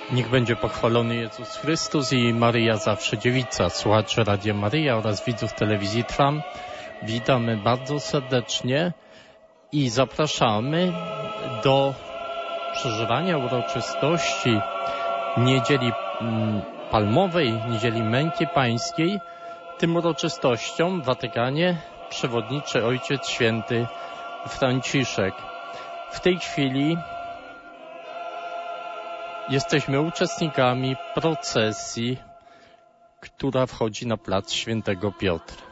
Niech będzie pochwalony Jezus Chrystus i Maryja zawsze dziewica. Słuchacze Radia Maryja oraz widzów telewizji Trwam, witamy bardzo serdecznie i zapraszamy do przeżywania uroczystości Niedzieli Palmowej, Niedzieli Męki Pańskiej. Tym uroczystościom w Watykanie przewodniczy Ojciec Święty Franciszek. W tej chwili jesteśmy uczestnikami procesji, która wchodzi na plac Świętego Piotra.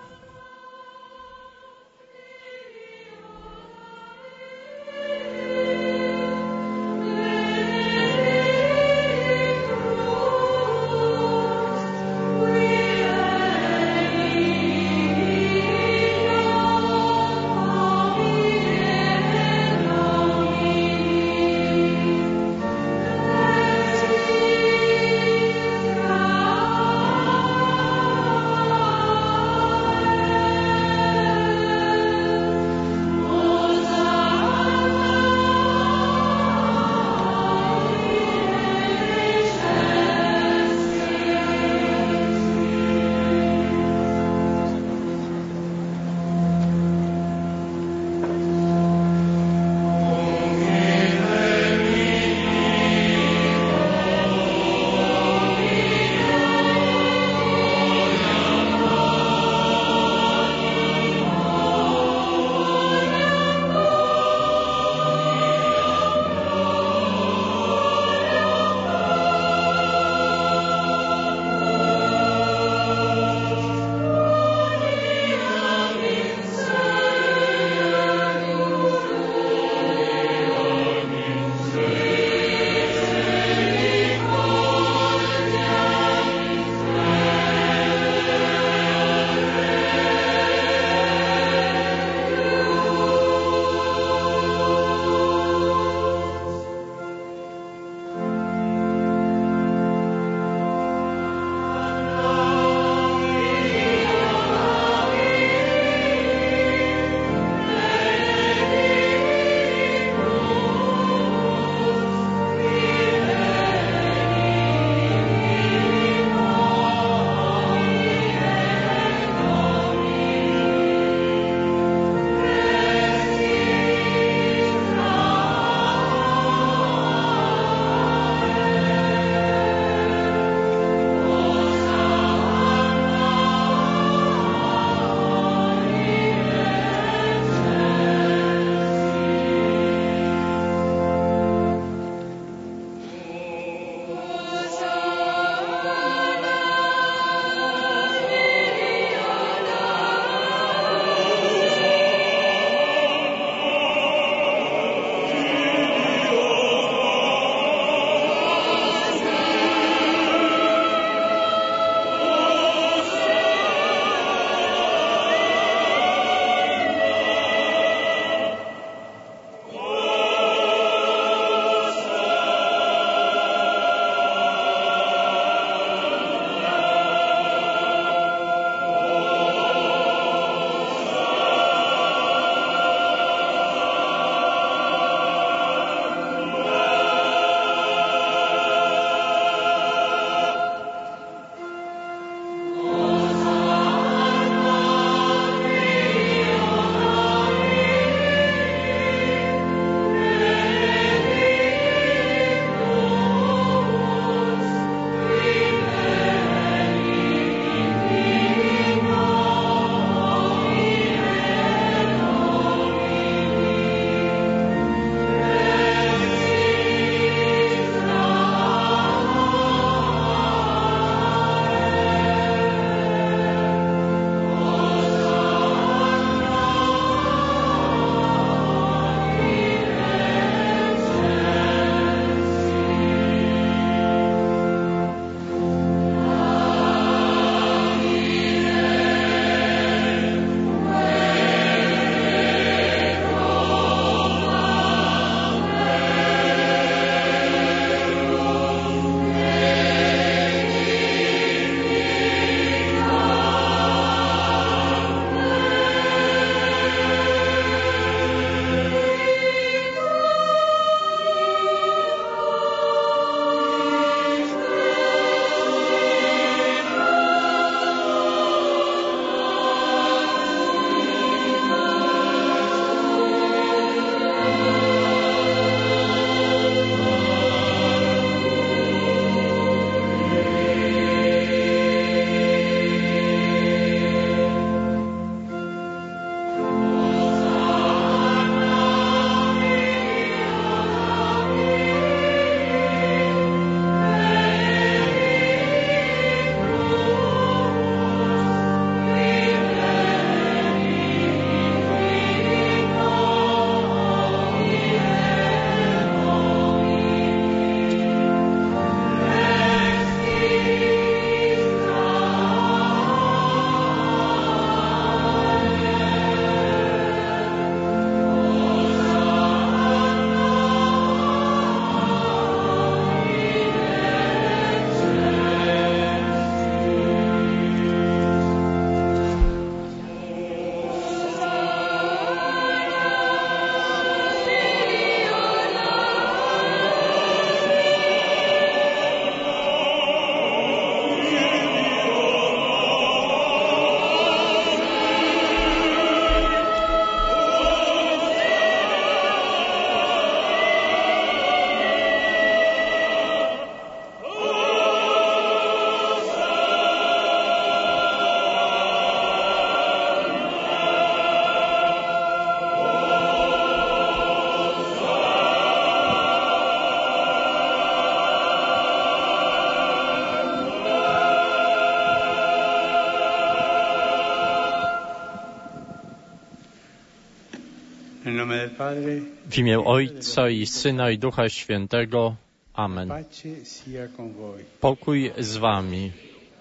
W imię Ojca i Syna i Ducha Świętego. Amen. Pokój z wami.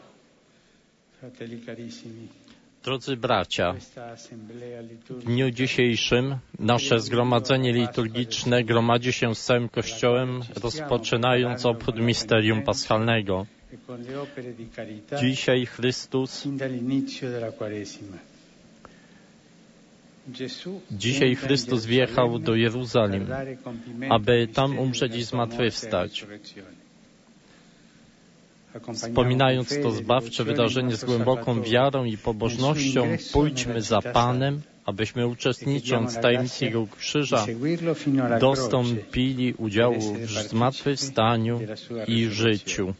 Drodzy bracia, w dniu dzisiejszym nasze zgromadzenie liturgiczne gromadzi się z całym Kościołem, rozpoczynając obchód misterium paschalnego. Dzisiaj Chrystus wjechał do Jeruzalem, aby tam umrzeć i zmartwychwstać. Wspominając to zbawcze wydarzenie z głęboką wiarą i pobożnością, pójdźmy za Panem, abyśmy uczestnicząc w tajemnicy Jego krzyża dostąpili udziału w zmartwychwstaniu i życiu.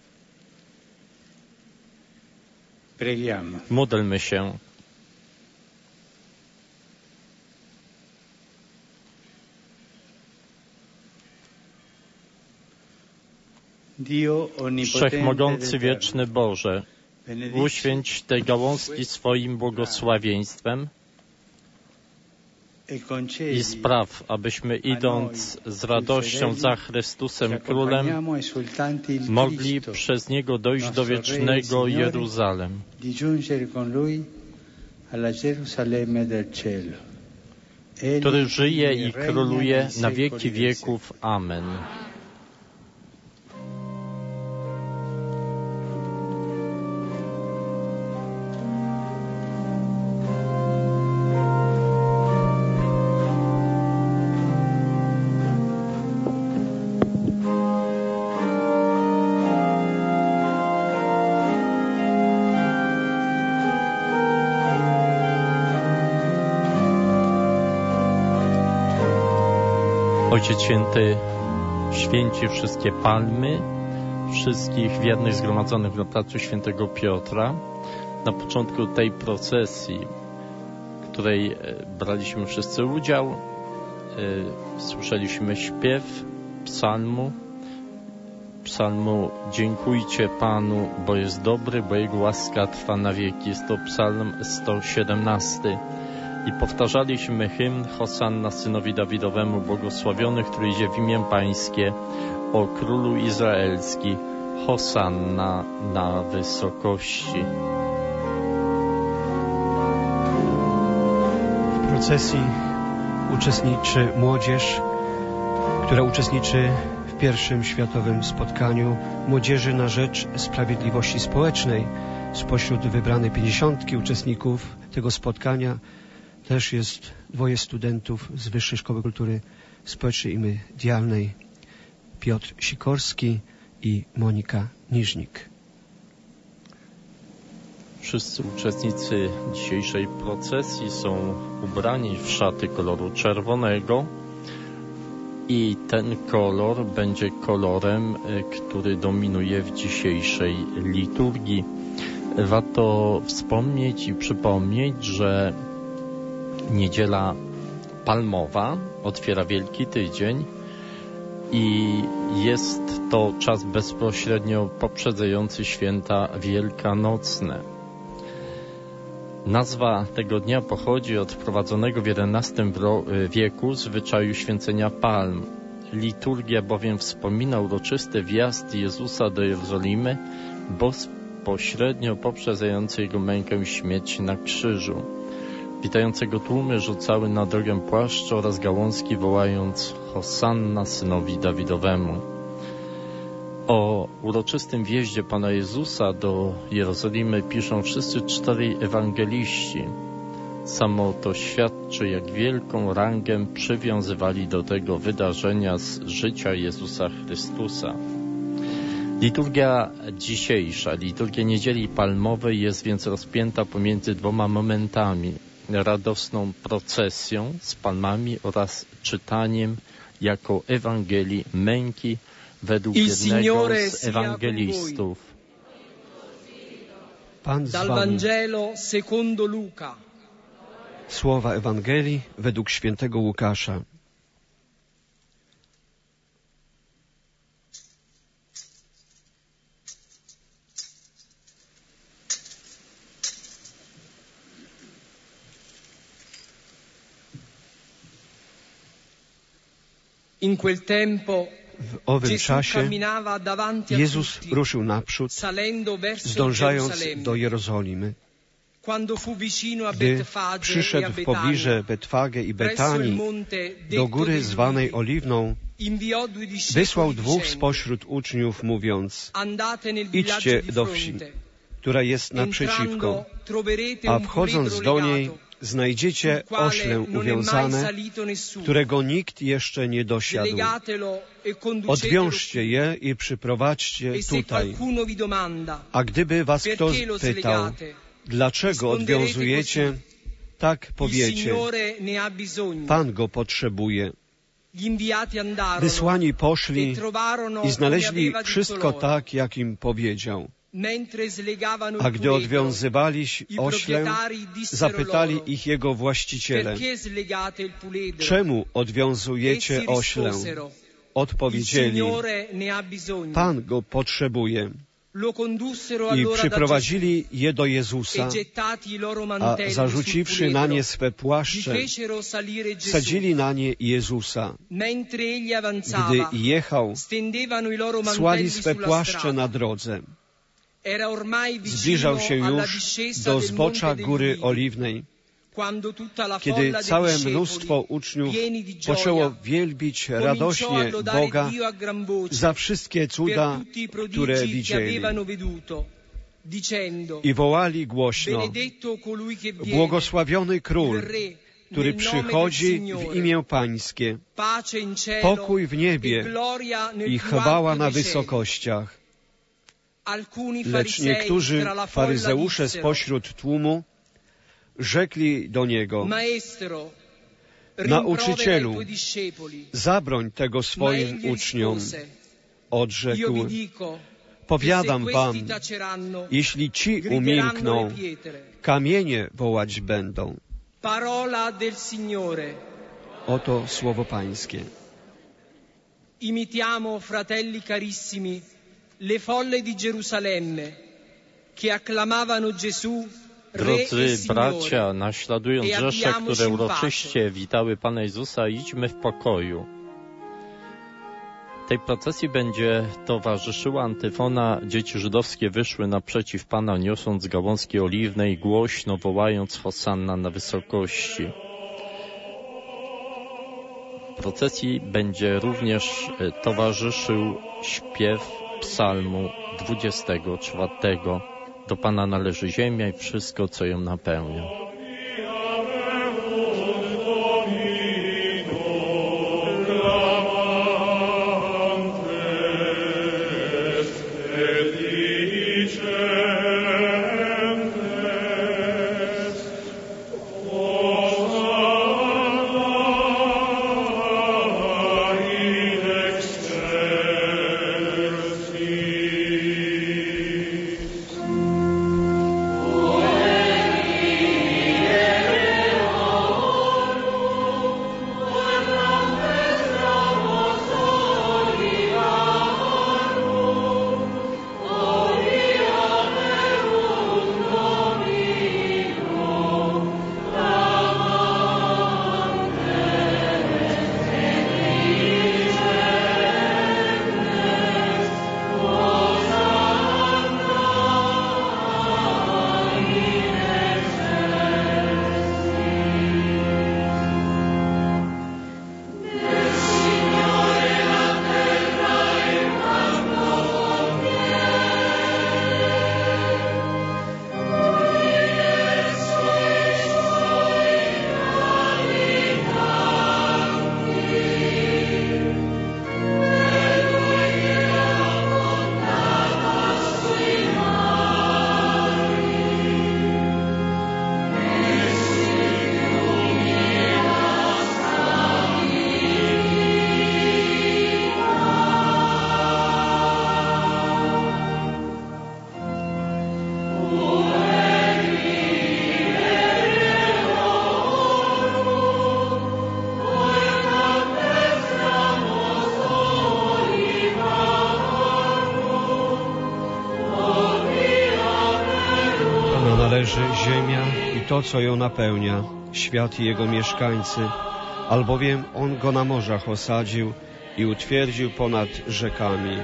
Módlmy się. Wszechmogący, wieczny Boże, uświęć te gałązki swoim błogosławieństwem i spraw, abyśmy idąc z radością za Chrystusem Królem, mogli przez Niego dojść do wiecznego Jeruzalem. Który żyje i króluje na wieki wieków. Amen. Ojciec Święty święci wszystkie palmy, wszystkich wiernych zgromadzonych na placu Świętego Piotra. Na początku tej procesji, w której braliśmy wszyscy udział, słyszeliśmy śpiew psalmu Dziękujcie Panu, bo jest dobry, bo Jego łaska trwa na wieki. Jest to psalm 117. I powtarzaliśmy hymn Hosanna Synowi Dawidowemu, błogosławiony, który idzie w imię Pańskie, o Królu Izraelski, Hosanna na wysokości. W procesji uczestniczy młodzież, która uczestniczy w pierwszym światowym spotkaniu młodzieży na rzecz sprawiedliwości społecznej. Spośród wybranej 50 uczestników tego spotkania też jest 2 studentów z Wyższej Szkoły Kultury Społecznej i Medialnej, Piotr Sikorski i Monika Niżnik. Wszyscy uczestnicy dzisiejszej procesji są ubrani w szaty koloru czerwonego i ten kolor będzie kolorem, który dominuje w dzisiejszej liturgii. Warto wspomnieć i przypomnieć, że Niedziela Palmowa otwiera Wielki Tydzień i jest to czas bezpośrednio poprzedzający święta wielkanocne. Nazwa tego dnia pochodzi od wprowadzonego w XI wieku zwyczaju święcenia palm. Liturgia bowiem wspomina uroczysty wjazd Jezusa do Jerozolimy, bezpośrednio poprzedzający Jego mękę i śmierć na krzyżu. Witającego tłumy rzucały na drogę płaszcze oraz gałązki, wołając Hosanna Synowi Dawidowemu. O uroczystym wjeździe Pana Jezusa do Jerozolimy piszą wszyscy 4 ewangeliści. Samo to świadczy, jak wielką rangę przywiązywali do tego wydarzenia z życia Jezusa Chrystusa. Liturgia dzisiejsza, liturgia Niedzieli Palmowej jest więc rozpięta pomiędzy 2 momentami. Radosną procesją z palmami oraz czytaniem jako Ewangelii męki według jednego z ewangelistów. Pan z Dal wami. Vangelo secondo Luca. Słowa Ewangelii według świętego Łukasza. In quel tempo W owym czasie Jezus ruszył naprzód, zdążając do Jerozolimy. Gdy przyszedł w pobliże Betfage i Betanii, do góry zwanej Oliwną, wysłał 2 spośród uczniów, mówiąc: idźcie do wsi, która jest naprzeciwko, a wchodząc do niej znajdziecie ośle uwiązane, którego nikt jeszcze nie dosiadł. Odwiążcie je i przyprowadźcie tutaj. A gdyby was kto pytał, dlaczego odwiązujecie, tak powiecie: Pan go potrzebuje. Wysłani poszli i znaleźli wszystko tak, jak im powiedział. A gdy odwiązywali ośle, zapytali ich jego właściciele: czemu odwiązujecie ośle? Odpowiedzieli: Pan go potrzebuje. I przyprowadzili je do Jezusa, a zarzuciwszy na nie swe płaszcze, sadzili na nie Jezusa. Gdy jechał, słali swe płaszcze na drodze. Zbliżał się już do zbocza Góry Oliwnej, kiedy całe mnóstwo uczniów poczęło wielbić radośnie Boga za wszystkie cuda, które widzieli. I wołali głośno: błogosławiony Król, który przychodzi w imię Pańskie, pokój w niebie i chwała na wysokościach. Lecz niektórzy faryzeusze spośród tłumu rzekli do Niego: Nauczycielu, zabroń tego swoim uczniom. Odrzekł: powiadam wam, jeśli ci umilkną, kamienie wołać będą. Oto słowo Pańskie. Imitiamo, fratelli carissimi, le folle di Gerusalemme, che acclamavano Gesù. Drodzy bracia, naśladując rzesze, które uroczyście witały Pana Jezusa, idźmy w pokoju. Tej procesji będzie towarzyszyła antyfona: dzieci żydowskie wyszły naprzeciw Pana, niosąc gałązki oliwne i głośno wołając: Hosanna na wysokości. Procesji będzie również towarzyszył śpiew psalmu 24. Do Pana należy ziemia i wszystko, co ją napełnia. Należy ziemia i to, co ją napełnia, świat i jego mieszkańcy, albowiem On go na morzach osadził i utwierdził ponad rzekami.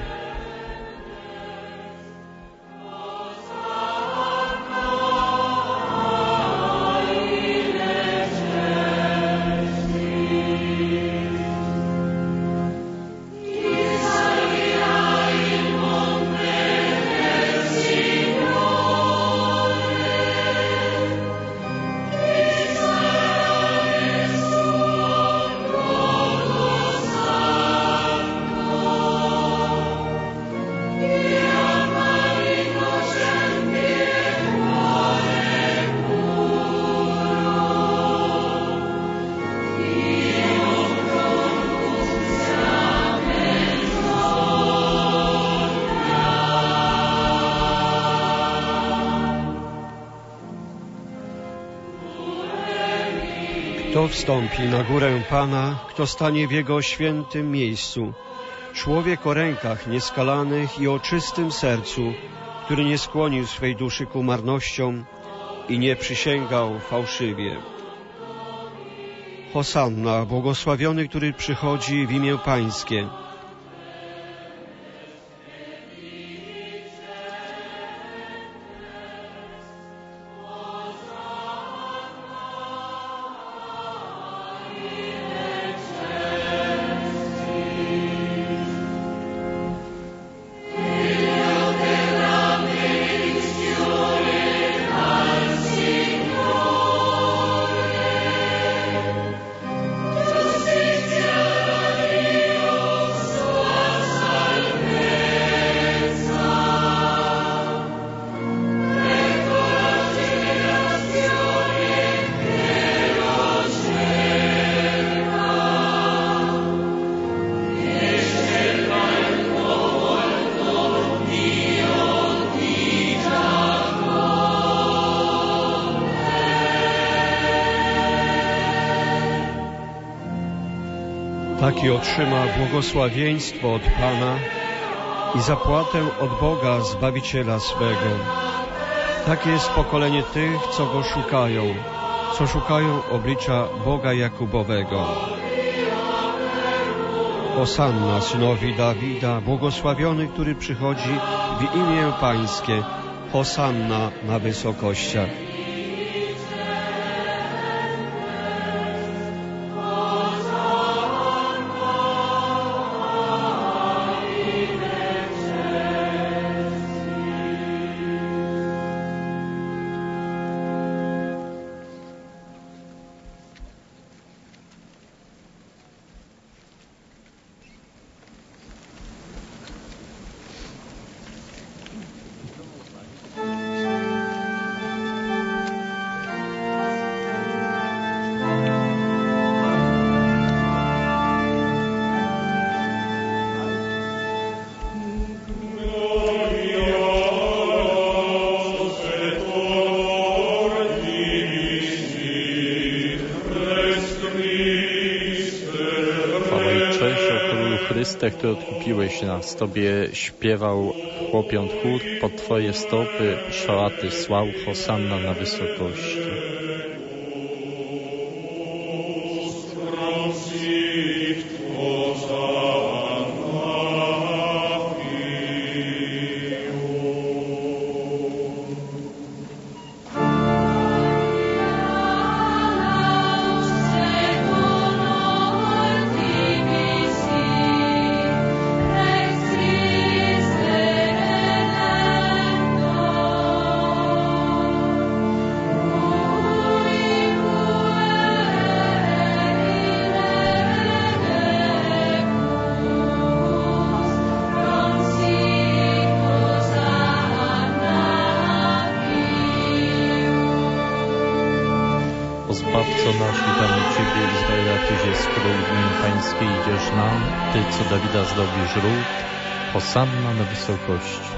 Kto wstąpi na górę Pana, kto stanie w Jego świętym miejscu? Człowiek o rękach nieskalanych i o czystym sercu, który nie skłonił swej duszy ku marnościom i nie przysięgał fałszywie. Hosanna, błogosławiony, który przychodzi w imię Pańskie. Taki otrzyma błogosławieństwo od Pana i zapłatę od Boga Zbawiciela swego. Takie jest pokolenie tych, co Go szukają, co szukają oblicza Boga Jakubowego. Hosanna synowi Dawida, błogosławiony, który przychodzi w imię Pańskie. Hosanna na wysokościach. Który odkupiłeś nas, Tobie śpiewał chłopiąt chór, pod Twoje stopy szałaty słał, hosanna na wysokości. Zbawco nasz, witamy Ciebie, Izraela, Tyś jest król, w imię Pańskie idziesz nam, Ty, co Dawida zdobisz ród, hosanna na wysokości.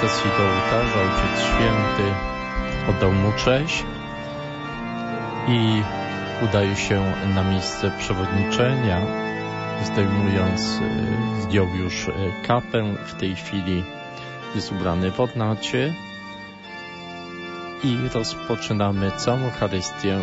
procesji do ołtarza Ojciec Święty oddał mu cześć i udaje się na miejsce przewodniczenia, zdjął już kapę, w tej chwili jest ubrany w ornacie i rozpoczynamy całą Eucharystię.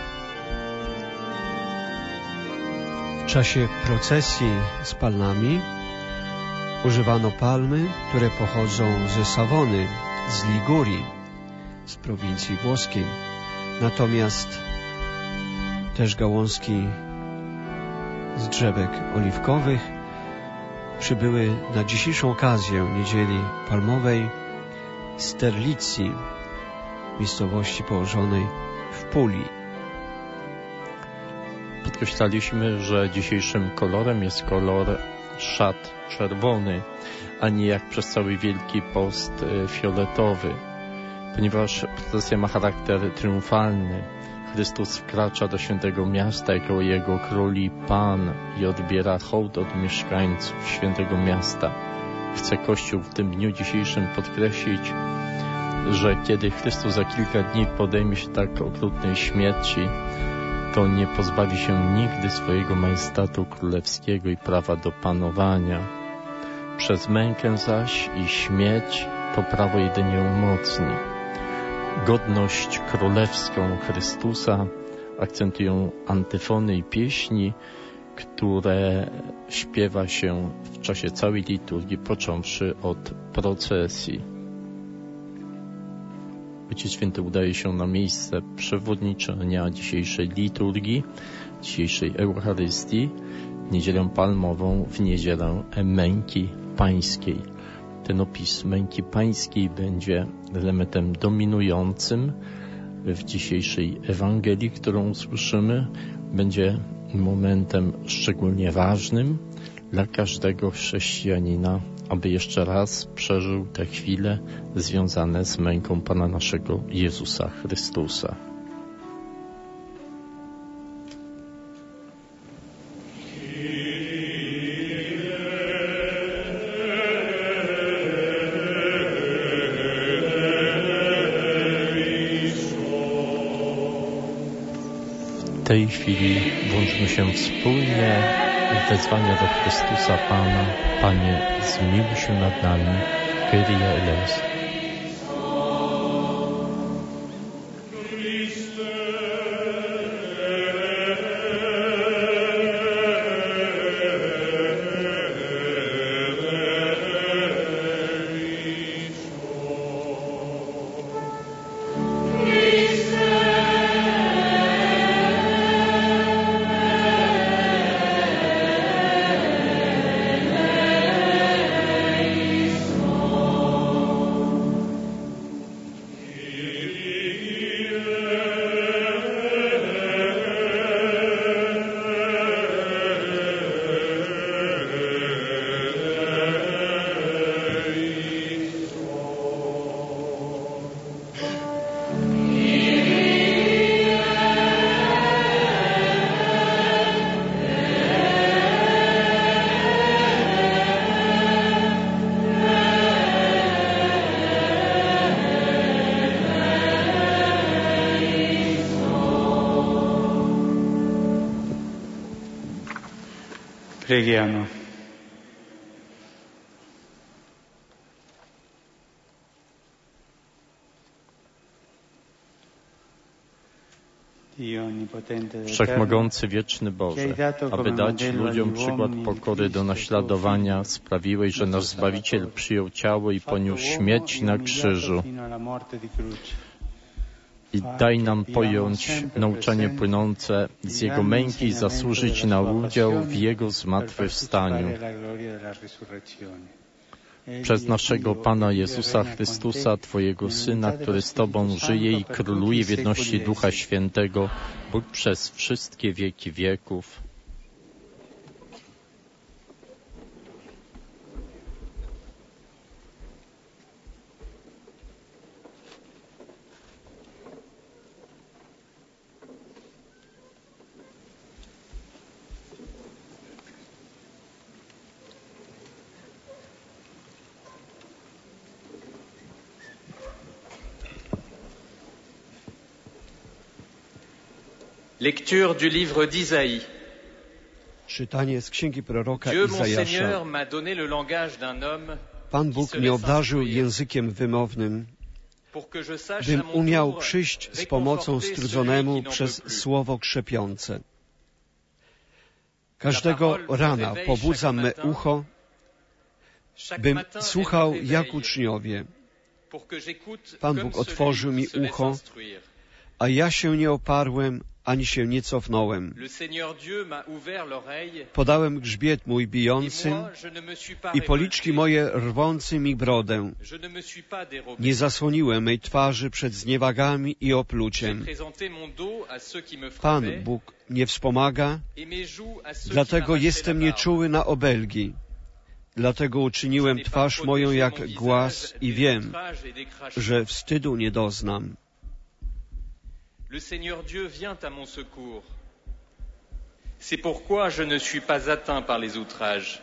W czasie procesji z palmami używano palmy, które pochodzą ze Sawony, z Ligurii, z prowincji włoskiej. Natomiast też gałązki z drzewek oliwkowych przybyły na dzisiejszą okazję Niedzieli Palmowej z Terlicji, miejscowości położonej w Puli. Podkreślaliśmy, że dzisiejszym kolorem jest kolor szat czerwony, a nie jak przez cały Wielki Post fioletowy, ponieważ procesja ma charakter triumfalny. Chrystus wkracza do świętego miasta jako jego król i Pan i odbiera hołd od mieszkańców świętego miasta. Chce Kościół w tym dniu dzisiejszym podkreślić, że kiedy Chrystus za kilka dni podejmie się tak okrutnej śmierci, to nie pozbawi się nigdy swojego majestatu królewskiego i prawa do panowania. Przez mękę zaś i śmierć to prawo jedynie umocni. Godność królewską Chrystusa akcentują antyfony i pieśni, które śpiewa się w czasie całej liturgii, począwszy od procesji. Ojciec Święty udaje się na miejsce przewodniczenia dzisiejszej liturgii, dzisiejszej Eucharystii, Niedzielę Palmową, w Niedzielę Męki Pańskiej. Ten opis Męki Pańskiej będzie elementem dominującym w dzisiejszej Ewangelii, którą usłyszymy. Będzie momentem szczególnie ważnym dla każdego chrześcijanina, aby jeszcze raz przeżył te chwile związane z męką Pana naszego Jezusa Chrystusa. W tej chwili włączmy się wspólnie w wezwania do Chrystusa Pana. Panie, zmiłuj się nad nami. Kyrie eleison. Preghiamo. Wszechmogący, wieczny Boże, aby dać ludziom przykład pokory do naśladowania, sprawiłeś, że nasz Zbawiciel przyjął ciało i poniósł śmierć na krzyżu. I daj nam pojąć nauczanie płynące z Jego męki i zasłużyć na udział w Jego zmartwychwstaniu. Przez naszego Pana Jezusa Chrystusa, Twojego Syna, który z Tobą żyje i króluje w jedności Ducha Świętego, Bóg przez wszystkie wieki wieków. Lecture du livre d'Isaïe. Czytanie z księgi proroka Dieu, mon Izajasza. Seigneur, m'a donné le langage d'un homme Pan Bóg mnie obdarzył językiem wymownym, pour que je sache bym à mon umiał tour przyjść z pomocą réconforter strudzonemu celui qui n'en przez peut plus. słowo krzepiące. Każdego rana pobudza me ucho, Chaque bym matin, elle me słuchał réveille jak uczniowie, pour que j'écoute Pan comme Bóg celui otworzył qui mi se laisse ucho, instruire. a ja się nie oparłem, ani się nie cofnąłem. Le Seigneur Dieu m'a ouvert l'oreille, Podałem grzbiet mój et bijący moi, je ne me suis pas i policzki révolté. moje rwący mi brodę. Je ne me suis pas dérobé. Nie zasłoniłem mej twarzy przed zniewagami i J'ai opluciem. présenté mon dos à ceux qui me Pan frappaient, Bóg mnie wspomaga, et mes joues à ceux qui dlatego m'arrachaient jestem la barbe. nieczuły na obelgi. Dlatego uczyniłem twarz moją jak głaz i wiem, że wstydu nie doznam. Le Seigneur Dieu vient à mon secours. C'est pourquoi je ne suis pas atteint par les outrages.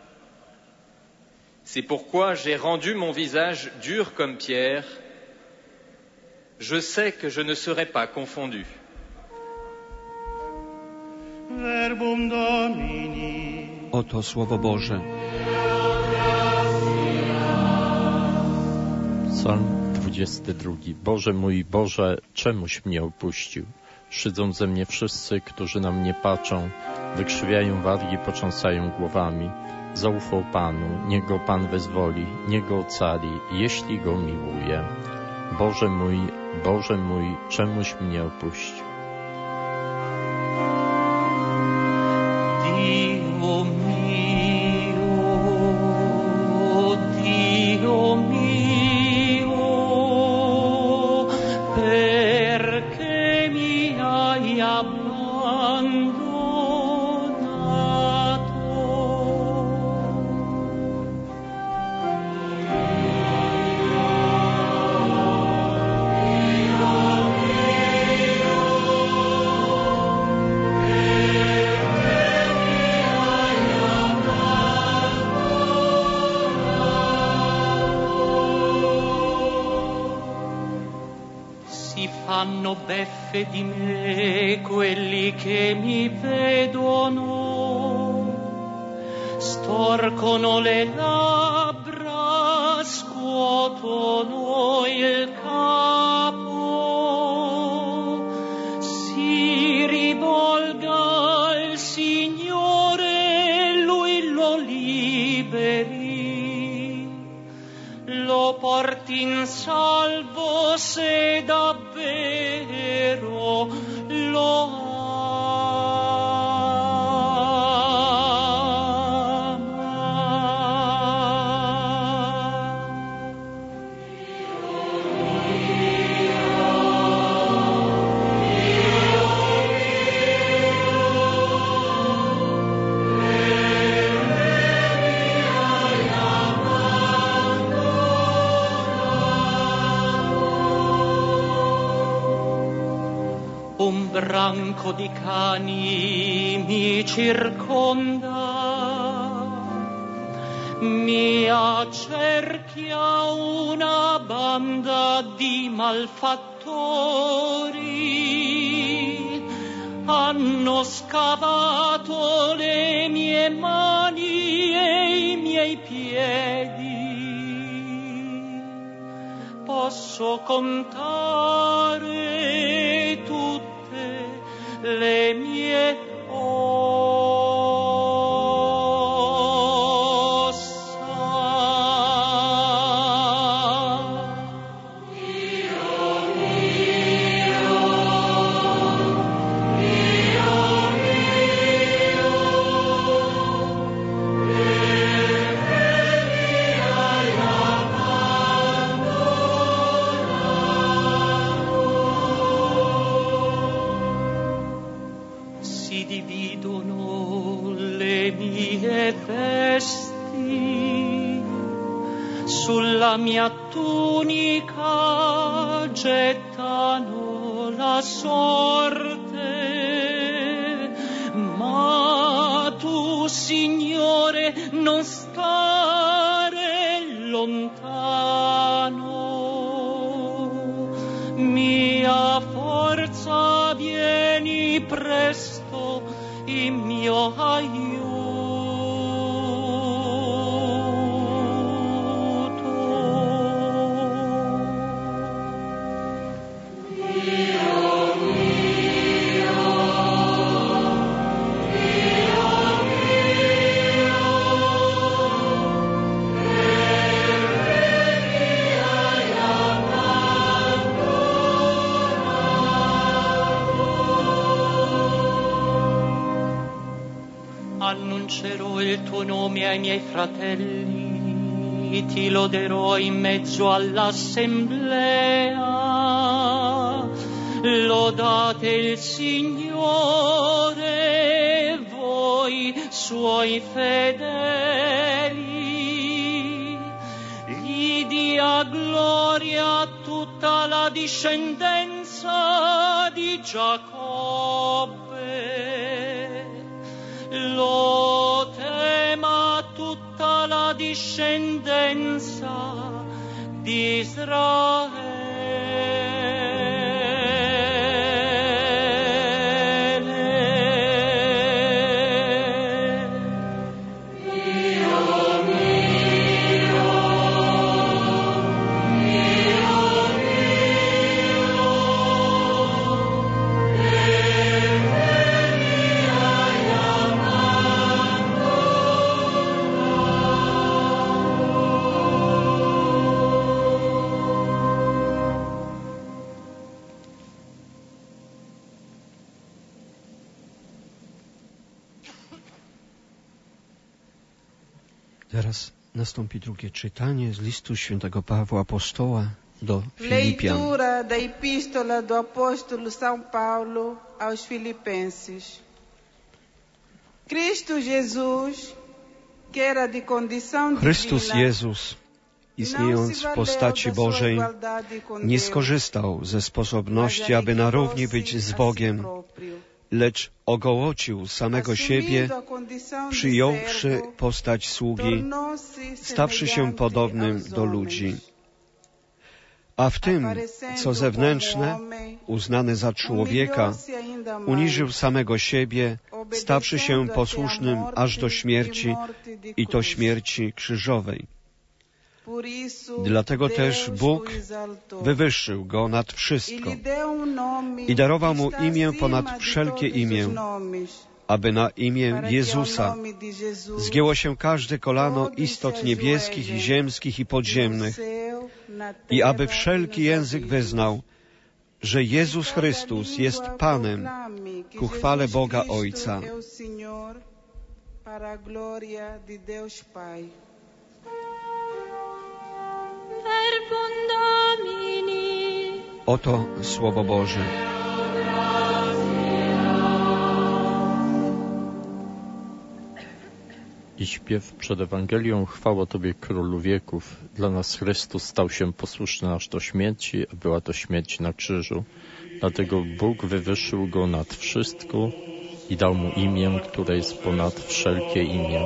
C'est pourquoi j'ai rendu mon visage dur comme pierre. Je sais que je ne serai pas confondu. Verbum Domini. Oto Słowo Boże. Psalm 22. Boże mój Boże, czemuś mnie opuścił? Szydzą ze mnie wszyscy, którzy na mnie patrzą, wykrzywiają wargi, potrząsają głowami. Zaufał Panu, niech go Pan wyzwoli, niech go ocali, jeśli go miłuje. Boże mój, czemuś mnie opuścił? Dio mio, perché mi hai abbandonato? Fanno beffe di me quelli che mi vedono, storcono le labbra, scuotono il capo. Si rivolga al Signore, Lui lo liberi, lo porti in salvo se davvero lo ama. Un branco di cani mi circonda, mi accerchia una banda di malfattori. Hanno scavato le mie mani e i miei piedi. Posso contare tutte le mie ossa. Si dividono le mie vesti, sulla mia tunica gettano la sorte, ma tu, Signore, non stare lontano, mia forza vieni vieni presto in mio aiuto. Annuncerò il tuo nome ai miei fratelli, ti loderò in mezzo all'assemblea. Lodate il Signore, voi suoi fedeli. Gli dia gloria a tutta la discendenza di Giacobbe. Lo tema tutta la discendenza di Israele. Teraz nastąpi drugie czytanie z listu świętego Pawła Apostoła do Filipian. Leitura da Epístola do Apóstolo São Paulo aos Filipenses. Chrystus Jezus, istniejąc w postaci Bożej, nie skorzystał ze sposobności, aby na równi być z Bogiem, lecz ogołocił samego siebie, przyjąwszy postać sługi, stawszy się podobnym do ludzi. A w tym, co zewnętrzne, uznane za człowieka, uniżył samego siebie, stawszy się posłusznym aż do śmierci, i to śmierci krzyżowej. Dlatego też Bóg wywyższył Go nad wszystko i darował Mu imię ponad wszelkie imię, aby na imię Jezusa zgięło się każde kolano istot niebieskich i ziemskich i podziemnych, i aby wszelki język wyznał, że Jezus Chrystus jest Panem, ku chwale Boga Ojca. Oto Słowo Boże. I śpiew przed Ewangelią: chwała Tobie, Królu wieków. Dla nas Chrystus stał się posłuszny aż do śmierci, a była to śmierć na krzyżu. Dlatego Bóg wywyższył Go nad wszystko i dał Mu imię, które jest ponad wszelkie imię.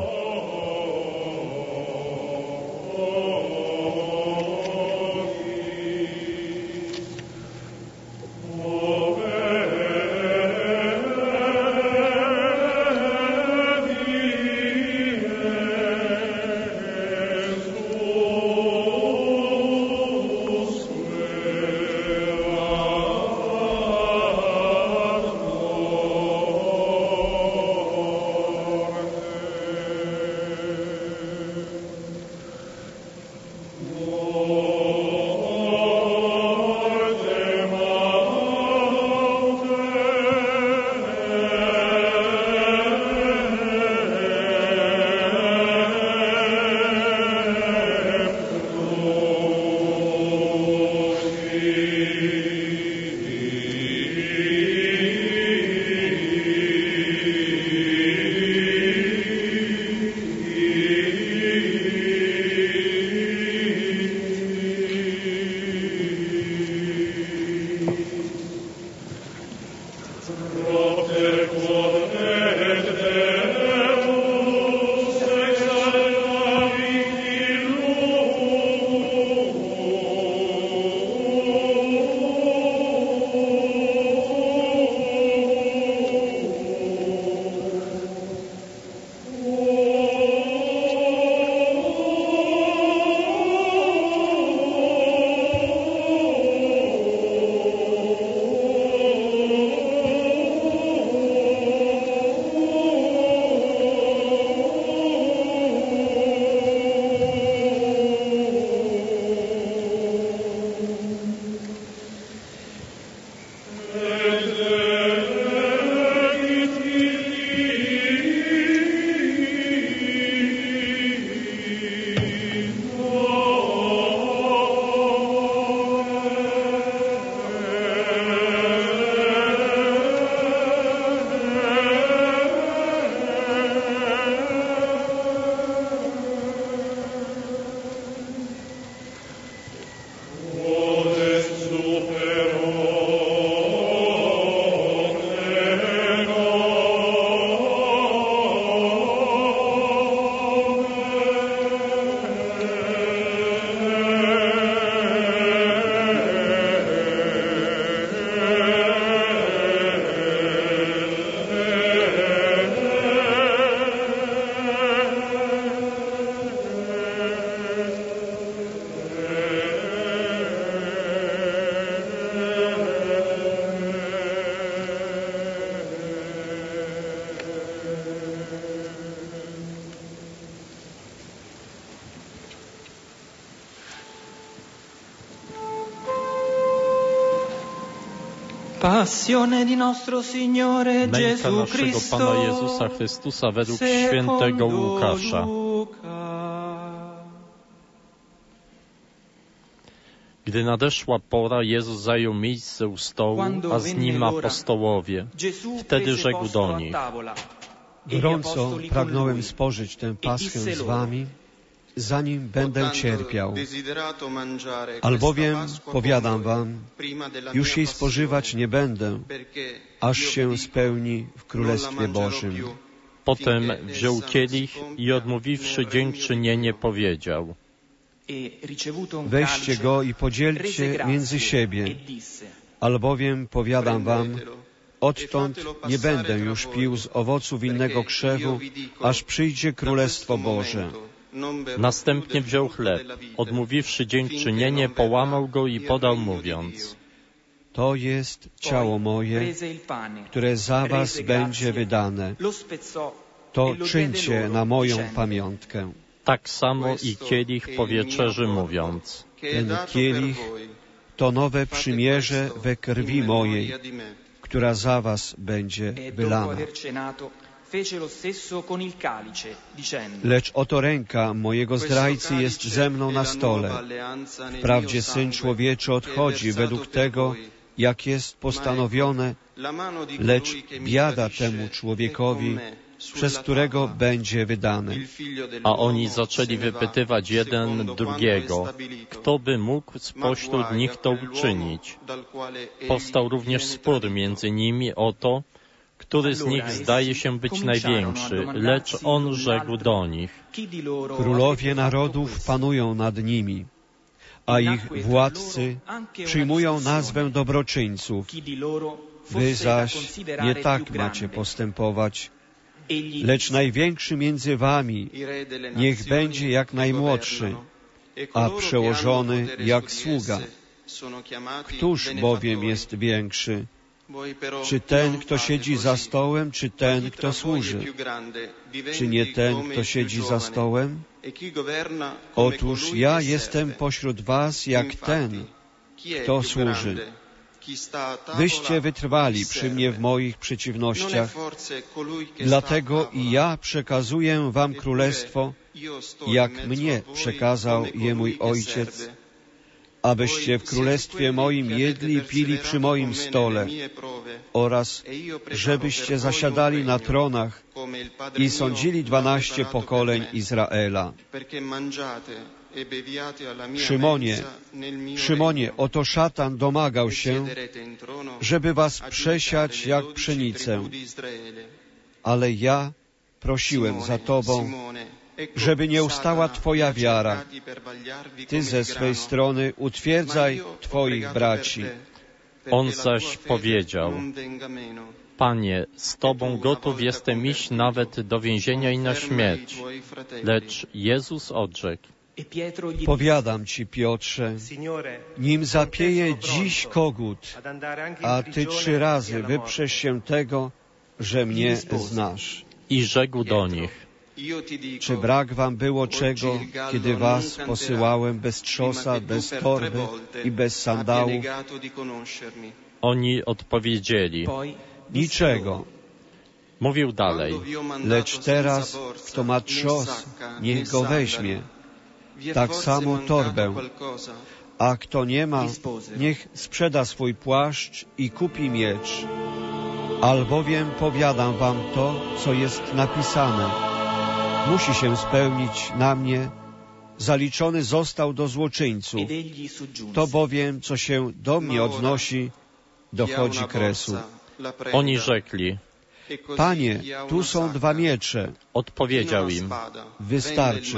Passione di nostro Signore Męka Gesù naszego Cristo, Pana Jezusa Chrystusa według świętego Łukasza. Gdy nadeszła pora, Jezus zajął miejsce u stołu, a z nim apostołowie. Wtedy rzekł do nich: Gorąco pragnąłem spożyć tę paschę z wami, zanim będę cierpiał. Albowiem, powiadam wam, już jej spożywać nie będę, aż się spełni w Królestwie Bożym. Potem wziął kielich i odmówiwszy dziękczynienie powiedział: Weźcie go i podzielcie między siebie, albowiem, powiadam wam, odtąd nie będę już pił z owocu winnego krzewu, aż przyjdzie Królestwo Boże. Następnie wziął chleb, odmówiwszy dziękczynienie, połamał go i podał, mówiąc: To jest ciało moje, które za was będzie wydane. To czyńcie na moją pamiątkę. Tak samo i kielich po wieczerzy, mówiąc: Ten kielich to nowe przymierze we krwi mojej, która za was będzie wylana. Lecz oto ręka mojego zdrajcy jest ze mną na stole. Wprawdzie Syn Człowieczy odchodzi według tego, jak jest postanowione, lecz biada temu człowiekowi, przez którego będzie wydany. A oni zaczęli wypytywać jeden drugiego, kto by mógł spośród nich to uczynić. Powstał również spór między nimi o to, który z nich zdaje się być największy, lecz on rzekł do nich: Królowie narodów panują nad nimi, a ich władcy przyjmują nazwę dobroczyńców. Wy zaś nie tak macie postępować, lecz największy między wami niech będzie jak najmłodszy, a przełożony jak sługa. Któż bowiem jest większy? Czy ten, kto siedzi za stołem, czy ten, kto służy? Czy nie ten, kto siedzi za stołem? Otóż ja jestem pośród was jak ten, kto służy. Wyście wytrwali przy mnie w moich przeciwnościach, dlatego i ja przekazuję wam królestwo, jak mnie przekazał je mój Ojciec, abyście w królestwie moim jedli i pili przy moim stole oraz żebyście zasiadali na tronach i sądzili 12 pokoleń Izraela. Szymonie, oto szatan domagał się, żeby was przesiać jak pszenicę, ale ja prosiłem za tobą, żeby nie ustała twoja wiara. Ty ze swej strony utwierdzaj twoich braci. On zaś powiedział: Panie, z Tobą gotów jestem iść nawet do więzienia i na śmierć. Lecz Jezus odrzekł: Powiadam Ci, Piotrze, nim zapieje dziś kogut, a Ty 3 razy wyprzesz się tego, że mnie znasz. I rzekł do nich: Czy brak wam było czego, kiedy was posyłałem bez trzosa, bez torby i bez sandałów? Oni odpowiedzieli: Niczego. Mówił dalej: Lecz teraz, kto ma trzos, niech go weźmie, tak samo torbę, a kto nie ma, niech sprzeda swój płaszcz i kupi miecz. Albowiem powiadam wam to, co jest napisane. Musi się spełnić na mnie, zaliczony został do złoczyńców. To bowiem, co się do mnie odnosi, dochodzi kresu. Oni rzekli: Panie, tu są 2 miecze. Odpowiedział im: Wystarczy.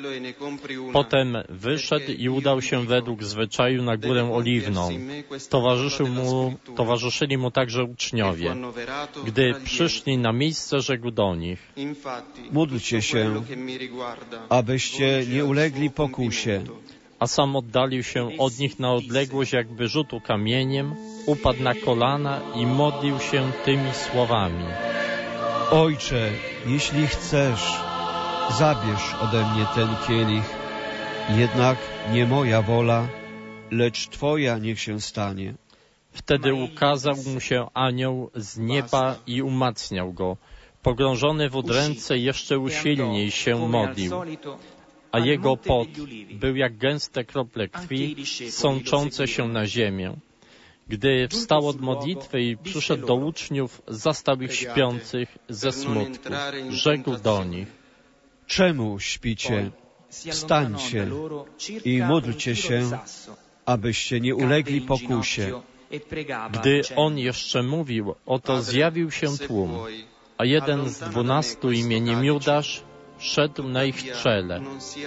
Potem wyszedł i udał się według zwyczaju na Górę Oliwną. Towarzyszyli mu także uczniowie. Gdy przyszli na miejsce, rzekł do nich: Módlcie się, abyście nie ulegli pokusie. A sam oddalił się od nich na odległość jakby rzutu kamieniem, upadł na kolana i modlił się tymi słowami: Ojcze, jeśli chcesz, zabierz ode mnie ten kielich, jednak nie moja wola, lecz Twoja niech się stanie. Wtedy ukazał mu się anioł z nieba i umacniał go. Pogrążony w udręce jeszcze usilniej się modlił, a jego pot był jak gęste krople krwi sączące się na ziemię. Gdy wstał od modlitwy i przyszedł do uczniów, zastał ich śpiących ze smutku. Rzekł do nich: czemu śpicie? Wstańcie i módlcie się, abyście nie ulegli pokusie. Gdy on jeszcze mówił, oto zjawił się tłum, a jeden z 12 imieniem Judasz szedł na ich czele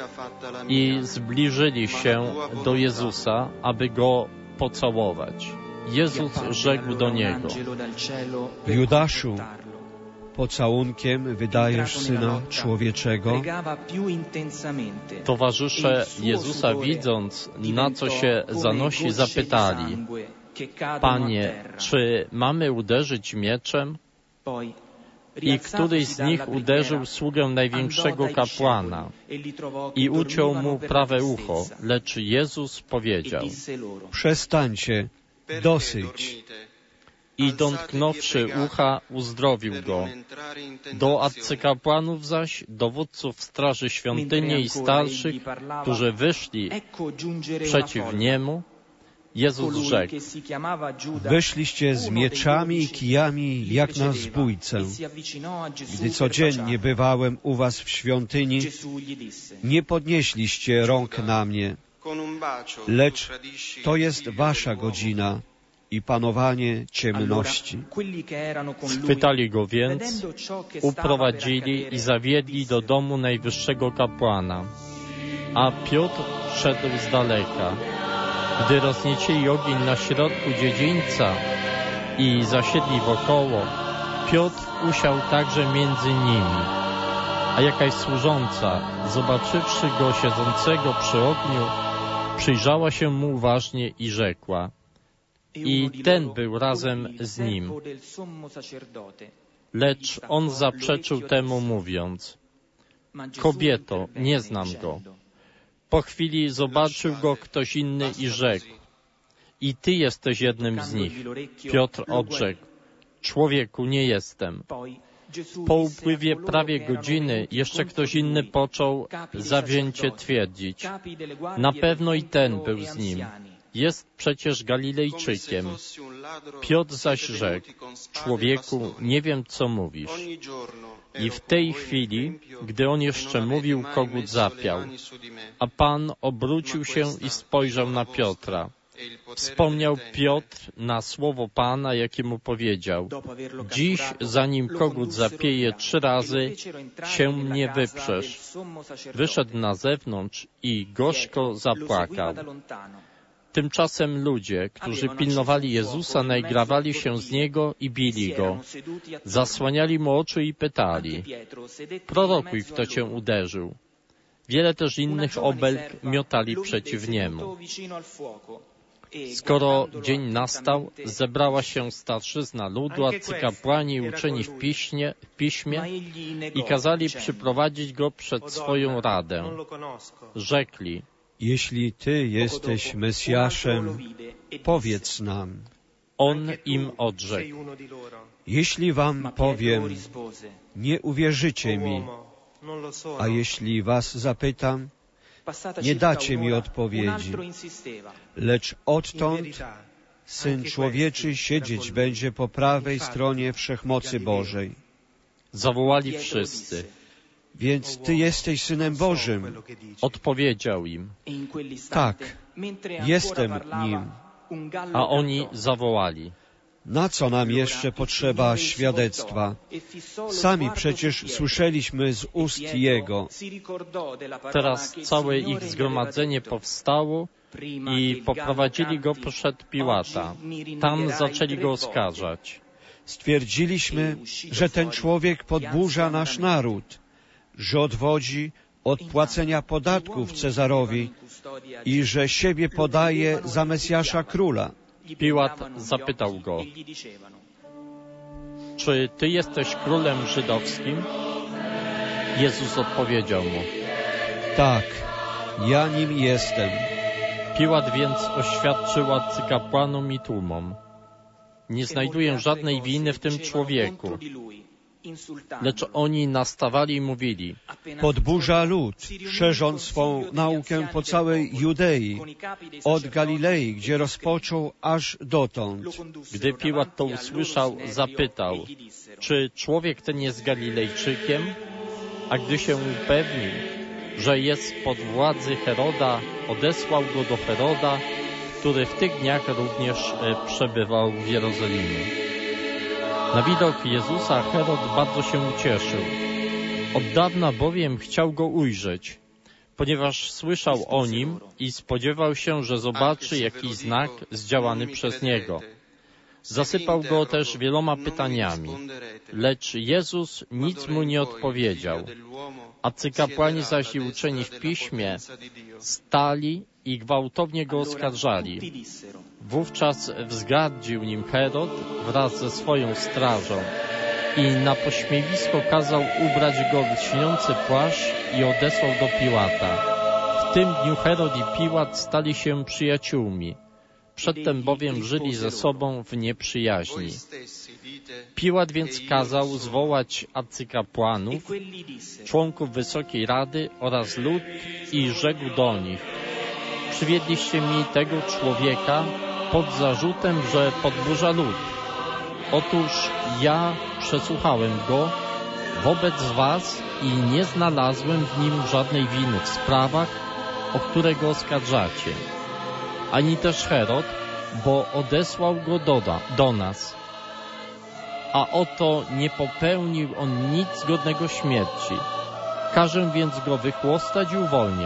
i zbliżyli się do Jezusa, aby go pocałować. Jezus rzekł do niego: Judaszu, pocałunkiem wydajesz Syna Człowieczego? Towarzysze Jezusa, widząc, na co się zanosi, zapytali: Panie, czy mamy uderzyć mieczem? I któryś z nich uderzył sługę największego kapłana i uciął mu prawe ucho, lecz Jezus powiedział: przestańcie, dosyć. I dotknąwszy ucha, uzdrowił go. Do arcykapłanów zaś, dowódców straży świątyni i starszych, którzy wyszli przeciw niemu, Jezus rzekł: weszliście z mieczami i kijami jak na zbójcę. Gdy codziennie bywałem u was w świątyni, nie podnieśliście rąk na mnie, lecz to jest wasza godzina i panowanie ciemności. Schwytali go więc, uprowadzili i zawiedli do domu najwyższego kapłana. A Piotr szedł z daleka. Gdy rozniecili ogień na środku dziedzińca i zasiedli wokoło, Piotr usiadł także między nimi. A jakaś służąca, zobaczywszy go siedzącego przy ogniu, przyjrzała się mu uważnie i rzekła: i ten był razem z nim. Lecz on zaprzeczył temu, mówiąc: kobieto, nie znam go. Po chwili zobaczył go ktoś inny i rzekł: i ty jesteś jednym z nich. Piotr odrzekł: człowieku, nie jestem. Po upływie prawie godziny jeszcze ktoś inny począł zawzięcie twierdzić: na pewno i ten był z nim. Jest przecież Galilejczykiem. Piotr zaś rzekł: człowieku, nie wiem, co mówisz. I w tej chwili, gdy on jeszcze mówił, kogut zapiał, a Pan obrócił się i spojrzał na Piotra. Wspomniał Piotr na słowo Pana, jakie mu powiedział: dziś, zanim kogut zapieje 3 razy, się mnie wyprzesz. Wyszedł na zewnątrz i gorzko zapłakał. Tymczasem ludzie, którzy pilnowali Jezusa, naigrawali się z Niego i bili Go. Zasłaniali Mu oczy i pytali: prorokuj, kto Cię uderzył. Wiele też innych obelg miotali przeciw Niemu. Skoro dzień nastał, zebrała się starszyzna ludu, arcykapłani i uczeni w piśmie i kazali przyprowadzić Go przed swoją radę. Rzekli: jeśli Ty jesteś Mesjaszem, powiedz nam. On im odrzekł: jeśli wam powiem, nie uwierzycie mi, a jeśli was zapytam, nie dacie mi odpowiedzi. Lecz odtąd Syn Człowieczy siedzieć będzie po prawej stronie Wszechmocy Bożej. Zawołali wszyscy: więc Ty jesteś Synem Bożym. Odpowiedział im: tak, jestem Nim. A oni zawołali: na co nam jeszcze potrzeba świadectwa? Sami przecież słyszeliśmy z ust Jego. Teraz całe ich zgromadzenie powstało i poprowadzili Go przed Piłata. Tam zaczęli Go oskarżać. Stwierdziliśmy, że ten człowiek podburza nasz naród, że odwodzi od płacenia podatków Cezarowi i że siebie podaje za Mesjasza Króla. Piłat zapytał go: czy Ty jesteś królem żydowskim? Jezus odpowiedział mu: tak, ja nim jestem. Piłat więc oświadczył arcykapłanom i tłumom: nie znajduję żadnej winy w tym człowieku. Lecz oni nastawali i mówili: podburza lud, szerząc swą naukę po całej Judei, od Galilei, gdzie rozpoczął, aż dotąd. Gdy Piłat to usłyszał, zapytał: czy człowiek ten jest Galilejczykiem? A gdy się upewnił, że jest pod władzy Heroda, odesłał go do Heroda, który w tych dniach również przebywał w Jerozolimie. Na widok Jezusa Herod bardzo się ucieszył. Od dawna bowiem chciał go ujrzeć, ponieważ słyszał o nim i spodziewał się, że zobaczy jakiś znak zdziałany przez niego. Zasypał go też wieloma pytaniami, lecz Jezus nic mu nie odpowiedział. Arcykapłani zaś i uczeni w piśmie stali i gwałtownie go oskarżali. Wówczas wzgardził nim Herod wraz ze swoją strażą i na pośmiewisko kazał ubrać go w lśniący płaszcz i odesłał do Piłata. W tym dniu Herod i Piłat stali się przyjaciółmi. Przedtem bowiem żyli ze sobą w nieprzyjaźni. Piłat więc kazał zwołać arcykapłanów, członków Wysokiej Rady oraz lud i rzekł do nich: przywiedliście mi tego człowieka pod zarzutem, że podburza lud. Otóż ja przesłuchałem go wobec was i nie znalazłem w nim żadnej winy w sprawach, o które go oskarżacie. Ani też Herod, bo odesłał go do nas. A oto nie popełnił on nic godnego śmierci. Każę więc go wychłostać i uwolnię.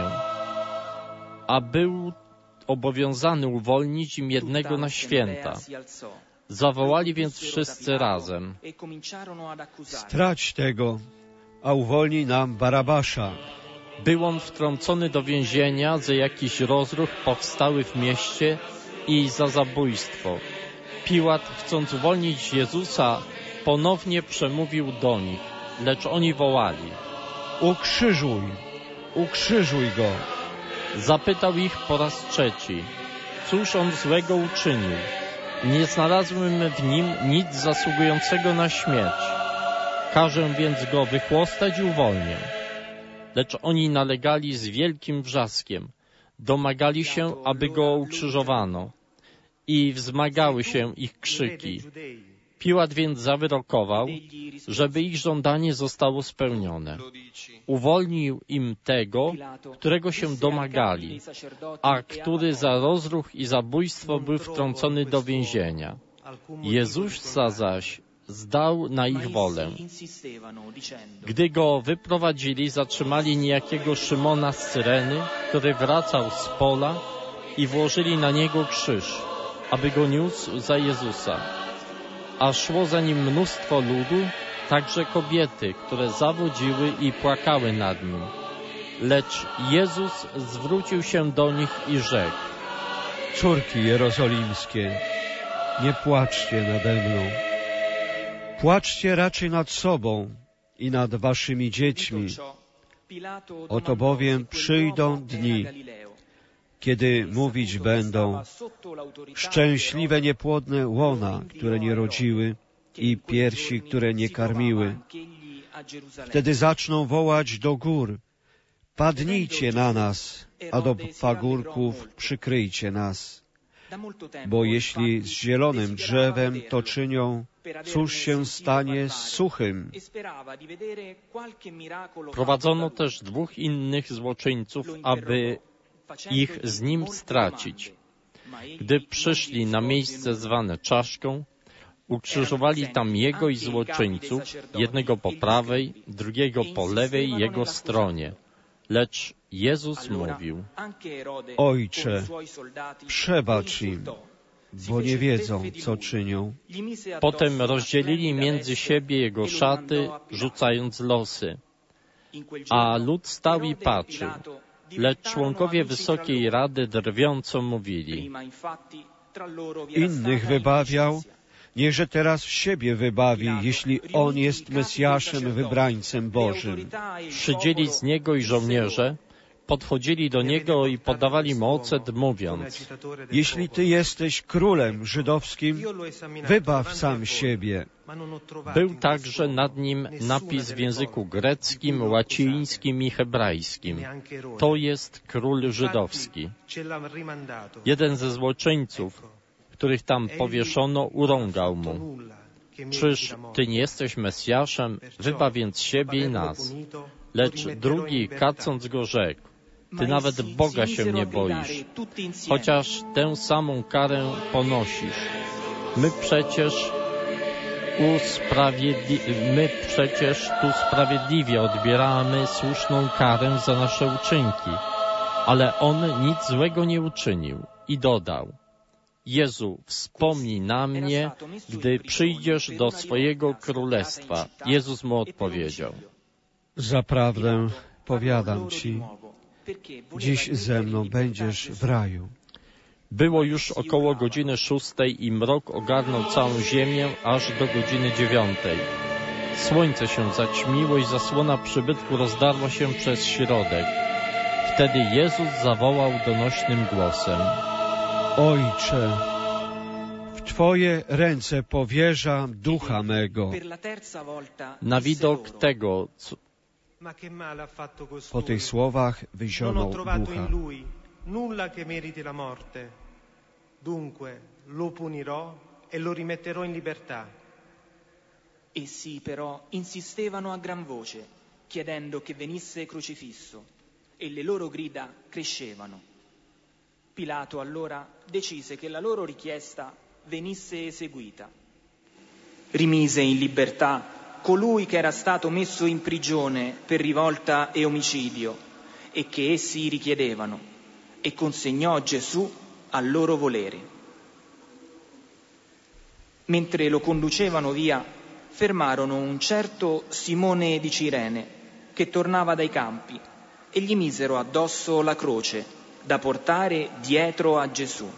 A był obowiązany uwolnić im jednego na święta. Zawołali więc wszyscy razem: strać tego, a uwolnij nam Barabasza. Był on wtrącony do więzienia za jakiś rozruch powstały w mieście i za zabójstwo. Piłat, chcąc uwolnić Jezusa, ponownie przemówił do nich, lecz oni wołali: ukrzyżuj, ukrzyżuj go. Zapytał ich po raz trzeci: cóż on złego uczynił? Nie znalazłem w nim nic zasługującego na śmierć. Każę więc go wychłostać i uwolnię. Lecz oni nalegali z wielkim wrzaskiem. Domagali się, aby go ukrzyżowano. I wzmagały się ich krzyki. Piłat więc zawyrokował, żeby ich żądanie zostało spełnione. Uwolnił im tego, którego się domagali, a który za rozruch i zabójstwo był wtrącony do więzienia. Jezusa zaś zdał na ich wolę. Gdy go wyprowadzili, zatrzymali niejakiego Szymona z Cyreny, który wracał z pola, i włożyli na niego krzyż, aby go niósł za Jezusa. A szło za nim mnóstwo ludu, także kobiety, które zawodziły i płakały nad nim. Lecz Jezus zwrócił się do nich i rzekł: córki jerozolimskie, nie płaczcie nade mną. Płaczcie raczej nad sobą i nad waszymi dziećmi. Oto bowiem przyjdą dni, kiedy mówić będą: szczęśliwe niepłodne łona, które nie rodziły, i piersi, które nie karmiły. Wtedy zaczną wołać do gór: padnijcie na nas, a do pagórków przykryjcie nas. Bo jeśli z zielonym drzewem to czynią, cóż się stanie z suchym? Prowadzono też 2 innych złoczyńców, aby ich z nim stracić. Gdy przyszli na miejsce zwane Czaszką, ukrzyżowali tam jego i złoczyńców, jednego po prawej, drugiego po lewej jego stronie. Lecz Jezus mówił: Ojcze, przebacz im, bo nie wiedzą, co czynią. Potem rozdzielili między siebie jego szaty, rzucając losy. A lud stał i patrzył. Lecz członkowie Wysokiej Rady drwiąco mówili: innych wybawiał, niechże teraz siebie wybawi, jeśli on jest Mesjaszem, wybrańcem Bożym. Szydzili z niego i żołnierze, podchodzili do niego i podawali mu ocet, mówiąc: jeśli Ty jesteś królem żydowskim, wybaw sam siebie. Był także nad nim napis w języku greckim, łacińskim i hebrajskim: to jest król żydowski. Jeden ze złoczyńców, których tam powieszono, urągał mu: czyż Ty nie jesteś Mesjaszem? Wybaw więc siebie i nas. Lecz drugi, kacąc go, rzekł: Ty nawet Boga się nie boisz, chociaż tę samą karę ponosisz. My przecież tu sprawiedliwie odbieramy słuszną karę za nasze uczynki, ale on nic złego nie uczynił. I dodał: Jezu, wspomnij na mnie, gdy przyjdziesz do swojego królestwa. Jezus mu odpowiedział: Zaprawdę powiadam Ci, dziś ze mną będziesz w raju. Było już około godziny 6 i mrok ogarnął całą ziemię aż do godziny 9. Słońce się zaćmiło i zasłona przybytku rozdarła się przez środek. Wtedy Jezus zawołał donośnym głosem: Ojcze, w Twoje ręce powierzam ducha mego. Na widok tego, Po tych słowach wyzionął ducha. Nulla che meriti la morte. Dunque lo punirò e lo rimetterò in libertà. Essi però insistevano a gran voce, chiedendo che venisse crocifisso, e le loro grida crescevano. Pilato allora decise che la loro richiesta venisse eseguita. Rimise in libertà colui che era stato messo in prigione per rivolta e omicidio e che essi richiedevano, e consegnò Gesù al loro volere. Mentre lo conducevano via, fermarono un certo Simone di Cirene, che tornava dai campi, e gli misero addosso la croce da portare dietro a Gesù.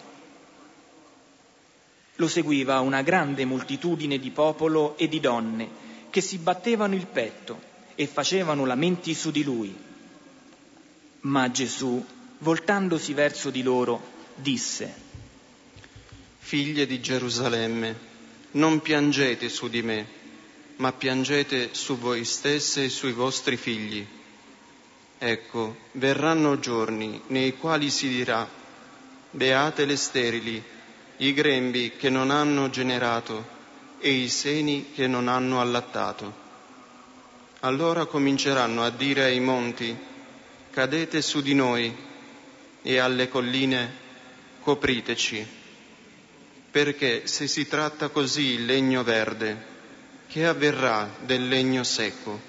Lo seguiva una grande moltitudine di popolo e di donne che si battevano il petto e facevano lamenti su di lui. Ma Gesù, voltandosi verso di loro, disse: Figlie di Gerusalemme, non piangete su di me, ma piangete su voi stesse e sui vostri figli. Ecco, verranno giorni nei quali si dirà: beate le sterili, i grembi che non hanno generato e i seni che non hanno allattato. Allora cominceranno a dire ai monti: cadete su di noi, e alle colline: copriteci. Perché se si tratta così il legno verde, che avverrà del legno secco?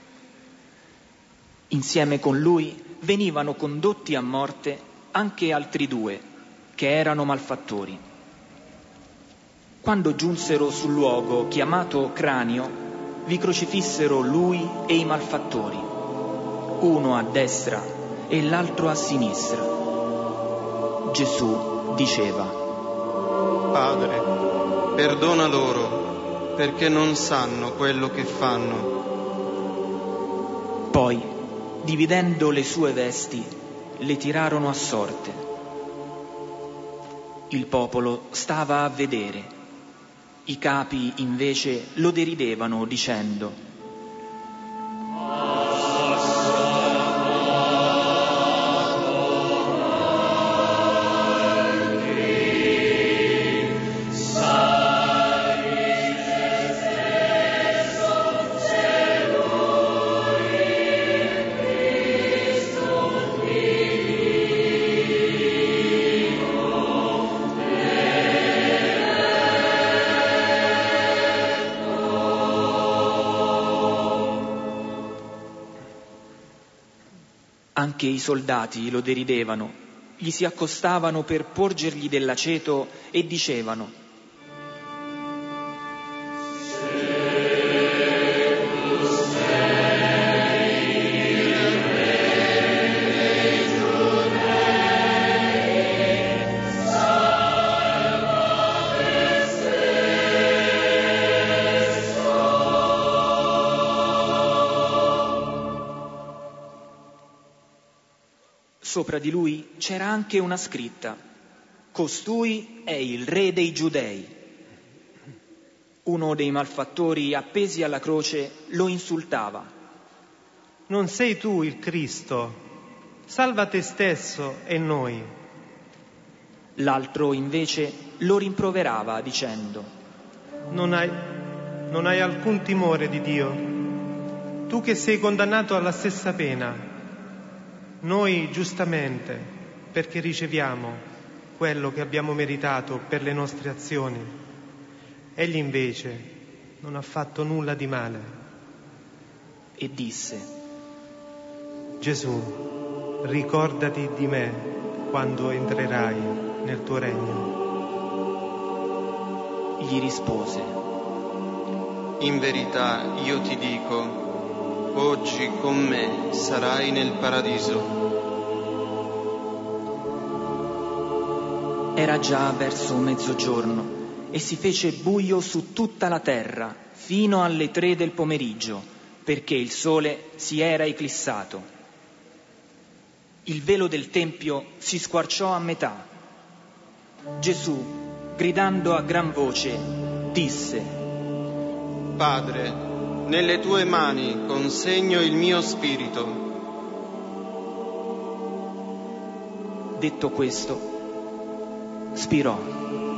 Insieme con lui venivano condotti a morte anche altri 2, che erano malfattori. Quando giunsero sul luogo chiamato Cranio, vi crocifissero lui e i malfattori, uno a destra e l'altro a sinistra. Gesù diceva: Padre, perdona loro, perché non sanno quello che fanno. Poi, dividendo le sue vesti, le tirarono a sorte. Il popolo stava a vedere. I capi invece lo deridevano dicendo: Anche i soldati lo deridevano, gli si accostavano per porgergli dell'aceto e dicevano: Sopra di lui c'era anche una scritta: «Costui è il re dei Giudei». Uno dei malfattori appesi alla croce lo insultava: «Non sei tu il Cristo? Salva te stesso e noi». L'altro invece lo rimproverava dicendo: Non hai alcun timore di Dio? Tu che sei condannato alla stessa pena. Noi giustamente, perché riceviamo quello che abbiamo meritato per le nostre azioni. Egli invece non ha fatto nulla di male. E disse: Gesù, ricordati di me quando entrerai nel tuo regno. Gli rispose: In verità io ti dico, oggi con me sarai nel paradiso. Era già verso mezzogiorno e si fece buio su tutta la terra fino alle 3 del pomeriggio, perché il sole si era eclissato. Il velo del tempio si squarciò a metà. Gesù, gridando a gran voce, disse: Padre, nelle tue mani consegno il mio spirito. Detto questo, spirò.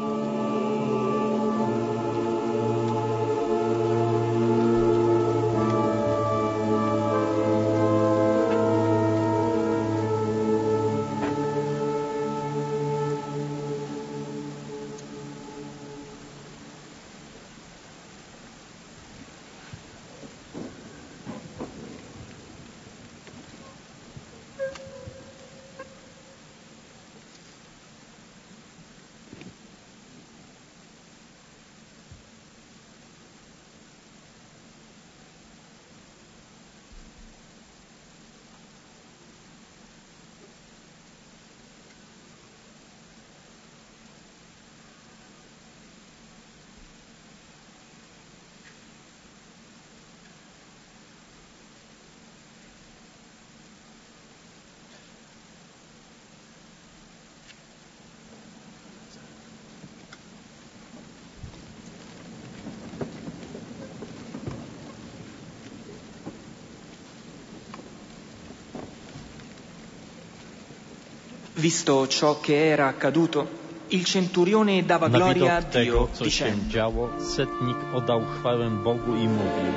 Visto ciò che era accaduto, il centurione dava Na gloria a widok tego, Dio, co się dicendo: działo, setnik oddał chwałę Bogu i mówił: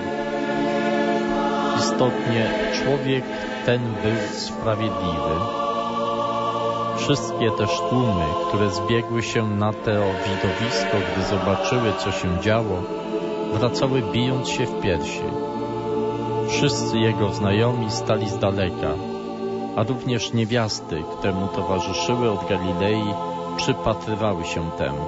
Istotnie człowiek ten był sprawiedliwy. Wszystkie też tłumy, które zbiegły się na to widowisko, gdy zobaczyły, co się działo, wracały bijąc się w piersi. Wszyscy jego znajomi stali z daleka, a również niewiasty, które mu towarzyszyły od Galilei, przypatrywały się temu.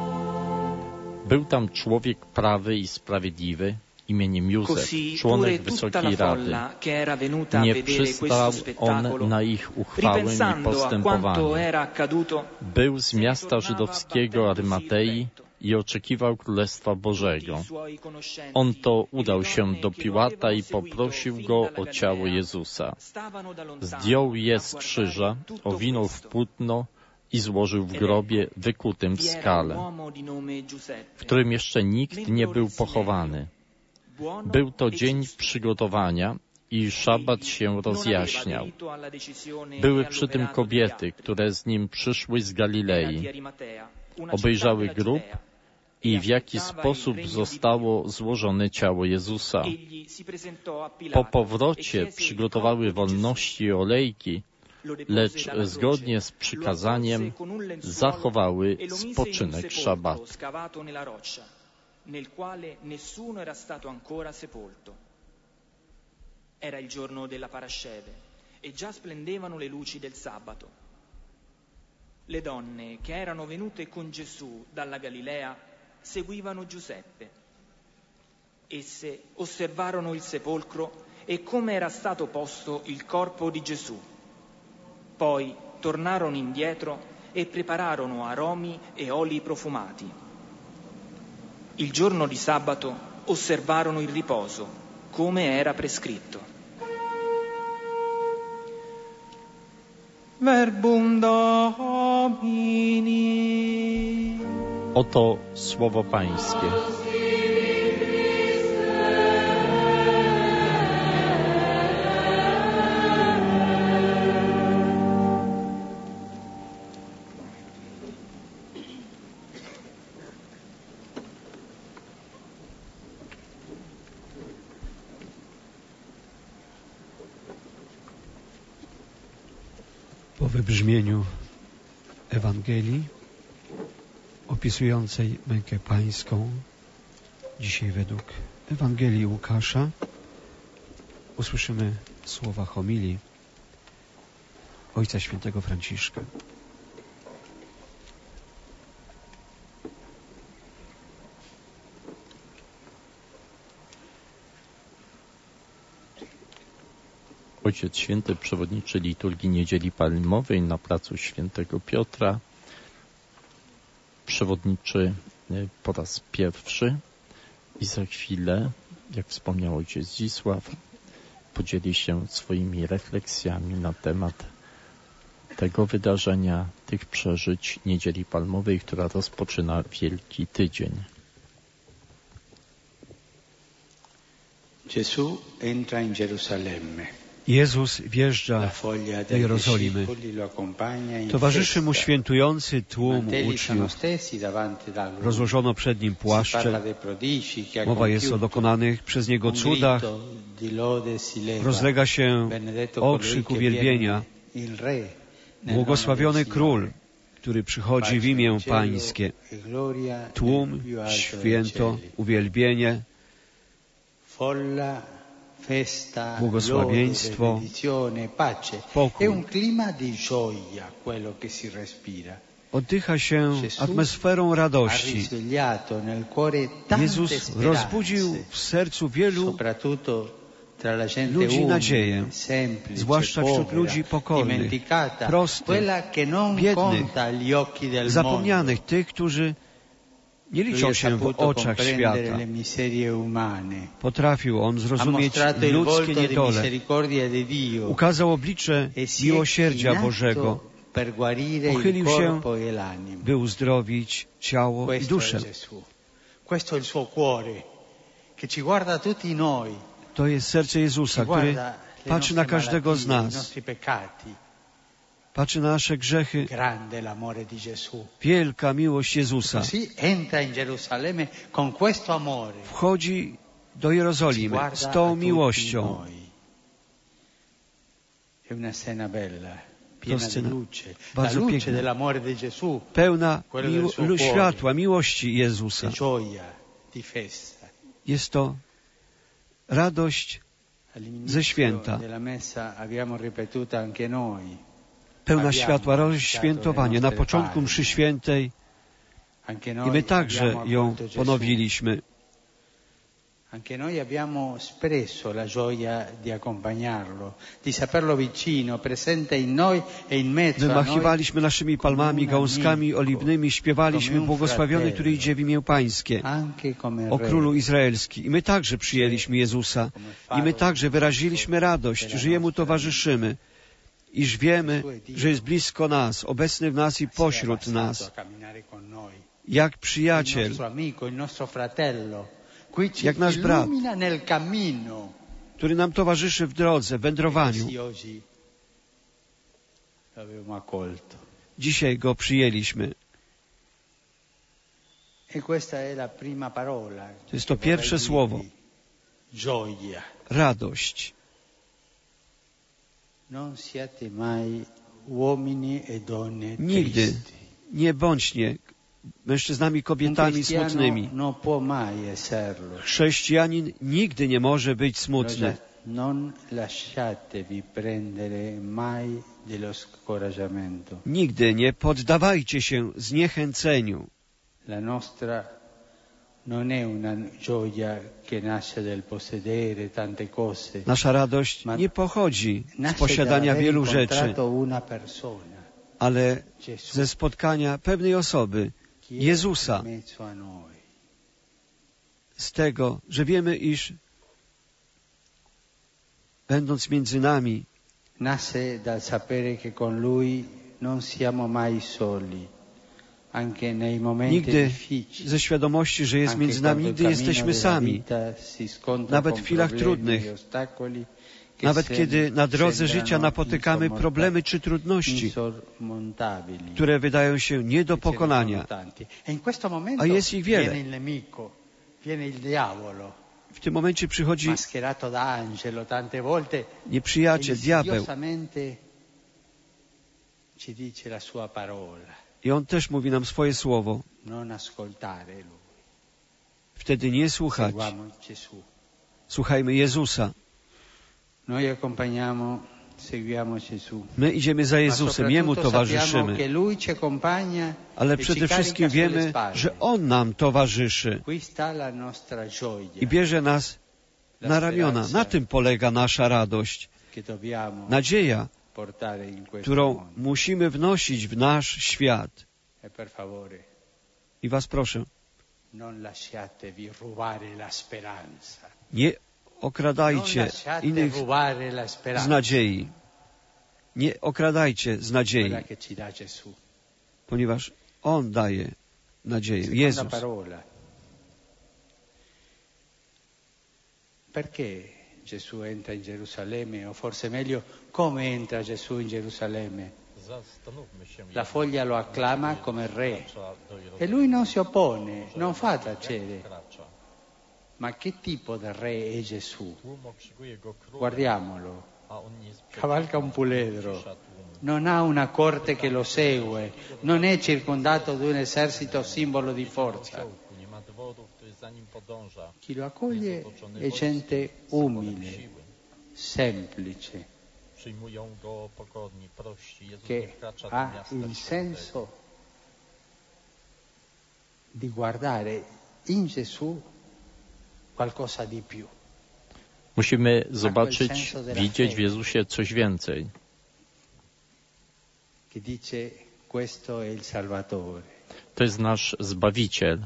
Był tam człowiek prawy i sprawiedliwy, imieniem Józef, członek Wysokiej Rady. Nie przystał on na ich uchwałę i postępowanie. Był z miasta żydowskiego Arymatei i oczekiwał Królestwa Bożego. On to udał się do Piłata i poprosił go o ciało Jezusa. Zdjął je z krzyża, owinął w płótno i złożył w grobie wykutym w skale, w którym jeszcze nikt nie był pochowany. Był to dzień przygotowania i szabat się rozjaśniał. Były przy tym kobiety, które z nim przyszły z Galilei. Obejrzały grób i w jaki sposób zostało złożone ciało Jezusa. Po powrocie przygotowały wolności i olejki, lecz zgodnie z przykazaniem zachowały spoczynek szabatu. Nel quale nessuno era stato ancora sepolto. Era il giorno della Parasceve e già splendevano le luci del sabato. Le donne che erano venute con Gesù dalla Galilea seguivano Giuseppe. Esse osservarono il sepolcro e come era stato posto il corpo di Gesù. Poi tornarono indietro e prepararono aromi e oli profumati. Il giorno di sabato osservarono il riposo, come era prescritto. Verbum Domini. Oto słowo Pańskie. Po wybrzmieniu Ewangelii opisującej mękę pańską, dzisiaj według Ewangelii Łukasza, usłyszymy słowa homilii Ojca Świętego Franciszka. Ojciec Święty, przewodniczy liturgii Niedzieli Palmowej na placu Świętego Piotra, przewodniczy po raz pierwszy i za chwilę, jak wspomniał ojciec Zdzisław, podzieli się swoimi refleksjami na temat tego wydarzenia, tych przeżyć Niedzieli Palmowej, która rozpoczyna Wielki Tydzień. Gesù entra in Gerusalemme. Jezus wjeżdża do Jerozolimy. Towarzyszy mu świętujący tłum uczniów. Rozłożono przed nim płaszcze. Mowa jest o dokonanych przez niego cudach. Rozlega się okrzyk uwielbienia. Błogosławiony Król, który przychodzi w imię Pańskie. Tłum, święto, uwielbienie, błogosławieństwo, pokój. Oddycha się atmosferą radości. Jezus rozbudził w sercu wielu ludzi nadzieję, zwłaszcza wśród ludzi pokornych, prostych, biednych, zapomnianych, tych, którzy nie liczą się w oczach świata. Potrafił On zrozumieć ludzkie niedole. Ukazał oblicze miłosierdzia Bożego. Pochylił się, by uzdrowić ciało i duszę. To jest serce Jezusa, który patrzy na każdego z nas. Patrzy na nasze grzechy. Wielka miłość Jezusa. Wchodzi do Jerozolimy z tą miłością. To scena bardzo piękna, pełna światła, miłości Jezusa. Jest to radość ze święta. Pełna światła, radość świętowania. Na początku mszy świętej i my także ją ponowiliśmy. Anche noi abbiamo espresso la gioia di accompagnarlo, di saperlo vicino, presente in noi e in mezzo a noi. Wymachiwaliśmy naszymi palmami, gałązkami oliwnymi, śpiewaliśmy błogosławiony, który idzie w imię Pańskie, o Królu Izraelski. I my także przyjęliśmy Jezusa. I my także wyraziliśmy radość, że Jemu towarzyszymy. Iż wiemy, że jest blisko nas, obecny w nas i pośród nas. Jak przyjaciel, jak nasz brat, który nam towarzyszy w drodze, w wędrowaniu. Dzisiaj Go przyjęliśmy. To jest to pierwsze słowo. Radość. Nigdy nie bądźcie mężczyznami, kobietami smutnymi. Chrześcijanin nigdy nie może być smutny. Nigdy nie poddawajcie się zniechęceniu. Nasza radość nie pochodzi z posiadania wielu rzeczy, ale ze spotkania pewnej osoby, Jezusa, z tego, że wiemy, iż będąc między nami, nasce dal sapere che con Lui non siamo mai soli, anche nei momenti Nigdy difficili, ze świadomości, że jest anche między nami, quando nigdy il jesteśmy cammino della sami. vita si scontra Nawet w con chwilach problemi trudnych, e ostacoli che nawet kiedy na drodze życia sembrano napotykamy problemy czy trudności, insormontabili. które wydają się nie do pokonania, E in questo momento a jest ich wiele. viene il nemico, viene il diavolo, W tym momencie przychodzi mascherato da angelo tante volte, nieprzyjaciel, diabeł, insidiosamente ci dice la sua parola. i on też mówi nam swoje słowo. Non ascoltare lui. Wtedy nie słuchać. Seguiamo Gesù. Słuchajmy Jezusa. Noi accompagniamo, seguiamo Gesù. My idziemy za Jezusem, Jemu towarzyszymy. Che lui ci accompagna, Ale przede wszystkim wiemy, że On nam towarzyszy qui sta la nostra gioia, i bierze nas na ramiona. Na tym polega nasza radość. che dobbiamo Nadzieja, portare in questo którą mondo. musimy wnosić w nasz świat. E per favore, I was proszę, non lasciatevi rubare la speranza. nie Non okradajcie lasciate innych rubare la z speranza. nadziei. Nie okradajcie z nadziei, Quella che ci dà Gesù. ponieważ On daje nadzieję. Seconda Jezus. parola. Perché Gesù entra in Gerusalemme, o forse meglio, come entra Gesù in Gerusalemme? La foglia lo acclama come re e lui non si oppone, non fa tacere. Ma che tipo di re è Gesù? Guardiamolo, cavalca un puledro, non ha una corte che lo segue, non è circondato da un esercito simbolo di forza. Chi lo accoglie è gente umile, semplice, che ha il senso di guardare in Gesù qualcosa di più. Musimy zobaczyć, widzieć w Jezusie coś więcej. Che dice questo è il Salvatore. To jest nasz Zbawiciel.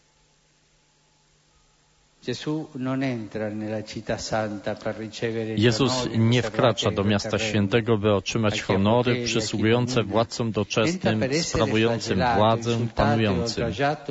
Jezus nie wkracza do miasta świętego, by otrzymać honory przysługujące władcom doczesnym, sprawującym władzę, panującym.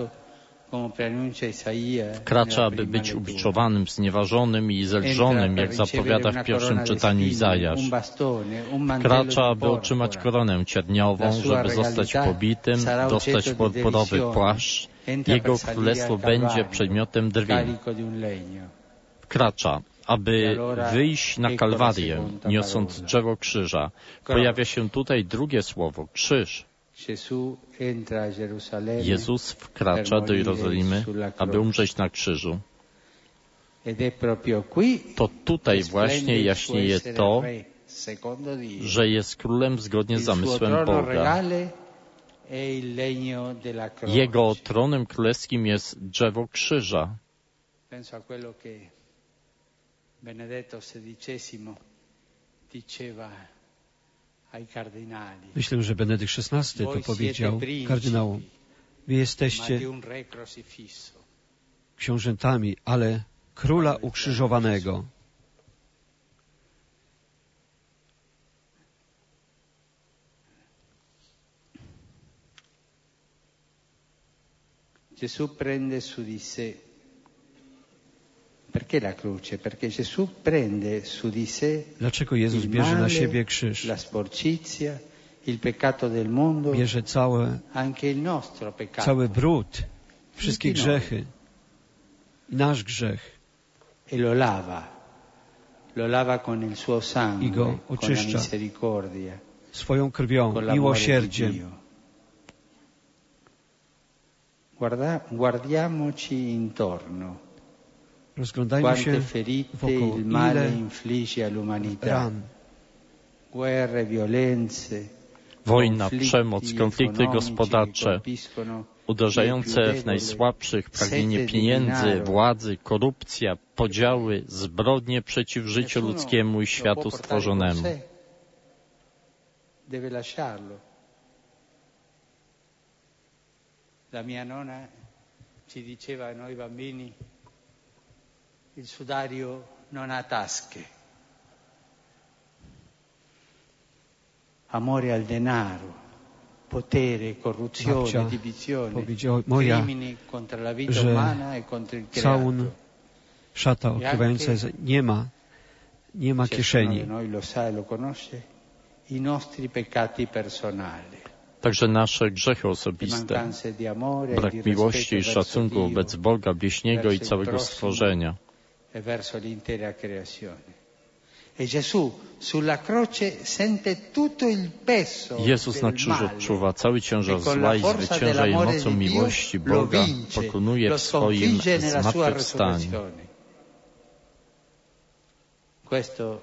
Wkracza, by być ubiczowanym, znieważonym i zelżonym, jak zapowiada w pierwszym czytaniu Izajasz. Wkracza, by otrzymać koronę cierniową, żeby zostać pobitym, dostać purpurowy płaszcz. Jego królestwo będzie przedmiotem drwin. Wkracza, aby wyjść na Kalwarię, niosąc drzewo krzyża. Pojawia się tutaj drugie słowo, krzyż. Jezus wkracza do Jerozolimy, aby umrzeć na krzyżu. To tutaj właśnie jaśnieje to, że jest królem zgodnie z zamysłem Boga. Jego tronem królewskim jest drzewo krzyża. Myślę, że Benedykt XVI to powiedział kardynałom. Wy jesteście książętami, ale króla ukrzyżowanego. Gesù prende su di sé. Perché la croce? Perché Gesù prende su di sé. Dlaczego Jezus bierze na siebie krzyż? La sporcizia, il peccato del mondo, bierze anche il nostro peccato. Cały brud, wszystkie grzechy i nasz grzech. E lo lava con il suo sangue, i go oczyszcza con la misericordia, swoją krwią, miłosierdziem. Guardiamoci intorno. Rozglądajmy się wokół, il male infligge all'umanità. Ran. Guerre, violenze, wojna, przemoc, konflikty gospodarcze, uderzające w najsłabszych, pragnienie pieniędzy, władzy, korupcja, podziały, zbrodnie przeciw życiu ludzkiemu i światu stworzonemu. La mia nonna ci diceva a noi bambini, il sudario non ha tasche. amore al denaro, potere, corruzione, divizione, crimini contro la vita umana e contro il creato. Całun szata odkrywająca nie ma kieszeni. I nostri peccati personali. Także nasze grzechy osobiste, brak miłości i szacunku wobec Boga, bliźniego i całego stworzenia. Jezus na krzyżu odczuwa cały ciężar zła i zwycięża je mocą miłości Boga, pokonuje w swoim zmartwychwstaniu. Questo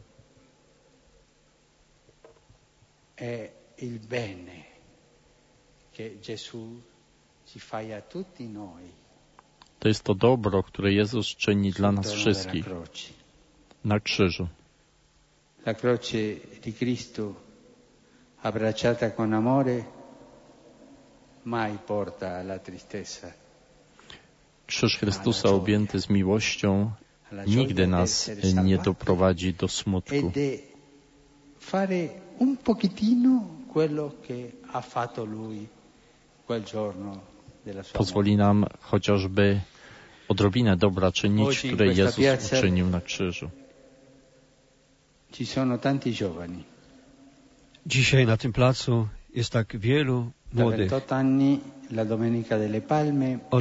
è il bene che Gesù ci fa a tutti noi. To jest to dobro, które Jezus czyni dla nas wszystkich na krzyżu. La croce di Cristo abbracciata con amore mai porta alla tristezza. Krzyż Chrystusa objęty z miłością nigdy nas nie doprowadzi do smutku. Fare un pochettino quello che ha fatto lui quel giorno della sua pozwoli nam chociażby odrobinę dobra czynić, które Jezus uczynił na krzyżu. Ci sono tanti giovani. Dzisiaj na tym placu jest tak wielu młodych. Od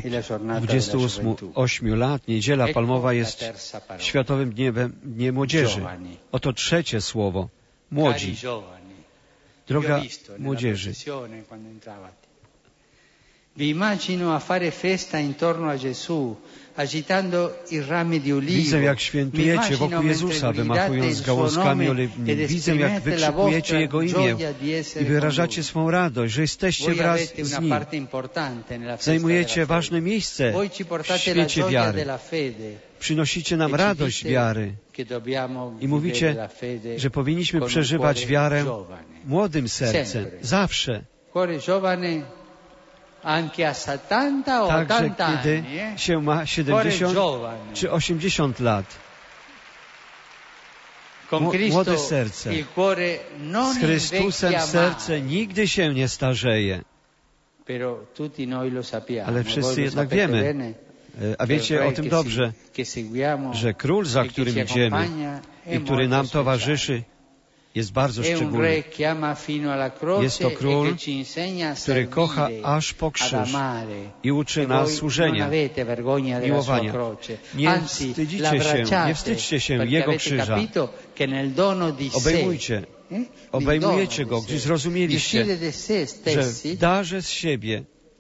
28 lat Niedziela Palmowa jest Światowym Dniem Młodzieży. Oto trzecie słowo. Młodzi. Droga młodzieży. Vi immagino a fare festa intorno a Gesù, agitando i rami di olivo. Widzę, jak świętujecie wokół Jezusa, wymachując gałązkami oliwnymi. Widzę, jak wykrzykujecie Jego imię i wyrażacie swą radość, że jesteście wraz z Nim. Zajmujecie ważne miejsce w świecie wiary. Przynosicie nam radość wiary i mówicie, że powinniśmy przeżywać wiarę młodym sercem, zawsze. Także kiedy się ma 70 czy 80 lat. Młode serce. Z Chrystusem serce nigdy się nie starzeje. Ale wszyscy jednak wiemy, a wiecie o tym dobrze, że Król, za którym idziemy i który nam towarzyszy, jest bardzo szczególny. Jest to Król, który kocha aż po krzyż i uczy nas służenia, miłowania. Nie wstydźcie się Jego krzyża. Obejmujecie Go, gdyż zrozumieliście, że w darze z siebie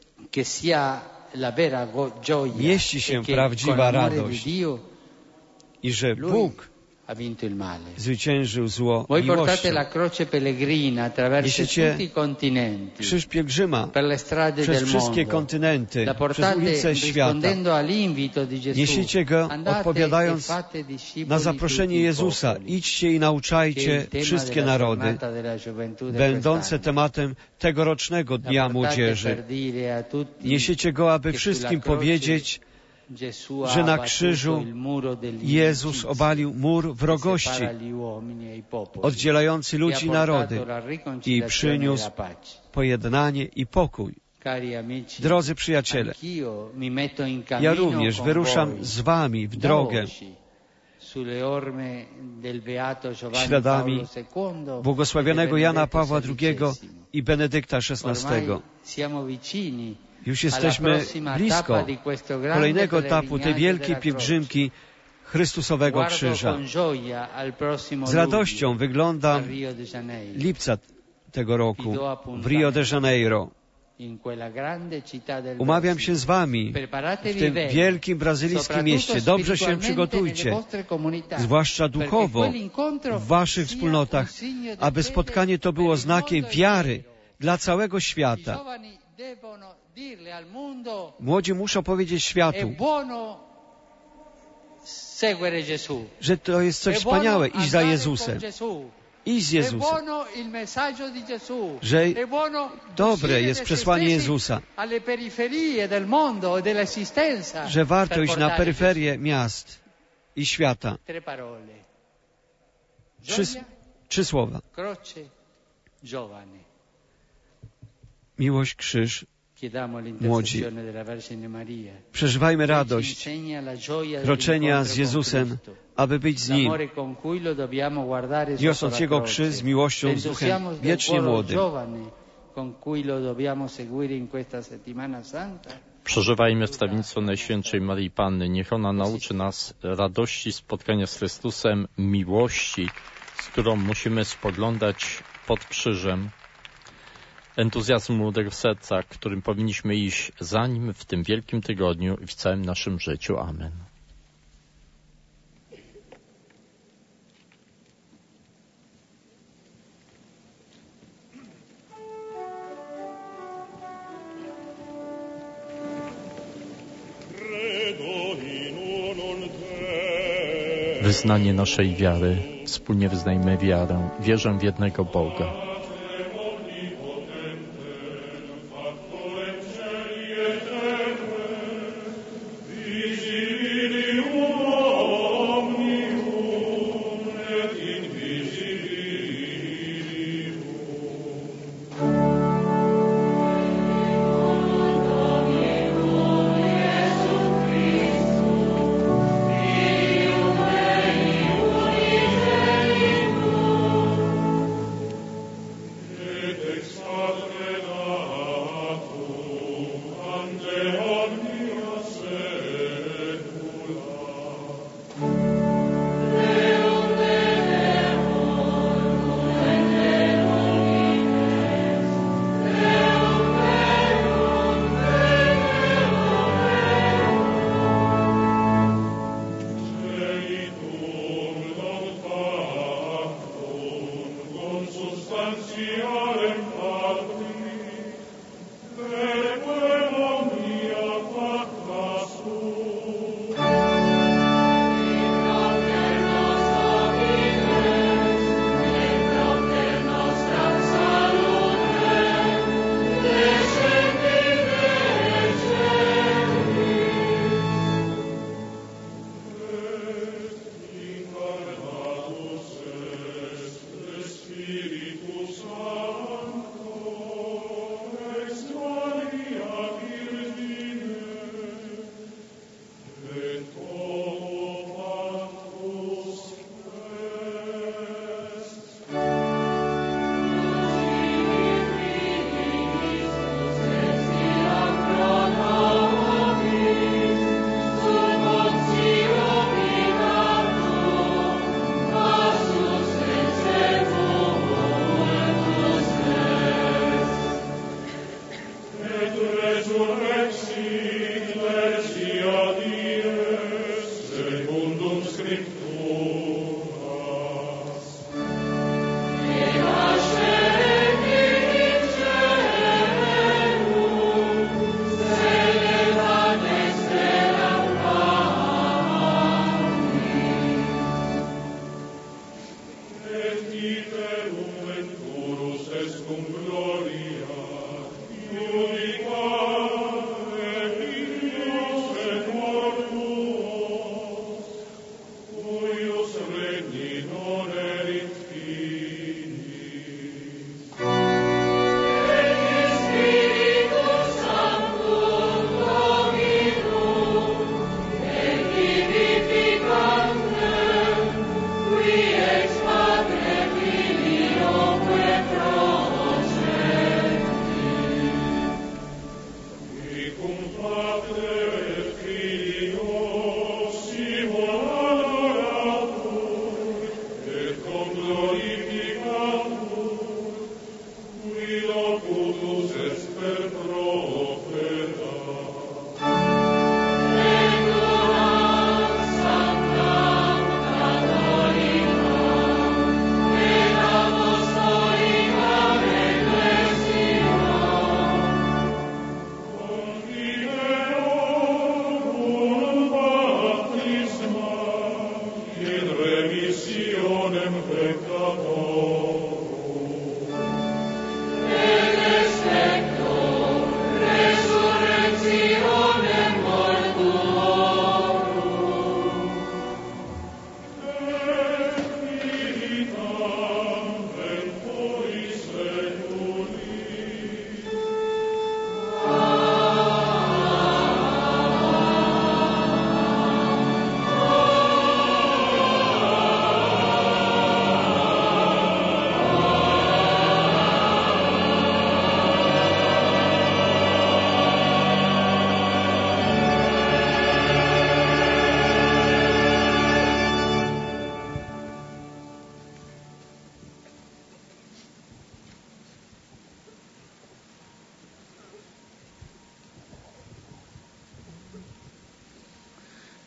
mieści się prawdziwa radość i że Bóg zwyciężył zło miłością. Niesiecie krzyż pielgrzyma przez wszystkie kontynenty, przez ulice świata. Niesiecie go odpowiadając na zaproszenie Jezusa. Idźcie i nauczajcie wszystkie narody, będące tematem tegorocznego Dnia Młodzieży. Niesiecie go, aby wszystkim powiedzieć, że na krzyżu Jezus obalił mur wrogości oddzielający ludzi i narody i przyniósł pojednanie i pokój. Drodzy przyjaciele, ja również wyruszam z wami w drogę śladami błogosławionego Jana Pawła II i Benedykta XVI. Już jesteśmy blisko kolejnego etapu tej wielkiej pielgrzymki Chrystusowego Krzyża. Z radością wyglądam lipca tego roku w Rio de Janeiro. Umawiam się z wami w tym wielkim brazylijskim mieście. Dobrze się przygotujcie, zwłaszcza duchowo w waszych wspólnotach, aby spotkanie to było znakiem wiary dla całego świata. Młodzi muszą powiedzieć światu, że to jest coś wspaniałe, iść za Jezusem. Iść z Jezusem. Że dobre jest przesłanie Jezusa. Że warto iść na peryferię miast i świata. Trzy słowa. giovani. Miłość, krzyż, młodzi. Przeżywajmy radość kroczenia z Jezusem, aby być z Nim, niosąc Jego krzyż z miłością, z duchem wiecznie młodym. Przeżywajmy wstawiennictwo Najświętszej Maryi Panny. Niech ona nauczy nas radości spotkania z Chrystusem, miłości, z którą musimy spoglądać pod krzyżem, entuzjazmu młodego serca, którym powinniśmy iść za Nim w tym wielkim tygodniu i w całym naszym życiu. Amen. Wyznanie naszej wiary. Wspólnie wyznajmy wiarę. Wierzę w jednego Boga. Gloria,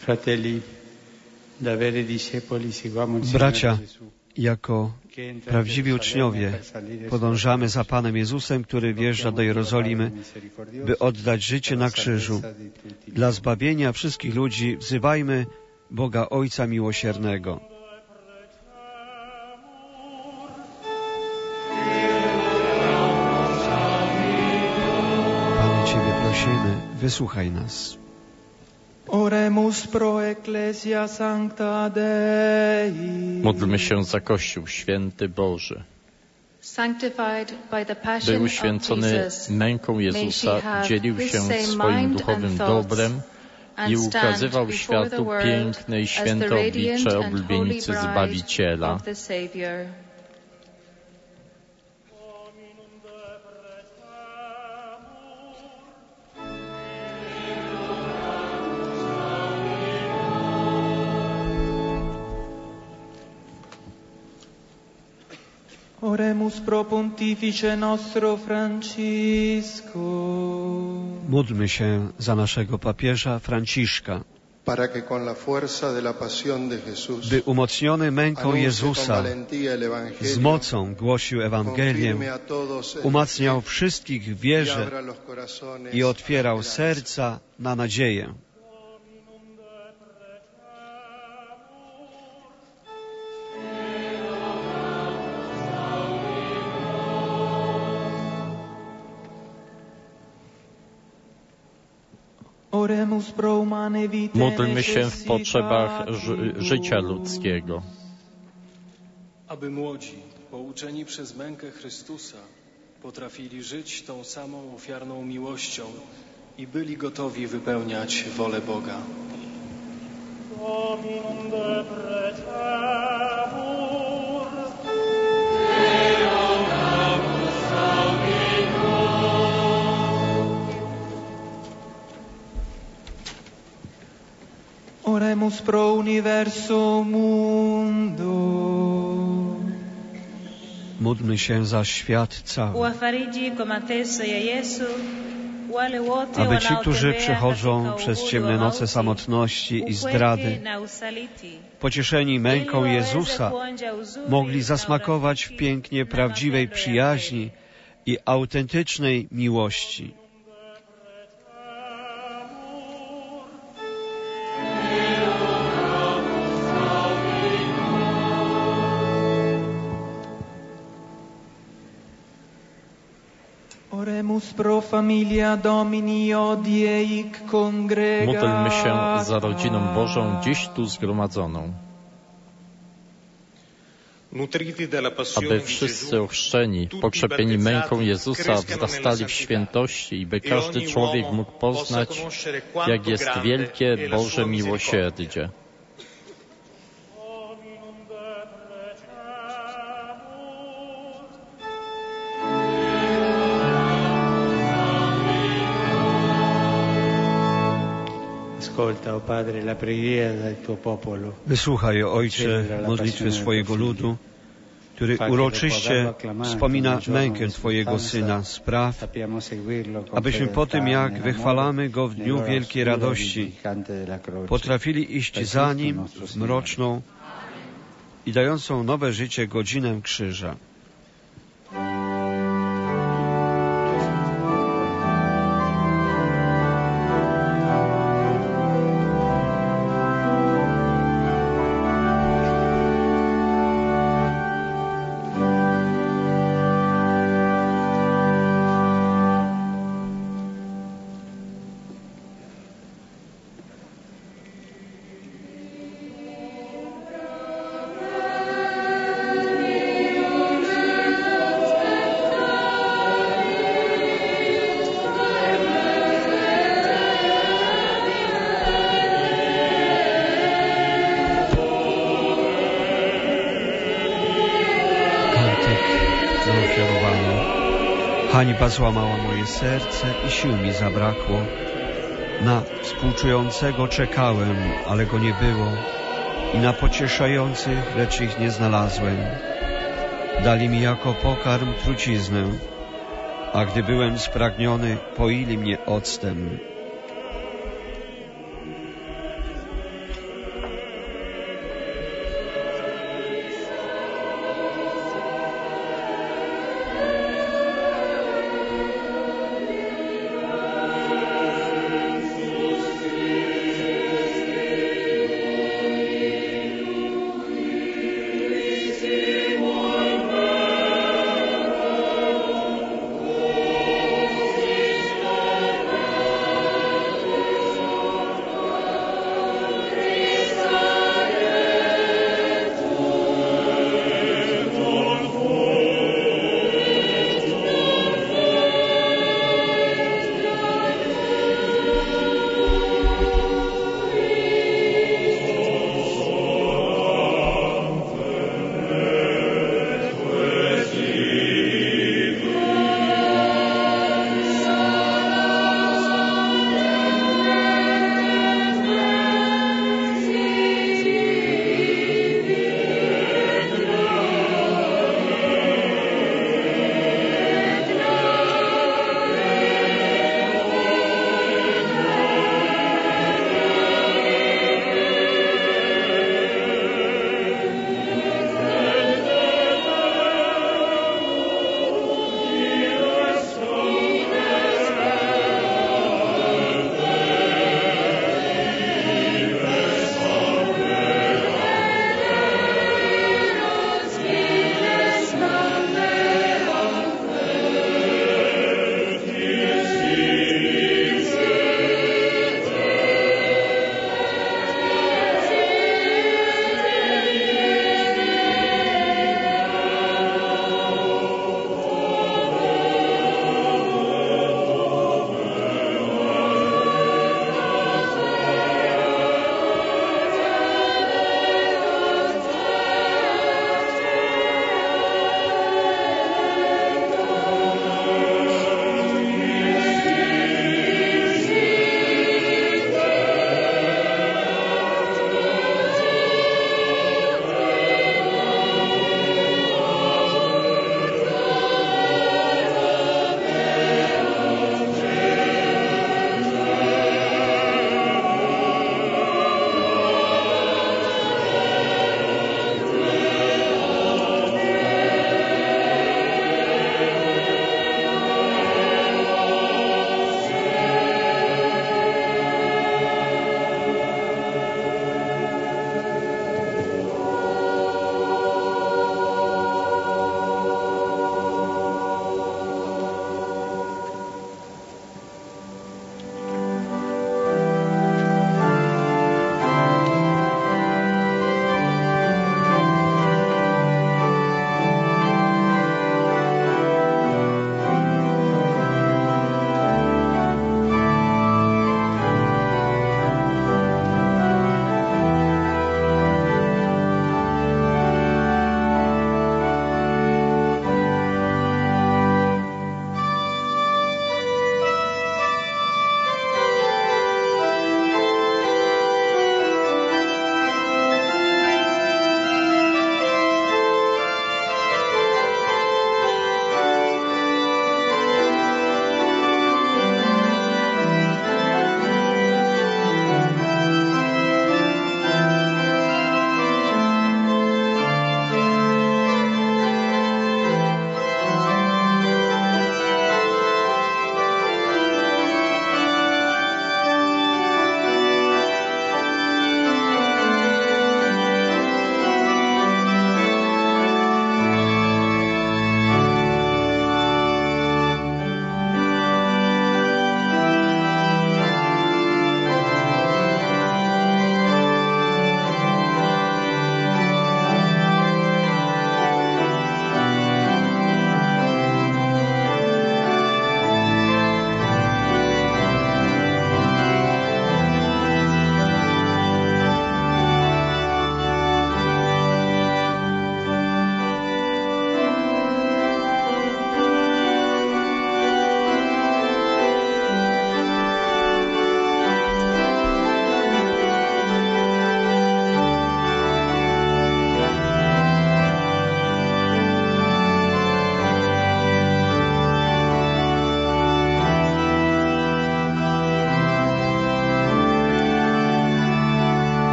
Bracia, jako prawdziwi uczniowie podążamy za Panem Jezusem, który wjeżdża do Jerozolimy, by oddać życie na krzyżu. Dla zbawienia wszystkich ludzi wzywajmy Boga Ojca Miłosiernego. Panie, Ciebie prosimy, wysłuchaj nas. Oremus pro ecclesia sancta Dei. Módlmy się za Kościół święty Boży. By uświęcony męką Jezusa dzielił się swoim duchowym dobrem i ukazywał światu piękne i święte oblicze oblubienicy Zbawiciela. Oremus pro pontifice nostro Francisco. Módlmy się za naszego papieża Franciszka, by umocniony męką Jezusa z mocą głosił Ewangelię, umacniał wszystkich w wierze i otwierał serca na nadzieję. Módlmy się w potrzebach życia ludzkiego. Aby młodzi, pouczeni przez mękę Chrystusa, potrafili żyć tą samą ofiarną miłością i byli gotowi wypełniać wolę Boga. Oremus pro universo mundo. Módlmy się za świat cały, aby ci, którzy przechodzą przez ciemne noce samotności i zdrady, pocieszeni męką Jezusa, mogli zasmakować w pięknie prawdziwej przyjaźni i autentycznej miłości. Módlmy się za rodziną Bożą dziś tu zgromadzoną, aby wszyscy ochrzczeni, pokrzepieni męką Jezusa, wzrastali w świętości i by każdy człowiek mógł poznać, jak jest wielkie Boże miłosierdzie. Wysłuchaj, Ojcze, modlitwy swojego ludu, który uroczyście wspomina mękę Twojego Syna. Spraw, abyśmy po tym, jak wychwalamy Go w dniu wielkiej radości, potrafili iść za Nim w mroczną i dającą nowe życie godzinę krzyża. Hańba złamała moje serce i sił mi zabrakło. Na współczującego czekałem, ale go nie było i na pocieszających, lecz ich nie znalazłem. Dali mi jako pokarm truciznę, a gdy byłem spragniony, poili mnie octem.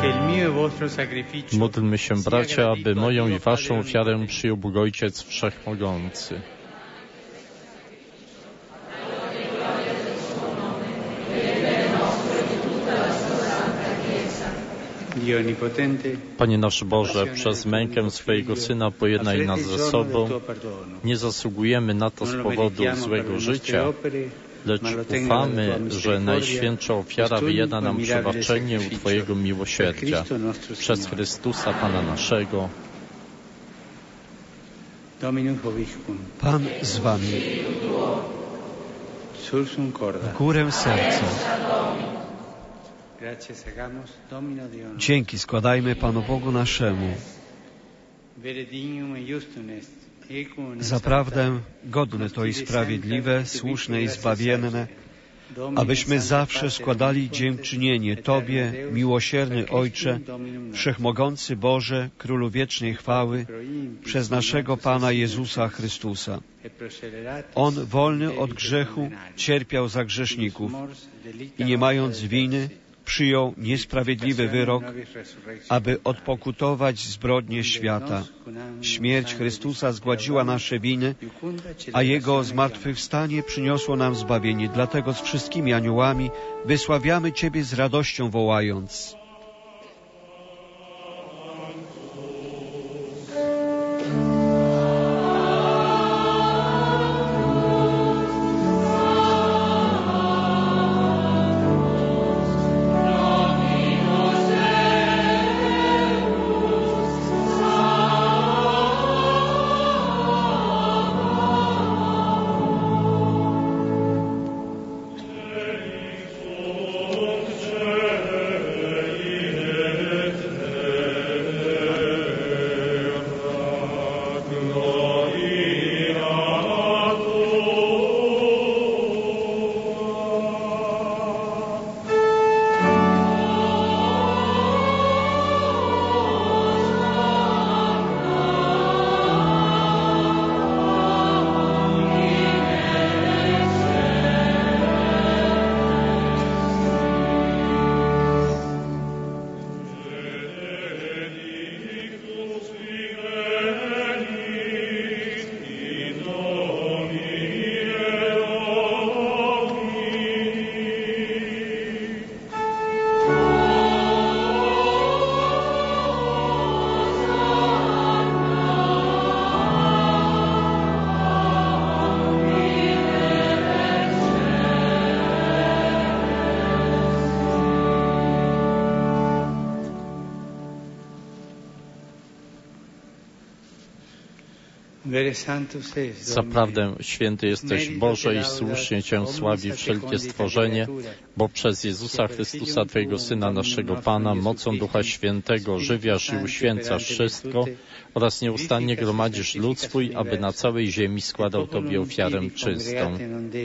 Módlmy się, bracia, aby moją i waszą ofiarę przyjął Bóg Ojciec Wszechmogący. Panie nasz Boże, przez mękę swojego Syna pojednaj nas ze sobą. Nie zasługujemy na to z powodu złego życia, lecz ufamy, że Najświętsza Ofiara wyjada nam przebaczenie u Twojego miłosierdzia. Przez Chrystusa Pana naszego. Pan z Wami. W górę serca. Dzięki składajmy Panu Bogu naszemu. Zaprawdę godne to i sprawiedliwe, słuszne i zbawienne, abyśmy zawsze składali dziękczynienie Tobie, miłosierny Ojcze, Wszechmogący Boże, Królu wiecznej chwały, przez naszego Pana Jezusa Chrystusa. On, wolny od grzechu, cierpiał za grzeszników i nie mając winy, przyjął niesprawiedliwy wyrok, aby odpokutować zbrodnie świata. Śmierć Chrystusa zgładziła nasze winy, a Jego zmartwychwstanie przyniosło nam zbawienie. Dlatego z wszystkimi aniołami wysławiamy Ciebie z radością wołając: Zaprawdę święty jesteś, Boże, i słusznie Cię sławi wszelkie stworzenie, bo przez Jezusa Chrystusa, Twojego Syna, naszego Pana, mocą Ducha Świętego żywiasz i uświęcasz wszystko oraz nieustannie gromadzisz lud swój, aby na całej ziemi składał Tobie ofiarę czystą.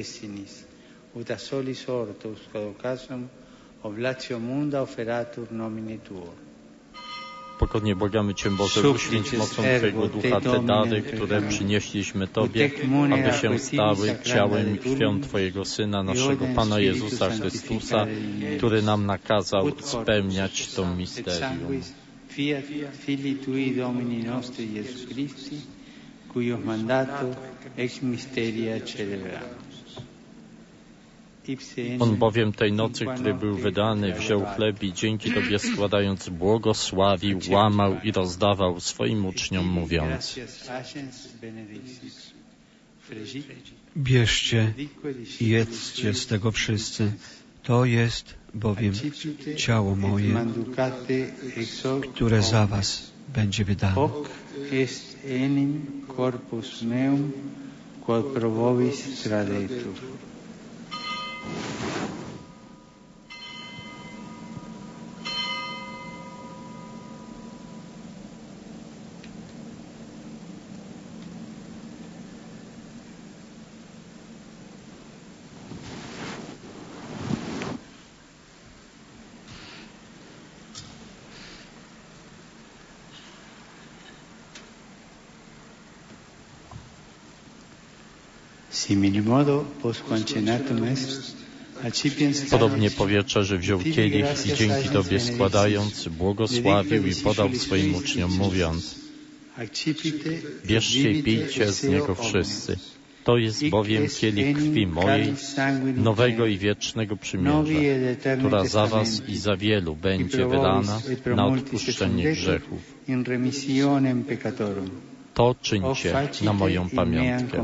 Pokornie błagamy Cię, Boże, uświęć mocą Twojego Ducha te dary, które przynieśliśmy Tobie, aby się stały ciałem i krwią Twojego Syna, naszego Pana Jezusa Chrystusa, który nam nakazał spełniać to misterium. Fili Tui Domini nostri Jesu Christi, cuius mandato ex mysteria celebramus. On bowiem tej nocy, który był wydany, wziął chleb i dzięki Tobie składając błogosławił, łamał i rozdawał swoim uczniom, mówiąc: Bierzcie i jedzcie z tego wszyscy. To jest bowiem ciało moje, które za was będzie wydane. Hoc est enim corpus meum, quod pro vobis tradetur. Simili modo, postquam cenatum est, Podobnie po wieczerzy wziął kielich i dzięki Tobie składając, błogosławił i podał swoim uczniom, mówiąc: bierzcie i pijcie z niego wszyscy. To jest bowiem kielich krwi mojej, nowego i wiecznego przymierza, która za was i za wielu będzie wylana na odpuszczenie grzechów. To czyńcie na moją pamiątkę.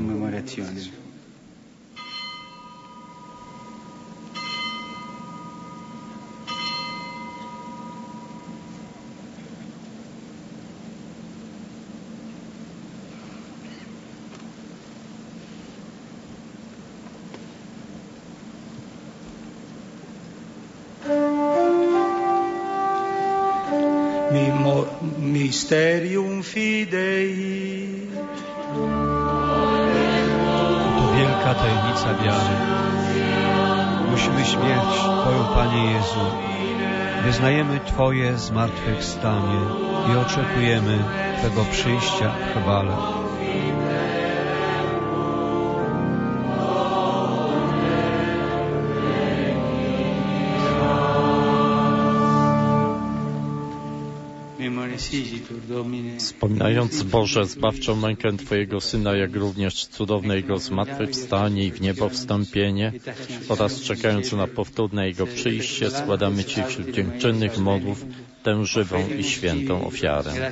Mysterium Fidei. To wielka tajemnica wiary. Musimy śmierć Twoją, Panie Jezu. Wyznajemy Twoje zmartwychwstanie i oczekujemy Twego przyjścia w chwale. Wspominając, Boże, zbawczą mękę Twojego Syna, jak również cudowne Jego zmartwychwstanie i w niebo wstąpienie oraz czekając na powtórne Jego przyjście, składamy Ci wśród dziękczynnych modłów tę żywą i świętą ofiarę.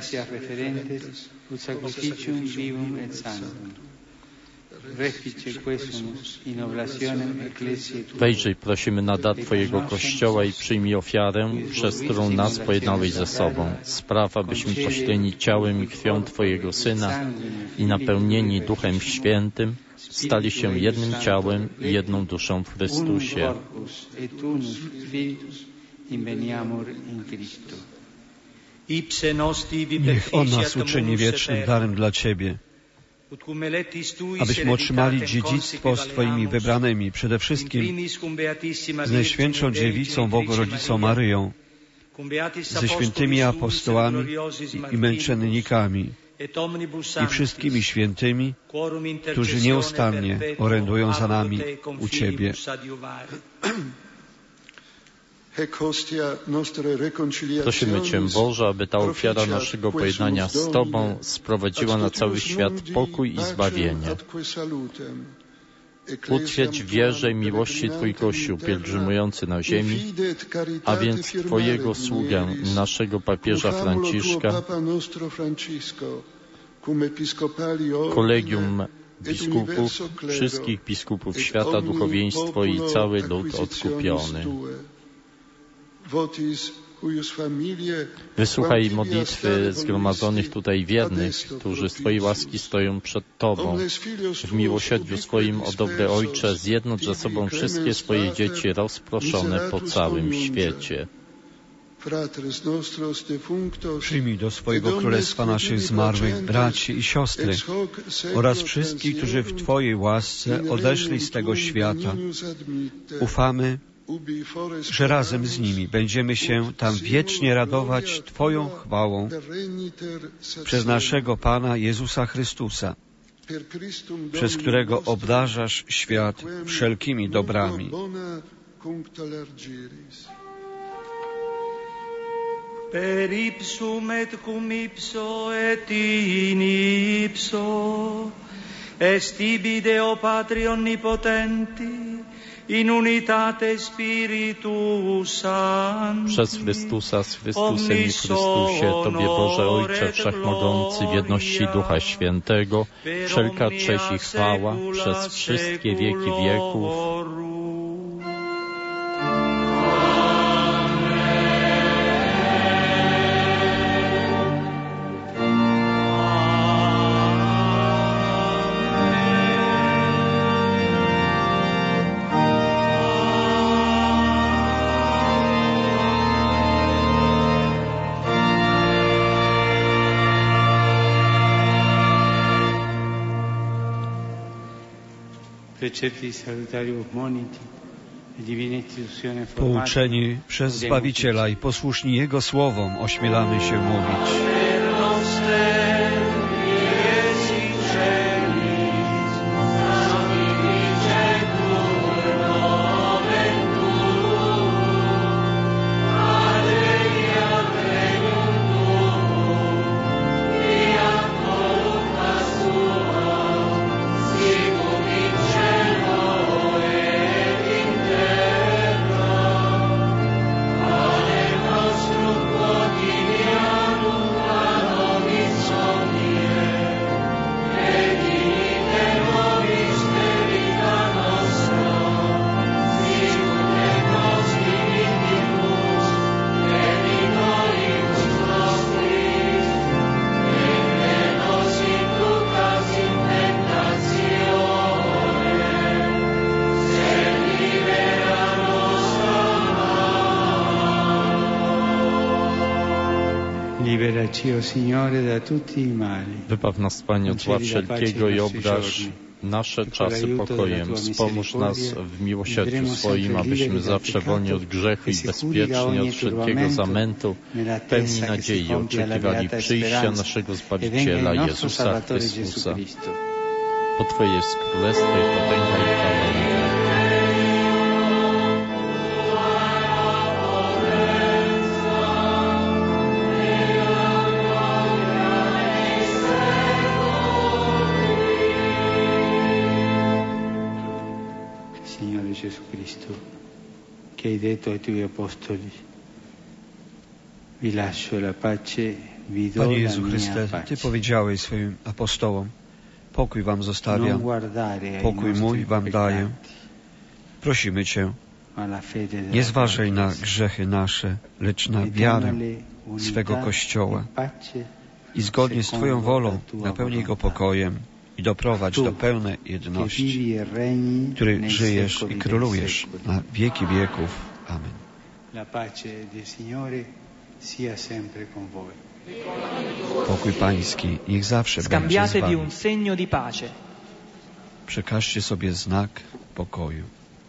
Wejrzyj, prosimy, na dar Twojego Kościoła i przyjmij ofiarę, przez którą nas pojednałeś ze sobą. Spraw, abyśmy pośleni ciałem i krwią Twojego Syna i napełnieni Duchem Świętym stali się jednym ciałem i jedną duszą w Chrystusie. Niech On nas uczyni wiecznym darem dla Ciebie, abyśmy otrzymali dziedzictwo z Twoimi wybranymi, przede wszystkim z Najświętszą Dziewicą Bogorodzicą Maryją, ze świętymi apostołami i męczennikami i wszystkimi świętymi, którzy nieustannie orędują za nami u Ciebie. Prosimy Cię, Boże, aby ta ofiara naszego pojednania z Tobą sprowadziła na cały świat pokój i zbawienie. Utwierdź w wierze i miłości Twój Kościół pielgrzymujący na ziemi, a więc Twojego sługę, naszego papieża Franciszka, kolegium biskupów, wszystkich biskupów świata, duchowieństwo i cały lud odkupiony. Wysłuchaj modlitwy zgromadzonych tutaj wiernych, którzy z Twojej łaski stoją przed Tobą. W miłosierdziu swoim, o dobry Ojcze, zjednocz ze sobą wszystkie swoje dzieci rozproszone po całym świecie. Przyjmij do swojego królestwa naszych zmarłych braci i siostry oraz wszystkich, którzy w Twojej łasce odeszli z tego świata. Ufamy, że razem z nimi będziemy się tam wiecznie radować Twoją chwałą przez naszego Pana Jezusa Chrystusa, przez którego obdarzasz świat wszelkimi dobrami. Per ipsum et cum ipso et in ipso est ibi Deo Patri Onnipotenti in unitate Spiritus Sancti. Przez Chrystusa, z Chrystusem i w Chrystusie, Tobie, Boże Ojcze Wszechmogący, w jedności Ducha Świętego, wszelka cześć i chwała przez wszystkie wieki wieków. Pouczeni przez Zbawiciela i posłuszni Jego słowom, ośmielamy się mówić. Wybaw nas, Panie, od zła wszelkiego i obdarz nasze czasy pokojem. Wspomóż nas w miłosierdziu swoim, abyśmy zawsze wolni od grzechu i bezpieczni od wszelkiego zamętu, pełni nadziei oczekiwali przyjścia naszego Zbawiciela Jezusa Chrystusa. Bo Twoje jest królestwo i potęga i chwała. Gesù Cristo, che hai detto ai tuoi apostoli, vi lascio la pace, vi do Panie la Jezu mia Chryste, pace. Ty powiedziałeś swoim apostołom, pokój wam zostawiam, pokój mój wam daję. Prosimy Cię, nie zważaj na grzechy nasze, lecz na wiarę swego Kościoła i zgodnie z Twoją wolą napełnij go pokojem i doprowadź do pełnej jedności, który żyjesz i królujesz na wieki wieków. Amen. Pokój Pański niech zawsze będzie z wami. un segno di pace. Przekażcie sobie znak pokoju.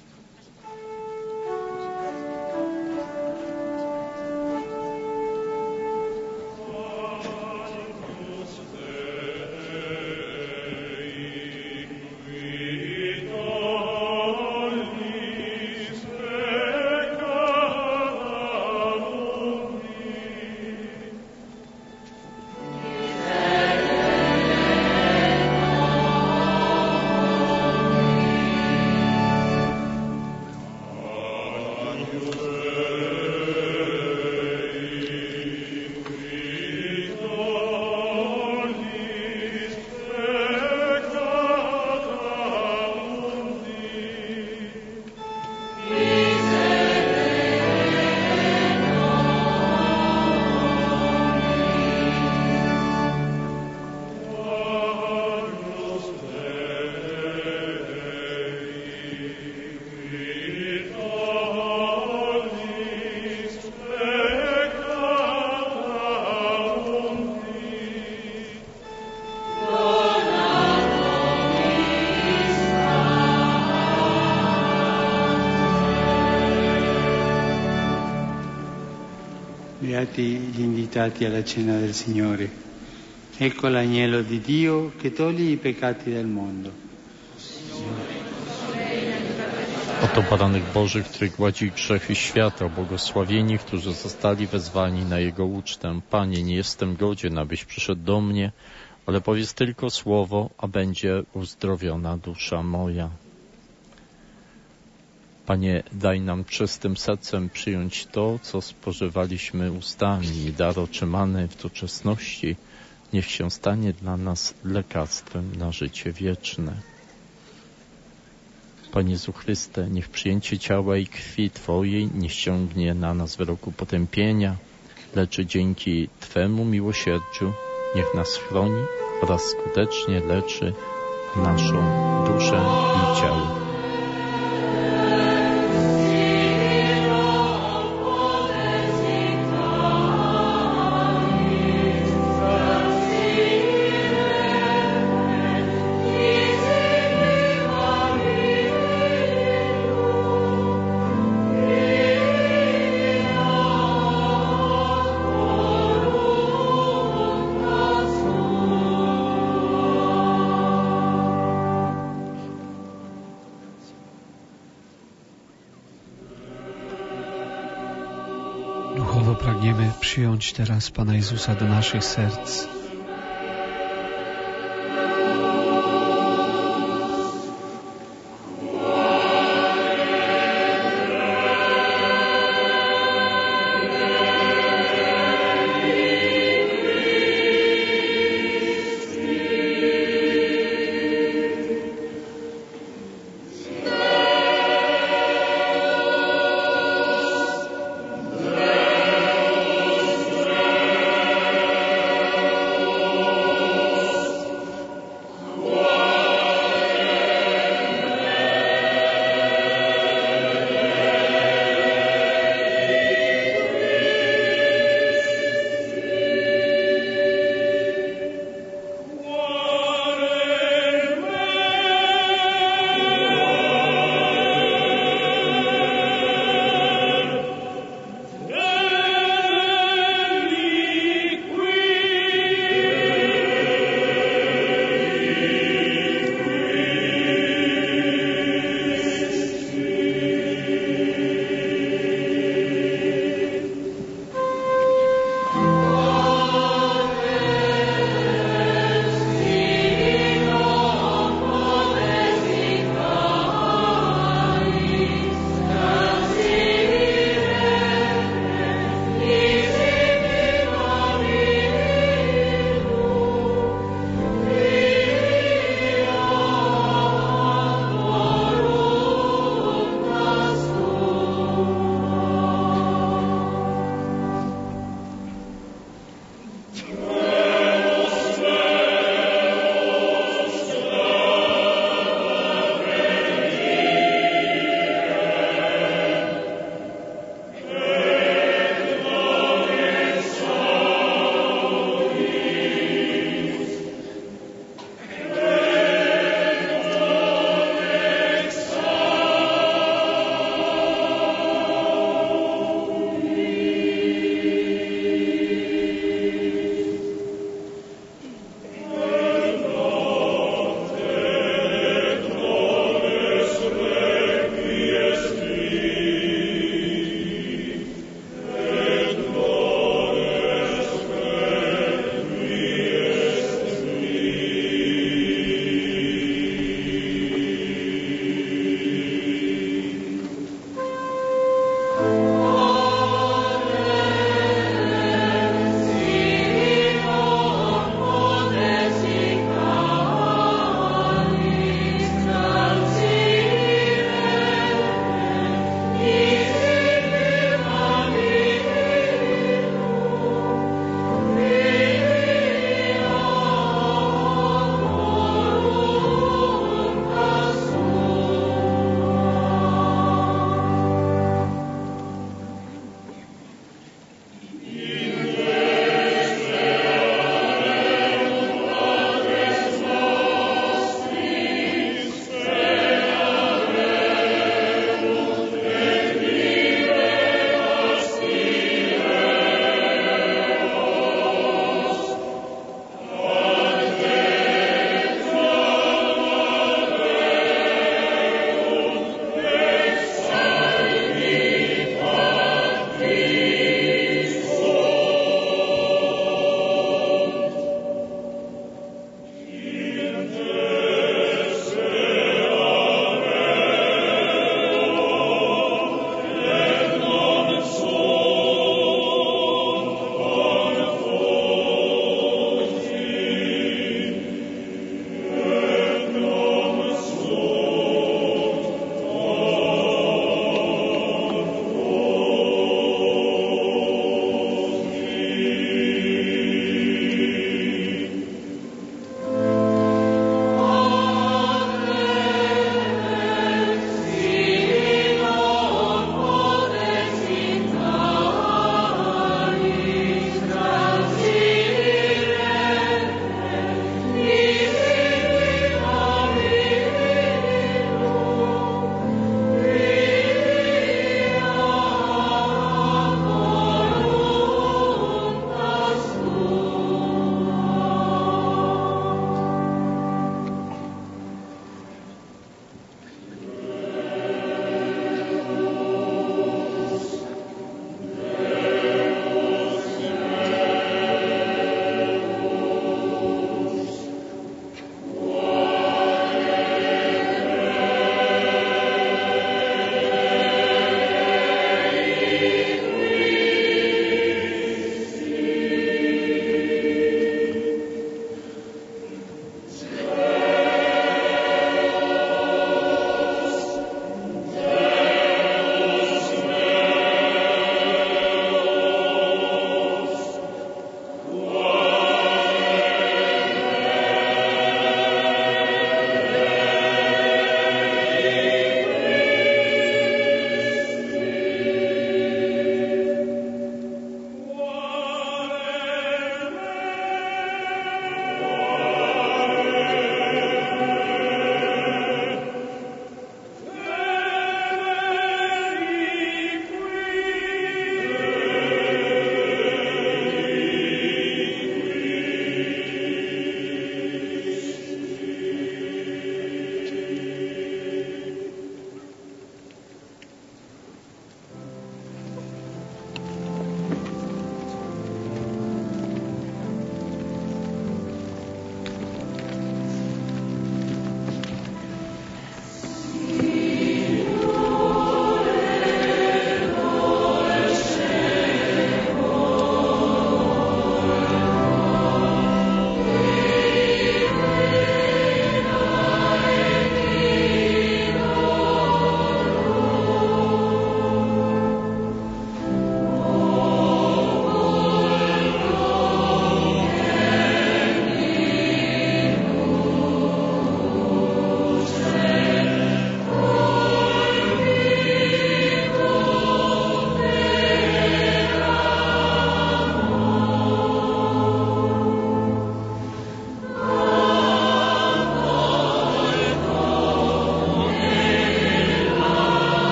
Beati gli invitati alla cena del Signore. Ecco l'agnello di Dio che toglie i peccati del mondo. Oto baranek Boży, który gładzi grzechy świata, błogosławieni, którzy zostali wezwani na Jego ucztę. Panie, nie jestem godzien, abyś przyszedł do mnie, ale powiedz tylko słowo, a będzie uzdrowiona dusza moja. Panie, daj nam czystym sercem przyjąć to, co spożywaliśmy ustami i dar otrzymany w doczesności niech się stanie dla nas lekarstwem na życie wieczne. Panie Jezu Chryste, niech przyjęcie ciała i krwi Twojej nie ściągnie na nas wyroku potępienia, lecz dzięki Twemu miłosierdziu niech nas chroni oraz skutecznie leczy naszą duszę i ciało. Duchowo pragniemy przyjąć teraz Pana Jezusa do naszych serc.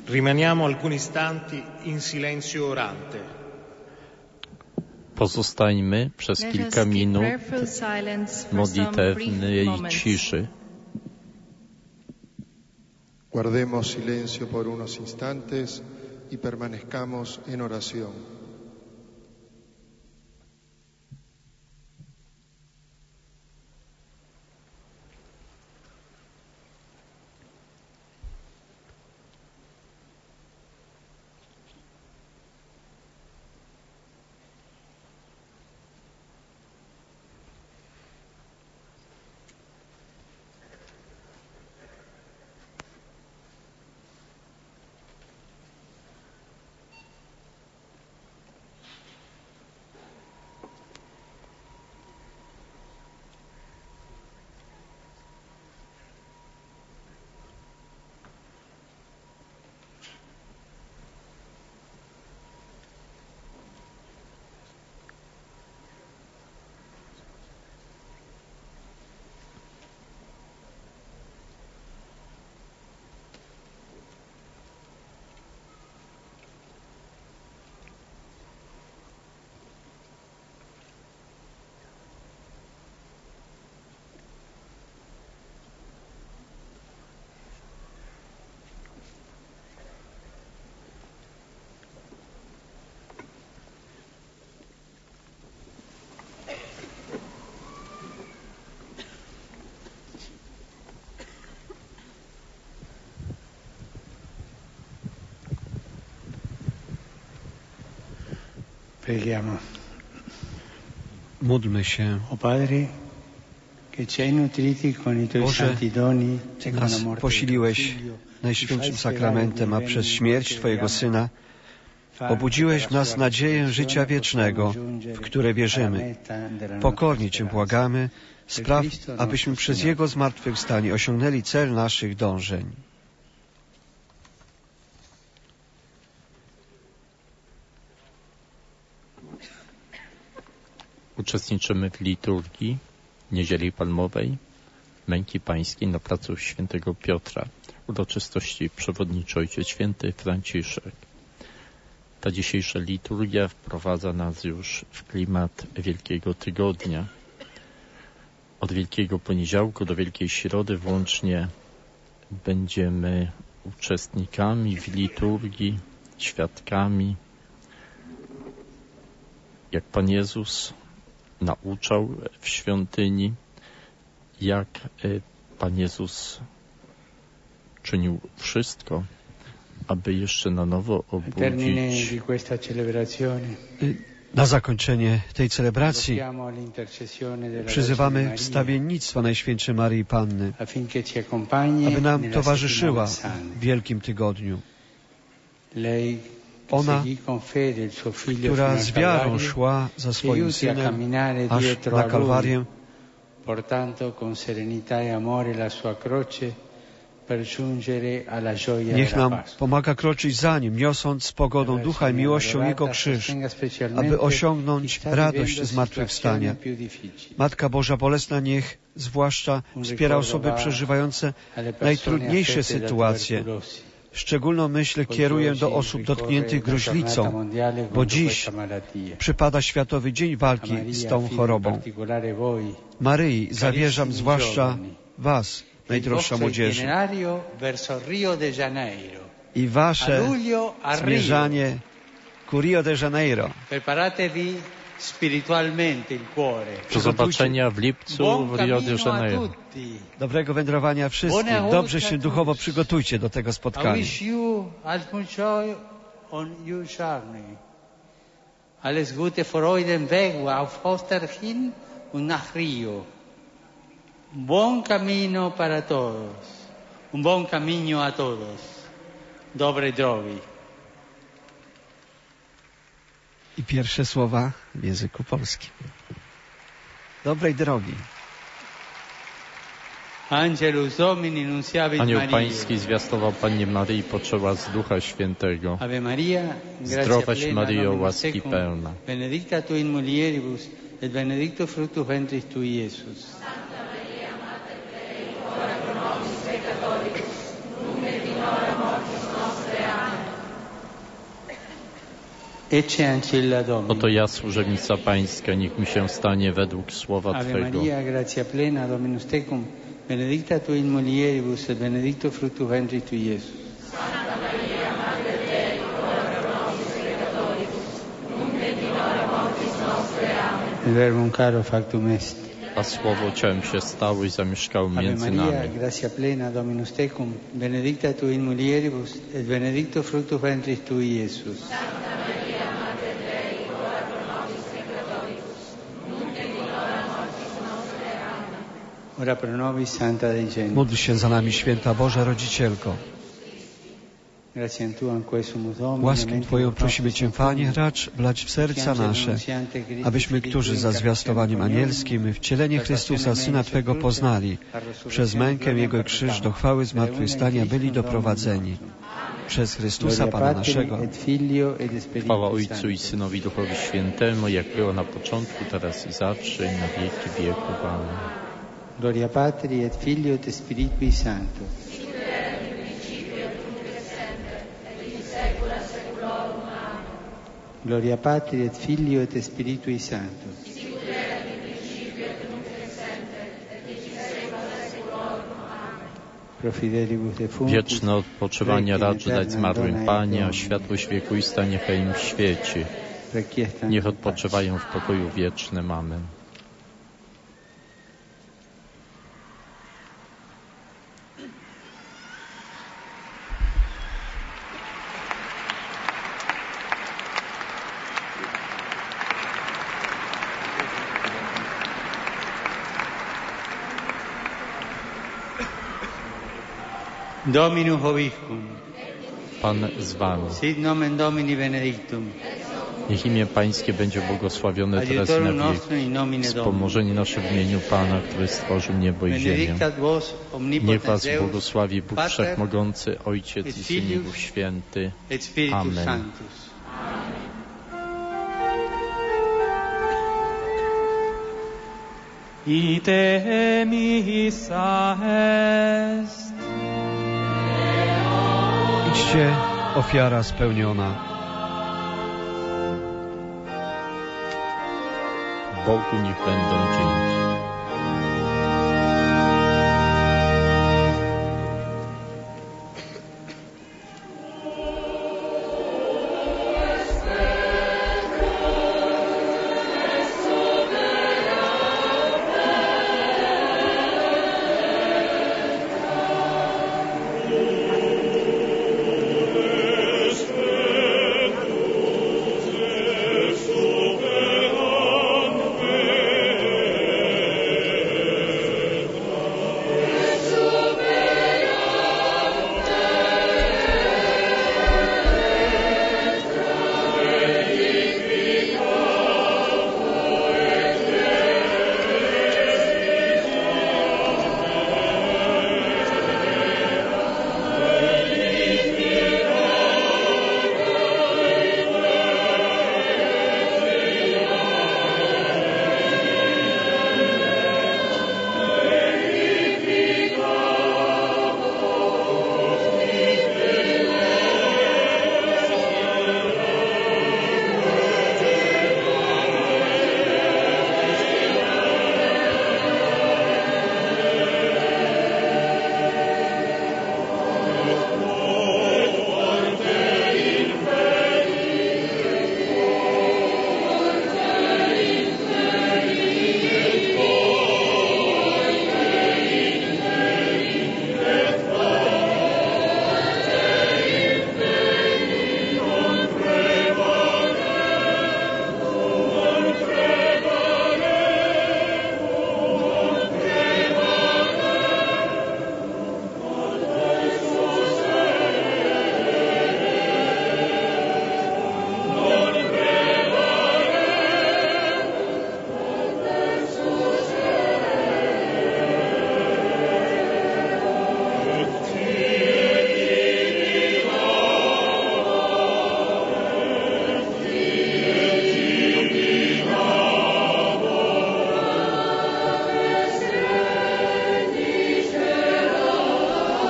Rimaniamo alcuni istanti in silenzio orante. Pozostańmy przez kilka minut w modlitewnej ciszy. Guardemos silencio por unos instantes y permanezcamos en oración. Preghiamo. Módlmy się. O Padre, che ci hai nutriti con i tuoi santi doni, nas posiliłeś Najświętszym Sakramentem, a przez śmierć Twojego Syna obudziłeś w nas nadzieję życia wiecznego, w które wierzymy. Pokornie Cię błagamy, spraw, abyśmy przez Jego zmartwychwstanie osiągnęli cel naszych dążeń. Uczestniczymy w liturgii Niedzieli Palmowej, Męki Pańskiej na placu Świętego Piotra, uroczystości przewodniczy Ojciec Święty Franciszek. Ta dzisiejsza liturgia wprowadza nas już w klimat Wielkiego Tygodnia. Od Wielkiego Poniedziałku do Wielkiej Środy włącznie będziemy uczestnikami w liturgii, świadkami, jak Pan Jezus nauczał w świątyni, jak Pan Jezus czynił wszystko, aby jeszcze na nowo obudzić. Na zakończenie tej celebracji przyzywamy wstawiennictwa Najświętszej Maryi Panny, aby nam towarzyszyła w Wielkim Tygodniu. Ona, która z wiarą szła za swoim Synem aż na Kalwarię, niech nam pomaga kroczyć za Nim, niosąc z pogodą ducha i miłością Jego krzyż, aby osiągnąć radość zmartwychwstania. Matka Boża Bolesna niech zwłaszcza wspiera osoby przeżywające najtrudniejsze sytuacje. Szczególną myśl kieruję do osób dotkniętych gruźlicą, bo dziś przypada Światowy Dzień Walki z tą chorobą. Maryi zawierzam zwłaszcza Was, najdroższa młodzieży, i Wasze zmierzanie ku Rio de Janeiro. Do zobaczenia w lipcu w Rio de Janeiro. Dobrego wędrowania wszystkim. Dobrze się duchowo przygotujcie do tego spotkania. Alles Gute für euren Weg auf Osterhin und nach Rio. Un buon cammino para todos. Un buon cammino a todos. Dobrej drogi. I pierwsze słowa w języku polskim. Dobrej drogi. Anioł Pański zwiastował Pannie Maryi, poczęła z Ducha Świętego. Zdrowaś Maryjo, łaski pełna. Benedicta tu in mulieribus, et benedictus fructus ventris tui, Iesus. Santa Maria, Mater Dei, ora pro nobis peccatoribus, nunc et in hora mortis nostre. Amen. Ecce ancilla Domini. Oto ja, służebnica Pańska, niech mi się stanie według słowa Ave Twego. Maria, gratia plena, Dominus tecum, benedicta tu in mulieribus, et benedictus fructus ventris tui, Iesus. Santa Maria, Mater Dei, ora pro nobis peccatoribus, nunc et in hora mortis nostre. Amen. Il verbum caro factum est. A słowo ciałem się stało i zamieszkało Ave między Maria, nami. gratia plena, Dominus tecum, benedicta tu in mulieribus, et benedictus fructus ventris tui, Iesus. Santa Maria, Mater Dei, ora pro nobis peccatoribus, nunc et in hora mortis nostre. Amen. Ora pro nobis, Santa Dei Genti. Módl się za nami, święta Boża Rodzicielko. Łaskę Twoją prosimy Cię, Panie, racz wlać w serca nasze, abyśmy, którzy za zwiastowaniem anielskim wcielenie Chrystusa, Syna Twego, poznali, przez mękę Jego i krzyż do chwały zmartwychwstania byli doprowadzeni. Przez Chrystusa Pana naszego. Chwała Ojcu i Synowi, Duchowi Świętemu, jak było na początku, teraz i zawsze, i na wieki wieków. Amen. Gloria Patri et Filio et Spiritui Sancto. Gloria Patri et Filio et Spiritui Sancto. Wieczne odpoczywanie racz dać zmarłym, Panie, a światłość wiekuista niechaj im świeci. Niech odpoczywają w pokoju wiecznym. Amen. Dominus Vobiscum. Pan z wami. Sit nomen Domini benedictum. Niech imię Pańskie będzie błogosławione teraz i na wieki. Wspomożenie nasze w imieniu Pana, który stworzył niebo i ziemię. Niech was błogosławi Bóg Wszechmogący, Ojciec i Syn i Duch Święty. Amen. Ite missa est. Idźcie, ofiara spełniona. Bogu niech będą dzięki.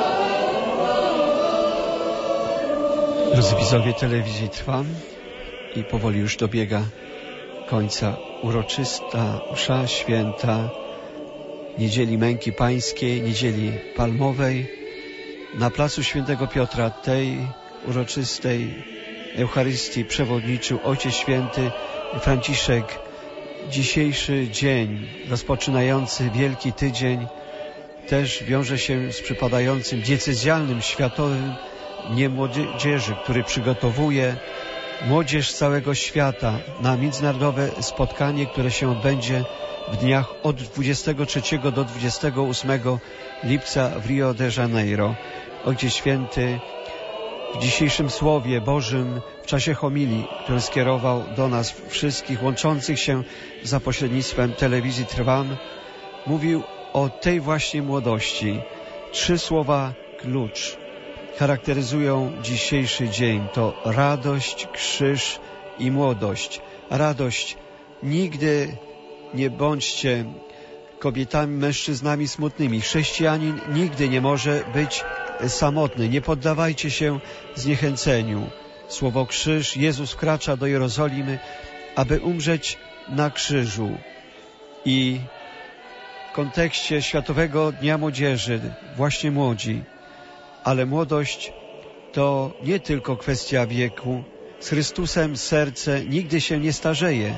Drodzy widzowie telewizji Trwam i powoli już dobiega końca uroczysta msza święta Niedzieli Męki Pańskiej, Niedzieli Palmowej. Na placu Świętego Piotra tej uroczystej Eucharystii przewodniczył Ojciec Święty Franciszek. Dzisiejszy dzień, rozpoczynający Wielki Tydzień, też wiąże się z przypadającym diecezjalnym Światowym Dniem Młodzieży, który przygotowuje młodzież z całego świata na międzynarodowe spotkanie, które się odbędzie w dniach od 23 do 28 lipca w Rio de Janeiro. Ojciec Święty w dzisiejszym Słowie Bożym, w czasie homilii, który skierował do nas wszystkich łączących się za pośrednictwem telewizji Trwam, mówił o tej właśnie młodości. 3 słowa klucz charakteryzują dzisiejszy dzień. To radość, krzyż i młodość. Radość. Nigdy nie bądźcie kobietami, mężczyznami smutnymi. Chrześcijanin nigdy nie może być samotny. Nie poddawajcie się zniechęceniu. Słowo krzyż. Jezus wkracza do Jerozolimy, aby umrzeć na krzyżu. I w kontekście Światowego Dnia Młodzieży, właśnie młodzi, ale młodość to nie tylko kwestia wieku. Z Chrystusem serce nigdy się nie starzeje.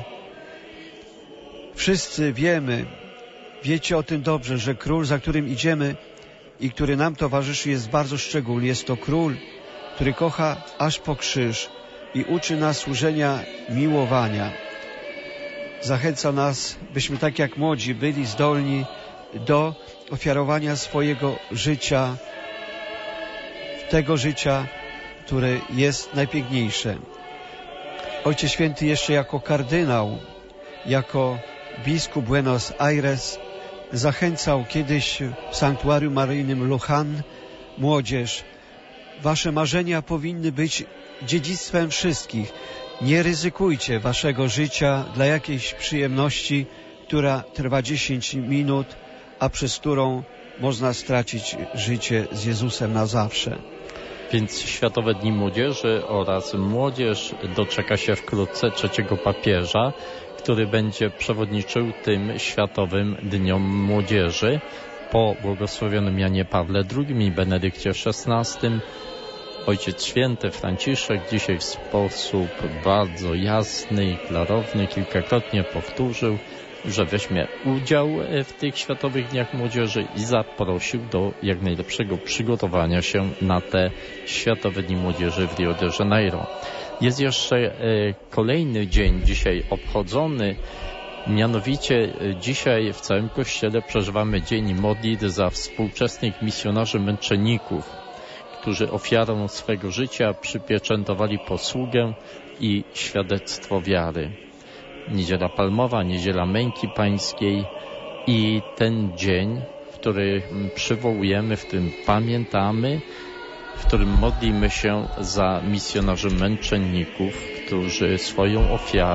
Wszyscy wiecie o tym dobrze, że król, za którym idziemy i który nam towarzyszy, jest bardzo szczególny. Jest to król, który kocha aż po krzyż i uczy nas służenia, miłowania. Zachęca nas, byśmy tak jak młodzi byli zdolni do ofiarowania swojego życia, tego życia, które jest najpiękniejsze. Ojciec Święty jeszcze jako kardynał, jako biskup Buenos Aires zachęcał kiedyś w sanktuarium maryjnym Luján młodzież. Wasze marzenia powinny być dziedzictwem wszystkich. Nie ryzykujcie waszego życia dla jakiejś przyjemności, która trwa 10 minut, a przez którą można stracić życie z Jezusem na zawsze. Więc Światowe Dni Młodzieży oraz młodzież doczeka się wkrótce trzeciego papieża, który będzie przewodniczył tym Światowym Dniom Młodzieży po błogosławionym Janie Pawle II i Benedykcie XVI. Ojciec Święty Franciszek dzisiaj w sposób bardzo jasny i klarowny kilkakrotnie powtórzył, że weźmie udział w tych Światowych Dniach Młodzieży i zaprosił do jak najlepszego przygotowania się na te Światowe Dni Młodzieży w Rio de Janeiro. Jest jeszcze kolejny dzień dzisiaj obchodzony, mianowicie dzisiaj w całym Kościele przeżywamy dzień modlitw za współczesnych misjonarzy męczenników, którzy ofiarą swego życia przypieczętowali posługę i świadectwo wiary. Niedziela Palmowa, Niedziela Męki Pańskiej i ten dzień, w który przywołujemy, w którym pamiętamy, w którym modlimy się za misjonarzy męczenników, którzy swoją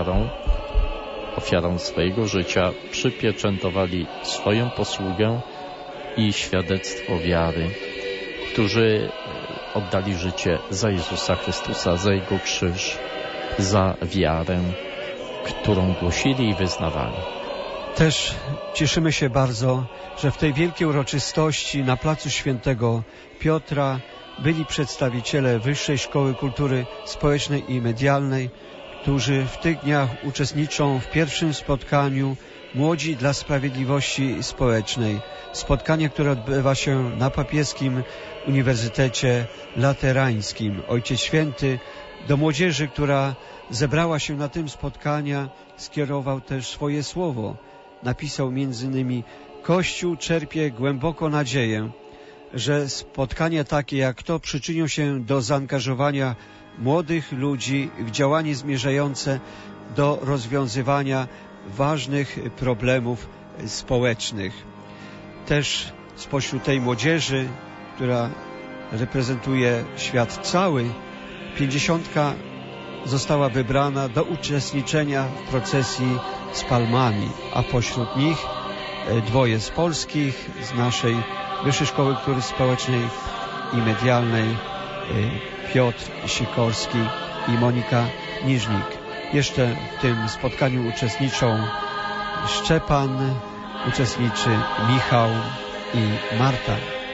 ofiarą swojego życia przypieczętowali swoją posługę i świadectwo wiary, którzy oddali życie za Jezusa Chrystusa, za Jego krzyż, za wiarę, którą głosili i wyznawali. Też cieszymy się bardzo, że w tej wielkiej uroczystości na placu Świętego Piotra byli przedstawiciele Wyższej Szkoły Kultury Społecznej i Medialnej, którzy w tych dniach uczestniczą w pierwszym spotkaniu Młodzi dla Sprawiedliwości Społecznej. Spotkanie, które odbywa się na Papieskim Uniwersytecie Laterańskim. Ojciec Święty do młodzieży, która zebrała się na tym spotkaniu, skierował też swoje słowo. Napisał m.in. Kościół czerpie głęboko nadzieję, że spotkania takie jak to przyczynią się do zaangażowania młodych ludzi w działanie zmierzające do rozwiązywania ważnych problemów społecznych. Też spośród tej młodzieży, która reprezentuje świat cały, 50 została wybrana do uczestniczenia w procesji z palmami, a pośród nich 2 z polskich, z naszej Wyższej Szkoły Kultury Społecznej i Medialnej, Piotr Sikorski i Monika Niżnik. Jeszcze w tym spotkaniu uczestniczą Szczepan, uczestniczy Michał i Marta.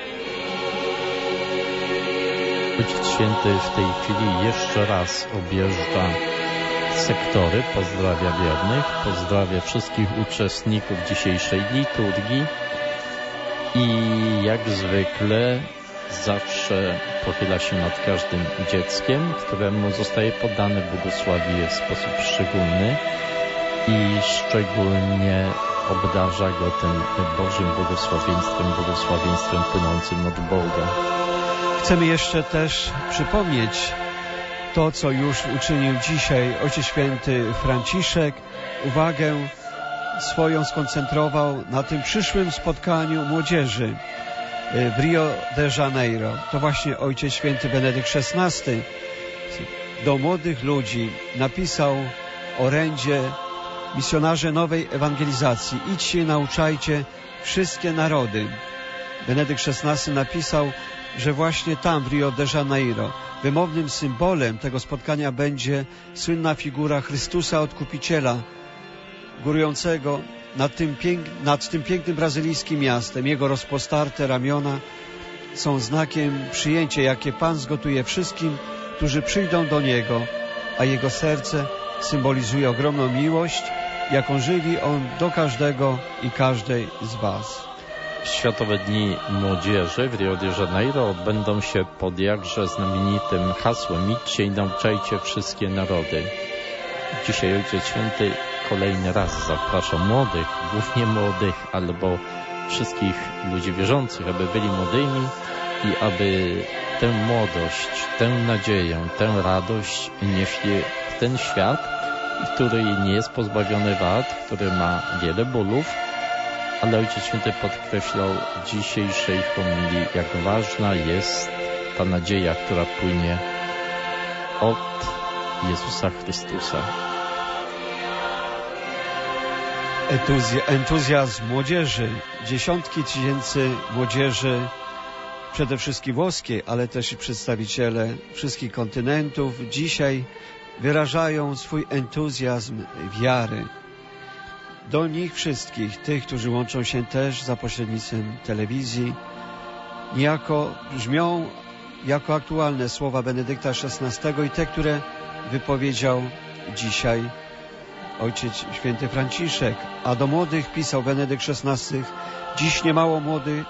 Ojciec Święty w tej chwili jeszcze raz objeżdża sektory, pozdrawia wiernych, pozdrawia wszystkich uczestników dzisiejszej liturgii i jak zwykle zawsze pochyla się nad każdym dzieckiem, któremu zostaje poddane błogosławie w sposób szczególny i szczególnie obdarza go tym Bożym błogosławieństwem płynącym od Boga. Chcemy jeszcze też przypomnieć to, co już uczynił dzisiaj Ojciec Święty Franciszek. Uwagę swoją skoncentrował na tym przyszłym spotkaniu młodzieży w Rio de Janeiro. To właśnie Ojciec Święty Benedykt XVI do młodych ludzi napisał orędzie Misjonarze Nowej Ewangelizacji. Idźcie i nauczajcie wszystkie narody. Benedykt XVI napisał, że właśnie tam w Rio de Janeiro wymownym symbolem tego spotkania będzie słynna figura Chrystusa Odkupiciela, górującego nad tym pięknym brazylijskim miastem. Jego rozpostarte ramiona są znakiem przyjęcia, jakie Pan zgotuje wszystkim, którzy przyjdą do Niego, a Jego serce symbolizuje ogromną miłość, jaką żywi On do każdego i każdej z Was. Światowe Dni Młodzieży w Rio de Janeiro odbędą się pod jakże znamienitym hasłem: idźcie i nauczajcie wszystkie narody. Dzisiaj Ojciec Święty kolejny raz zaprasza młodych, głównie młodych, albo wszystkich ludzi wierzących, aby byli młodymi i aby tę młodość, tę nadzieję, tę radość nieśli w ten świat, który nie jest pozbawiony wad, który ma wiele bólów, ale Ojciec Święty podkreślał w dzisiejszej homilii, jak ważna jest ta nadzieja, która płynie od Jezusa Chrystusa. Entuzjazm młodzieży, dziesiątki tysięcy młodzieży, przede wszystkim włoskiej, ale też i przedstawiciele wszystkich kontynentów dzisiaj wyrażają swój entuzjazm wiary. Do nich wszystkich, tych, którzy łączą się też za pośrednictwem telewizji, niejako brzmią jako aktualne słowa Benedykta XVI i te, które wypowiedział dzisiaj Ojciec Święty Franciszek. A do młodych pisał Benedykt XVI: dzisiaj niemało młodych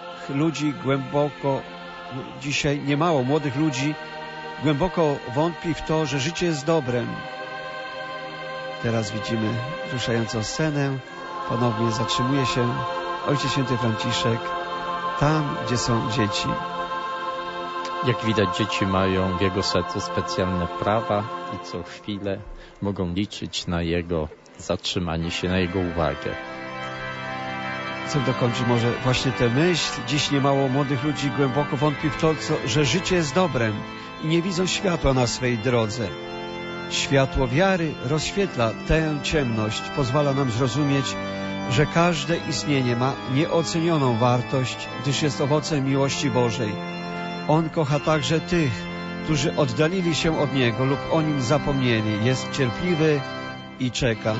ludzi głęboko wątpi w to, że życie jest dobrem. Teraz widzimy wzruszającą scenę. Ponownie zatrzymuje się Ojciec Święty Franciszek tam, gdzie są dzieci. Jak widać, dzieci mają w jego sercu specjalne prawa i co chwilę mogą liczyć na jego zatrzymanie się, na jego uwagę. Chcę dokończyć może właśnie tę myśl. Dziś niemało młodych ludzi głęboko wątpi w to, że życie jest dobrem i nie widzą światła na swej drodze. Światło wiary rozświetla tę ciemność, pozwala nam zrozumieć, że każde istnienie ma nieocenioną wartość, gdyż jest owocem miłości Bożej. On kocha także tych, którzy oddalili się od Niego lub o Nim zapomnieli. Jest cierpliwy i czeka.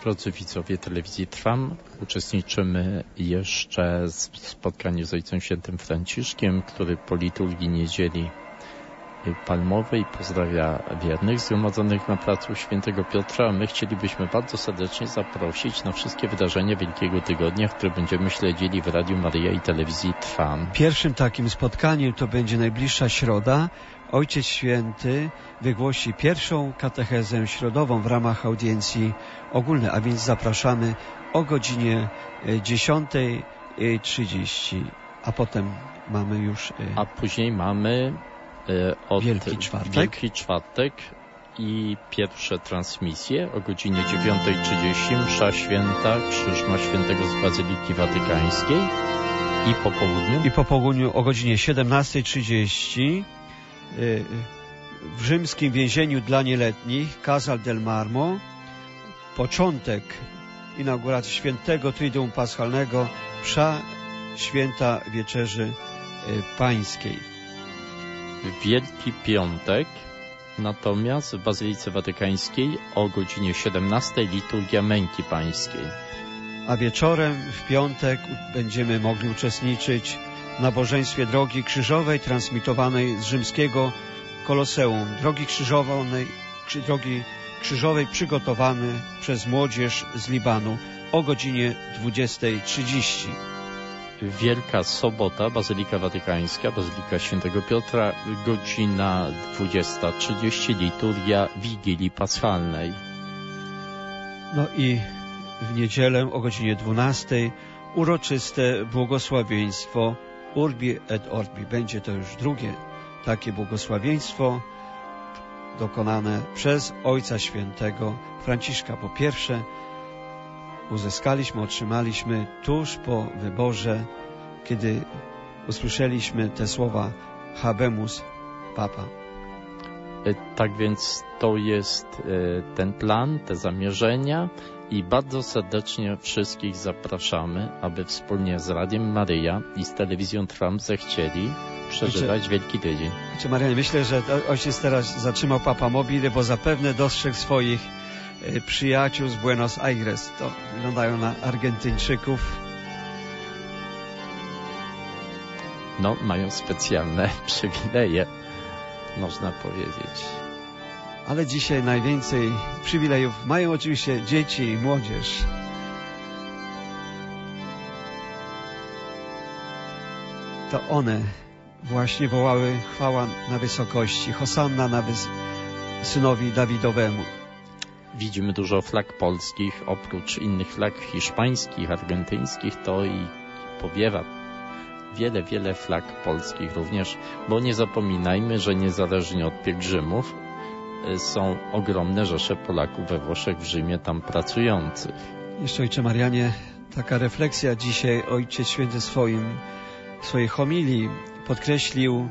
Drodzy widzowie telewizji Trwam, uczestniczymy jeszcze w spotkaniu z Ojcem Świętym Franciszkiem, który po liturgii Niedzieli Palmowej pozdrawia wiernych zgromadzonych na placu Świętego Piotra, a my chcielibyśmy bardzo serdecznie zaprosić na wszystkie wydarzenia Wielkiego Tygodnia, które będziemy śledzili w Radiu Maryja i telewizji Trwam. Pierwszym takim spotkaniem to będzie najbliższa środa. Ojciec Święty wygłosi pierwszą katechezę środową w ramach audiencji ogólnej, a więc zapraszamy o godzinie 10:30, a potem mamy już... A później mamy Wielki Czwartek i pierwsze transmisje o godzinie 9:30, msza święta, Krzyżma Świętego z Bazyliki Watykańskiej i po południu o godzinie 17:30 w rzymskim więzieniu dla nieletnich Casal del Marmo początek inauguracji świętego Triduum Paschalnego, msza święta Wieczerzy Pańskiej. Wielki Piątek, natomiast w Bazylice Watykańskiej o godzinie 17 liturgia Męki Pańskiej. A wieczorem w piątek będziemy mogli uczestniczyć w nabożeństwie Drogi Krzyżowej transmitowanej z rzymskiego Koloseum. Drogi Krzyżowej przygotowany przez młodzież z Libanu o godzinie 20:30. Wielka Sobota, Bazylika Watykańska, Bazylika Świętego Piotra, godzina 20:30, liturgia Wigilii Paschalnej. No i w niedzielę o godzinie 12:00 uroczyste błogosławieństwo Urbi et Orbi. Będzie to już drugie takie błogosławieństwo dokonane przez Ojca Świętego Franciszka. Po pierwsze otrzymaliśmy tuż po wyborze, kiedy usłyszeliśmy te słowa Habemus Papa. Tak więc to jest ten plan, te zamierzenia i bardzo serdecznie wszystkich zapraszamy, aby wspólnie z Radiem Maryja i z telewizją Trwam zechcieli przeżywać Wielki Tydzień. Marianie, myślę, że ojciec teraz zatrzymał Papa Mobile, bo zapewne dostrzegł swoich przyjaciół z Buenos Aires. To wyglądają na Argentyńczyków. No, mają specjalne przywileje, można powiedzieć. Ale dzisiaj najwięcej przywilejów mają oczywiście dzieci i młodzież. To one właśnie wołały chwała na wysokości, Hosanna synowi Dawidowemu. Widzimy dużo flag polskich, oprócz innych flag hiszpańskich, argentyńskich, to i powiewa wiele flag polskich również, bo nie zapominajmy, że niezależnie od pielgrzymów są ogromne rzesze Polaków we Włoszech, w Rzymie, tam pracujących. Jeszcze, Ojcze Marianie, taka refleksja dzisiaj Ojciec Święty w swojej homilii podkreślił,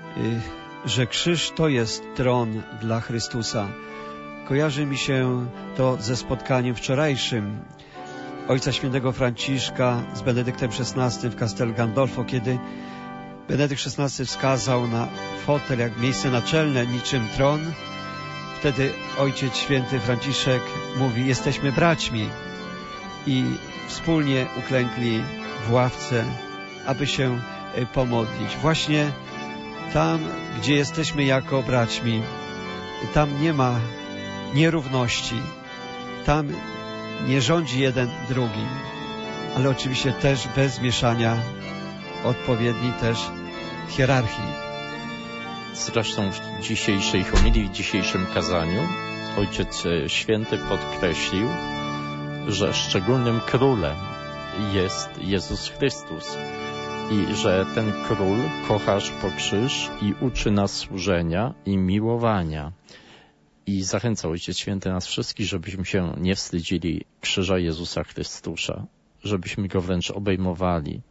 że krzyż to jest tron dla Chrystusa. Kojarzy mi się to ze spotkaniem wczorajszym Ojca Świętego Franciszka z Benedyktem XVI w Castel Gandolfo, kiedy Benedykt XVI wskazał na fotel jak miejsce naczelne, niczym tron. Wtedy Ojciec Święty Franciszek mówi: jesteśmy braćmi, i wspólnie uklękli w ławce, aby się pomodlić. Właśnie tam, gdzie jesteśmy jako braćmi, tam nie ma nierówności, tam nie rządzi jeden drugim, ale oczywiście też bez mieszania odpowiedniej też hierarchii. Zresztą w dzisiejszej homilii, w dzisiejszym kazaniu Ojciec Święty podkreślił, że szczególnym królem jest Jezus Chrystus i że ten król kocha aż po krzyż i uczy nas służenia i miłowania. I zachęca Ojciec Święty nas wszystkich, żebyśmy się nie wstydzili krzyża Jezusa Chrystusa, żebyśmy go wręcz obejmowali,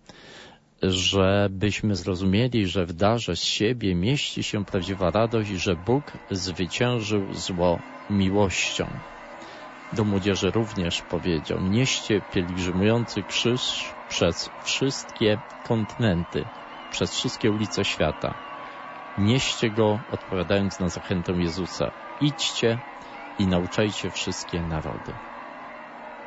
żebyśmy zrozumieli, że w darze z siebie mieści się prawdziwa radość i że Bóg zwyciężył zło miłością. Do młodzieży również powiedział: nieście pielgrzymujący krzyż przez wszystkie kontynenty, przez wszystkie ulice świata. Nieście go, odpowiadając na zachętę Jezusa. Idźcie i nauczajcie wszystkie narody.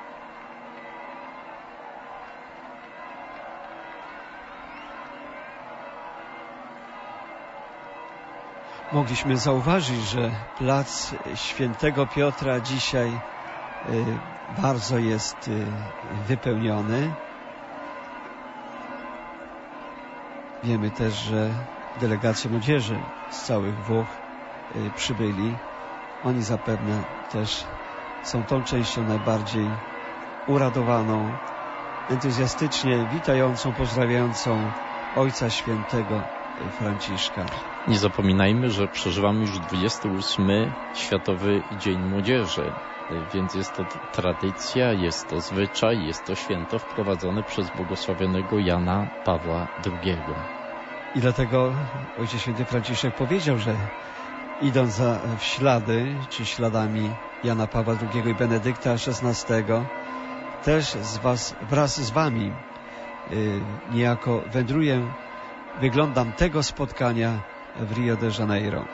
mogliśmy zauważyć, że plac Świętego Piotra dzisiaj bardzo jest wypełniony. Wiemy też, że delegacje młodzieży z całych Włoch przybyli. Oni zapewne też są tą częścią najbardziej uradowaną, entuzjastycznie witającą, pozdrawiającą Ojca Świętego Franciszka. Nie zapominajmy, że przeżywamy już 28. Światowy Dzień Młodzieży, więc jest to tradycja, jest to zwyczaj, jest to święto wprowadzone przez błogosławionego Jana Pawła II. I dlatego Ojciec Święty Franciszek powiedział, że idąc w ślady, czy śladami Jana Pawła II i Benedykta XVI, też wraz z wami niejako wędruję, wyglądam tego spotkania w Rio de Janeiro.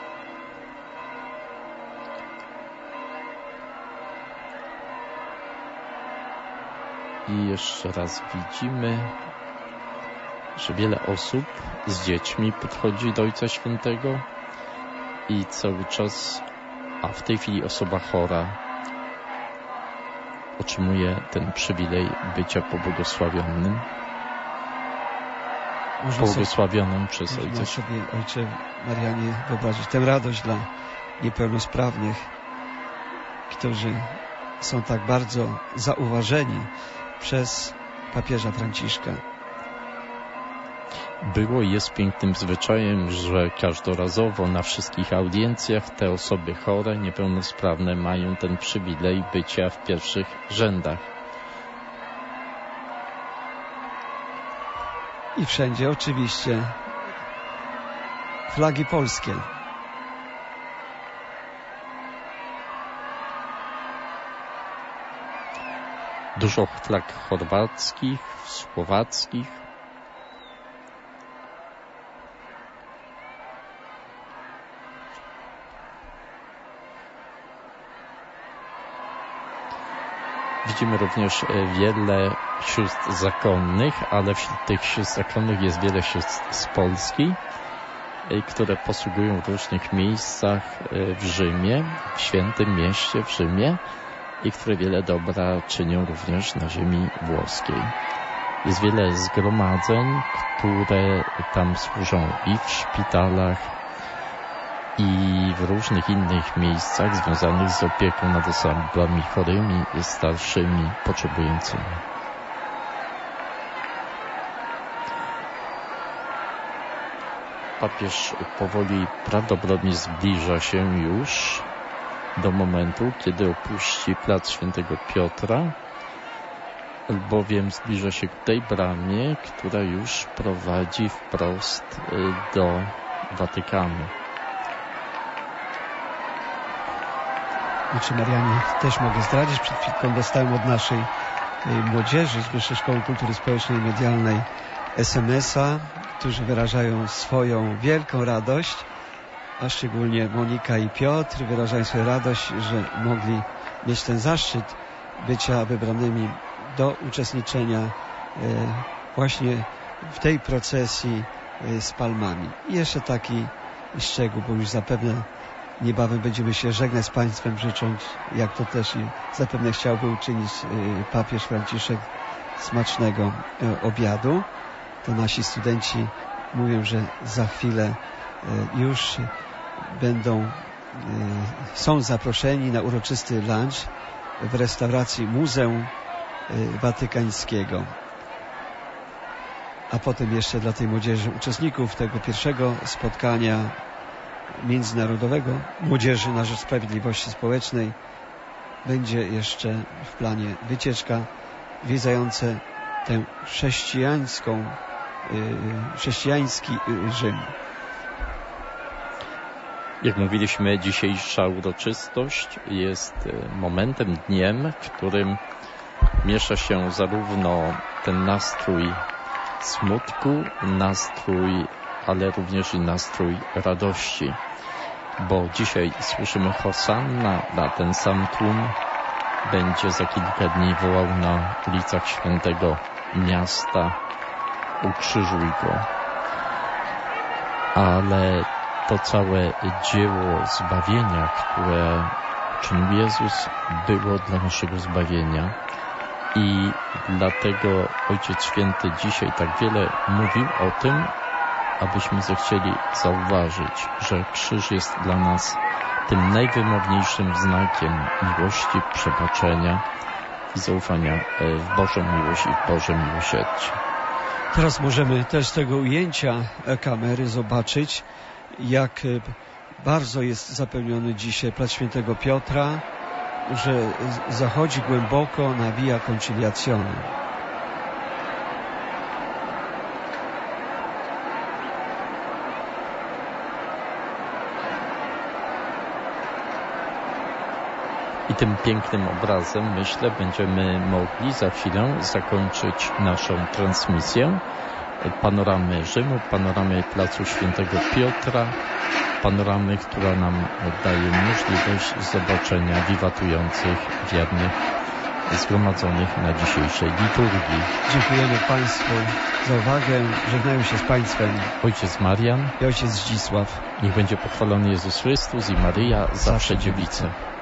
I jeszcze raz widzimy, że wiele osób z dziećmi podchodzi do Ojca Świętego i cały czas, a w tej chwili osoba chora otrzymuje ten przywilej bycia pobłogosławionym. Błogosławioną przez Ojca. Można sobie, Ojcze Marianie, wyobrazić tę radość dla niepełnosprawnych, którzy są tak bardzo zauważeni przez papieża Franciszka. Było i jest pięknym zwyczajem, że każdorazowo na wszystkich audiencjach te osoby chore, niepełnosprawne mają ten przywilej bycia w pierwszych rzędach. I wszędzie oczywiście flagi polskie. Dużo flag chorwackich, słowackich. Widzimy również wiele sióstr zakonnych, ale wśród tych sióstr zakonnych jest wiele sióstr z Polski, które posługują w różnych miejscach w Rzymie, w świętym mieście w Rzymie i które wiele dobra czynią również na ziemi włoskiej. Jest wiele zgromadzeń, które tam służą i w szpitalach, i w różnych innych miejscach związanych z opieką nad osobami chorymi i starszymi, potrzebującymi. Papież powoli prawdopodobnie zbliża się już do momentu, kiedy opuści plac Świętego Piotra, albowiem zbliża się ku tej bramie, która już prowadzi wprost do Watykanu. Ojcze Marianie, też mogę zdradzić, przed chwilką dostałem od naszej młodzieży z Wyższej Szkoły Kultury Społecznej i Medialnej SMS-a, którzy wyrażają swoją wielką radość, a szczególnie Monika i Piotr wyrażają swoją radość, że mogli mieć ten zaszczyt bycia wybranymi do uczestniczenia właśnie w tej procesji z palmami. I jeszcze taki szczegół, bo już zapewne niebawem będziemy się żegnać z Państwem, życząc, jak to też i zapewne chciałby uczynić papież Franciszek, smacznego obiadu. To nasi studenci mówią, że za chwilę już są zaproszeni na uroczysty lunch w restauracji Muzeum Watykańskiego. A potem jeszcze dla tej młodzieży, uczestników tego pierwszego spotkania międzynarodowego Młodzieży na rzecz Sprawiedliwości Społecznej, będzie jeszcze w planie wycieczka zwiedzające tę chrześcijański Rzym. Jak mówiliśmy, dzisiejsza uroczystość jest momentem, dniem, w którym miesza się zarówno ten nastrój smutku, ale również i nastrój radości. Bo dzisiaj słyszymy Hosanna, a ten sam tłum będzie za kilka dni wołał na ulicach świętego miasta: ukrzyżuj go. Ale to całe dzieło zbawienia, które czynił Jezus, było dla naszego zbawienia. I dlatego Ojciec Święty dzisiaj tak wiele mówił o tym, abyśmy zechcieli zauważyć, że krzyż jest dla nas tym najwymowniejszym znakiem miłości, przebaczenia i zaufania w Bożą miłość i w Boże miłosierdzie. Teraz możemy też z tego ujęcia kamery zobaczyć, jak bardzo jest zapełniony dzisiaj plac Świętego Piotra, że zachodzi głęboko na Via Conciliazione. I tym pięknym obrazem, myślę, będziemy mogli za chwilę zakończyć naszą transmisję. Panoramy Rzymu, panoramy Placu Świętego Piotra, panoramy, która nam daje możliwość zobaczenia wiwatujących wiernych zgromadzonych na dzisiejszej liturgii. Dziękujemy Państwu za uwagę. Żegnają się z Państwem Ojciec Marian i Ojciec Zdzisław. Niech będzie pochwalony Jezus Chrystus i Maryja, zawsze dziewica.